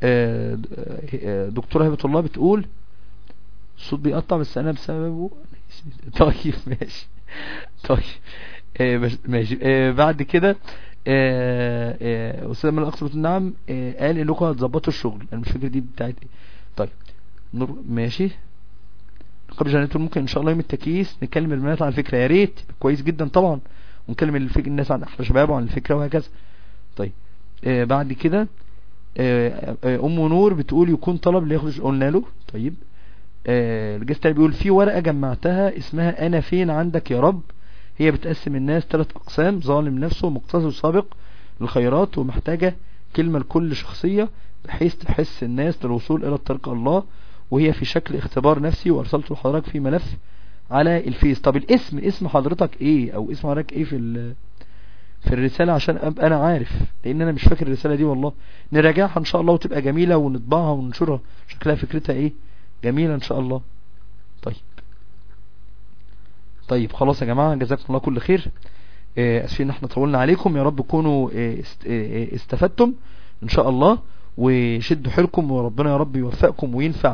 دكتوره هبه الله بتقول الصوت بيقطع بس انا بسببه. طيب ماشي. طيب ماشي. بعد كده أستاذ من الأقصى بتقول نعم، قال انكم هتظبطوا الشغل. انا مش فاكر دي بتاعت ايه. طيب ماشي. قبل جنات ممكن ان شاء الله يوم التكييس نكلم البنات عن الفكرة، يا ريت، كويس جدا طبعا، ونكلم الناس عن احلى شباب وعن الفكرة وهكذا. طيب بعد كده ام نور بتقول يكون طلب اللي ياخد، قلنا له. طيب الجست بيقول في ورقة جمعتها اسمها انا فين عندك يا رب، هي بتقسم الناس 3 اقسام: ظالم نفسه ومقتصد وسابق للخيرات، ومحتاجة كلمة لكل شخصية بحيث تحس الناس للوصول الى طريق الله، وهي في شكل اختبار نفسي وارسلته لحضرتك في ملف على الفيس. طب الاسم، اسم حضرتك ايه او اسم حضرتك ايه في الرسالة عشان ابقى انا عارف، لان انا مش فاكر الرسالة دي والله. نراجعها ان شاء الله وتبقى جميلة ونطبعها وننشرها، شكلها فكرتها ايه جميلة ان شاء الله. طيب خلاص يا جماعة، جزاكم الله كل خير. اسفين ان احنا طولنا عليكم، يا رب تكونوا استفدتم ان شاء الله، وشدوا حيلكم، وربنا يا رب يوفقكم وينفع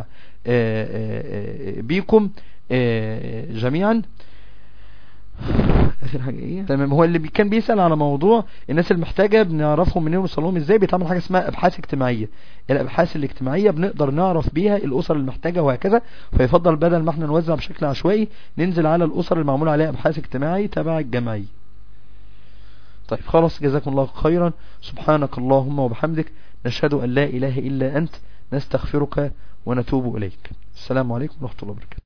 بيكم جميعا. اخر حاجه ايه؟ تمام. هو اللي كان بيسأل على موضوع الناس المحتاجة بنعرفهم منين ونوصلهم ازاي. بيتعمل حاجه اسمها ابحاث اجتماعيه. الابحاث الاجتماعيه بنقدر نعرف بيها الاسر المحتاجة وهكذا، فيفضل بدل ما احنا نوزع بشكل عشوائي ننزل على الاسر المعمول عليها ابحاث اجتماعي تبع الجمعيه. طيب خلاص، جزاكم الله خيرا. سبحانك اللهم وبحمدك، نشهد ان لا اله الا انت، نستغفرك ونتوب اليك. السلام عليكم ورحمه الله وبركاته.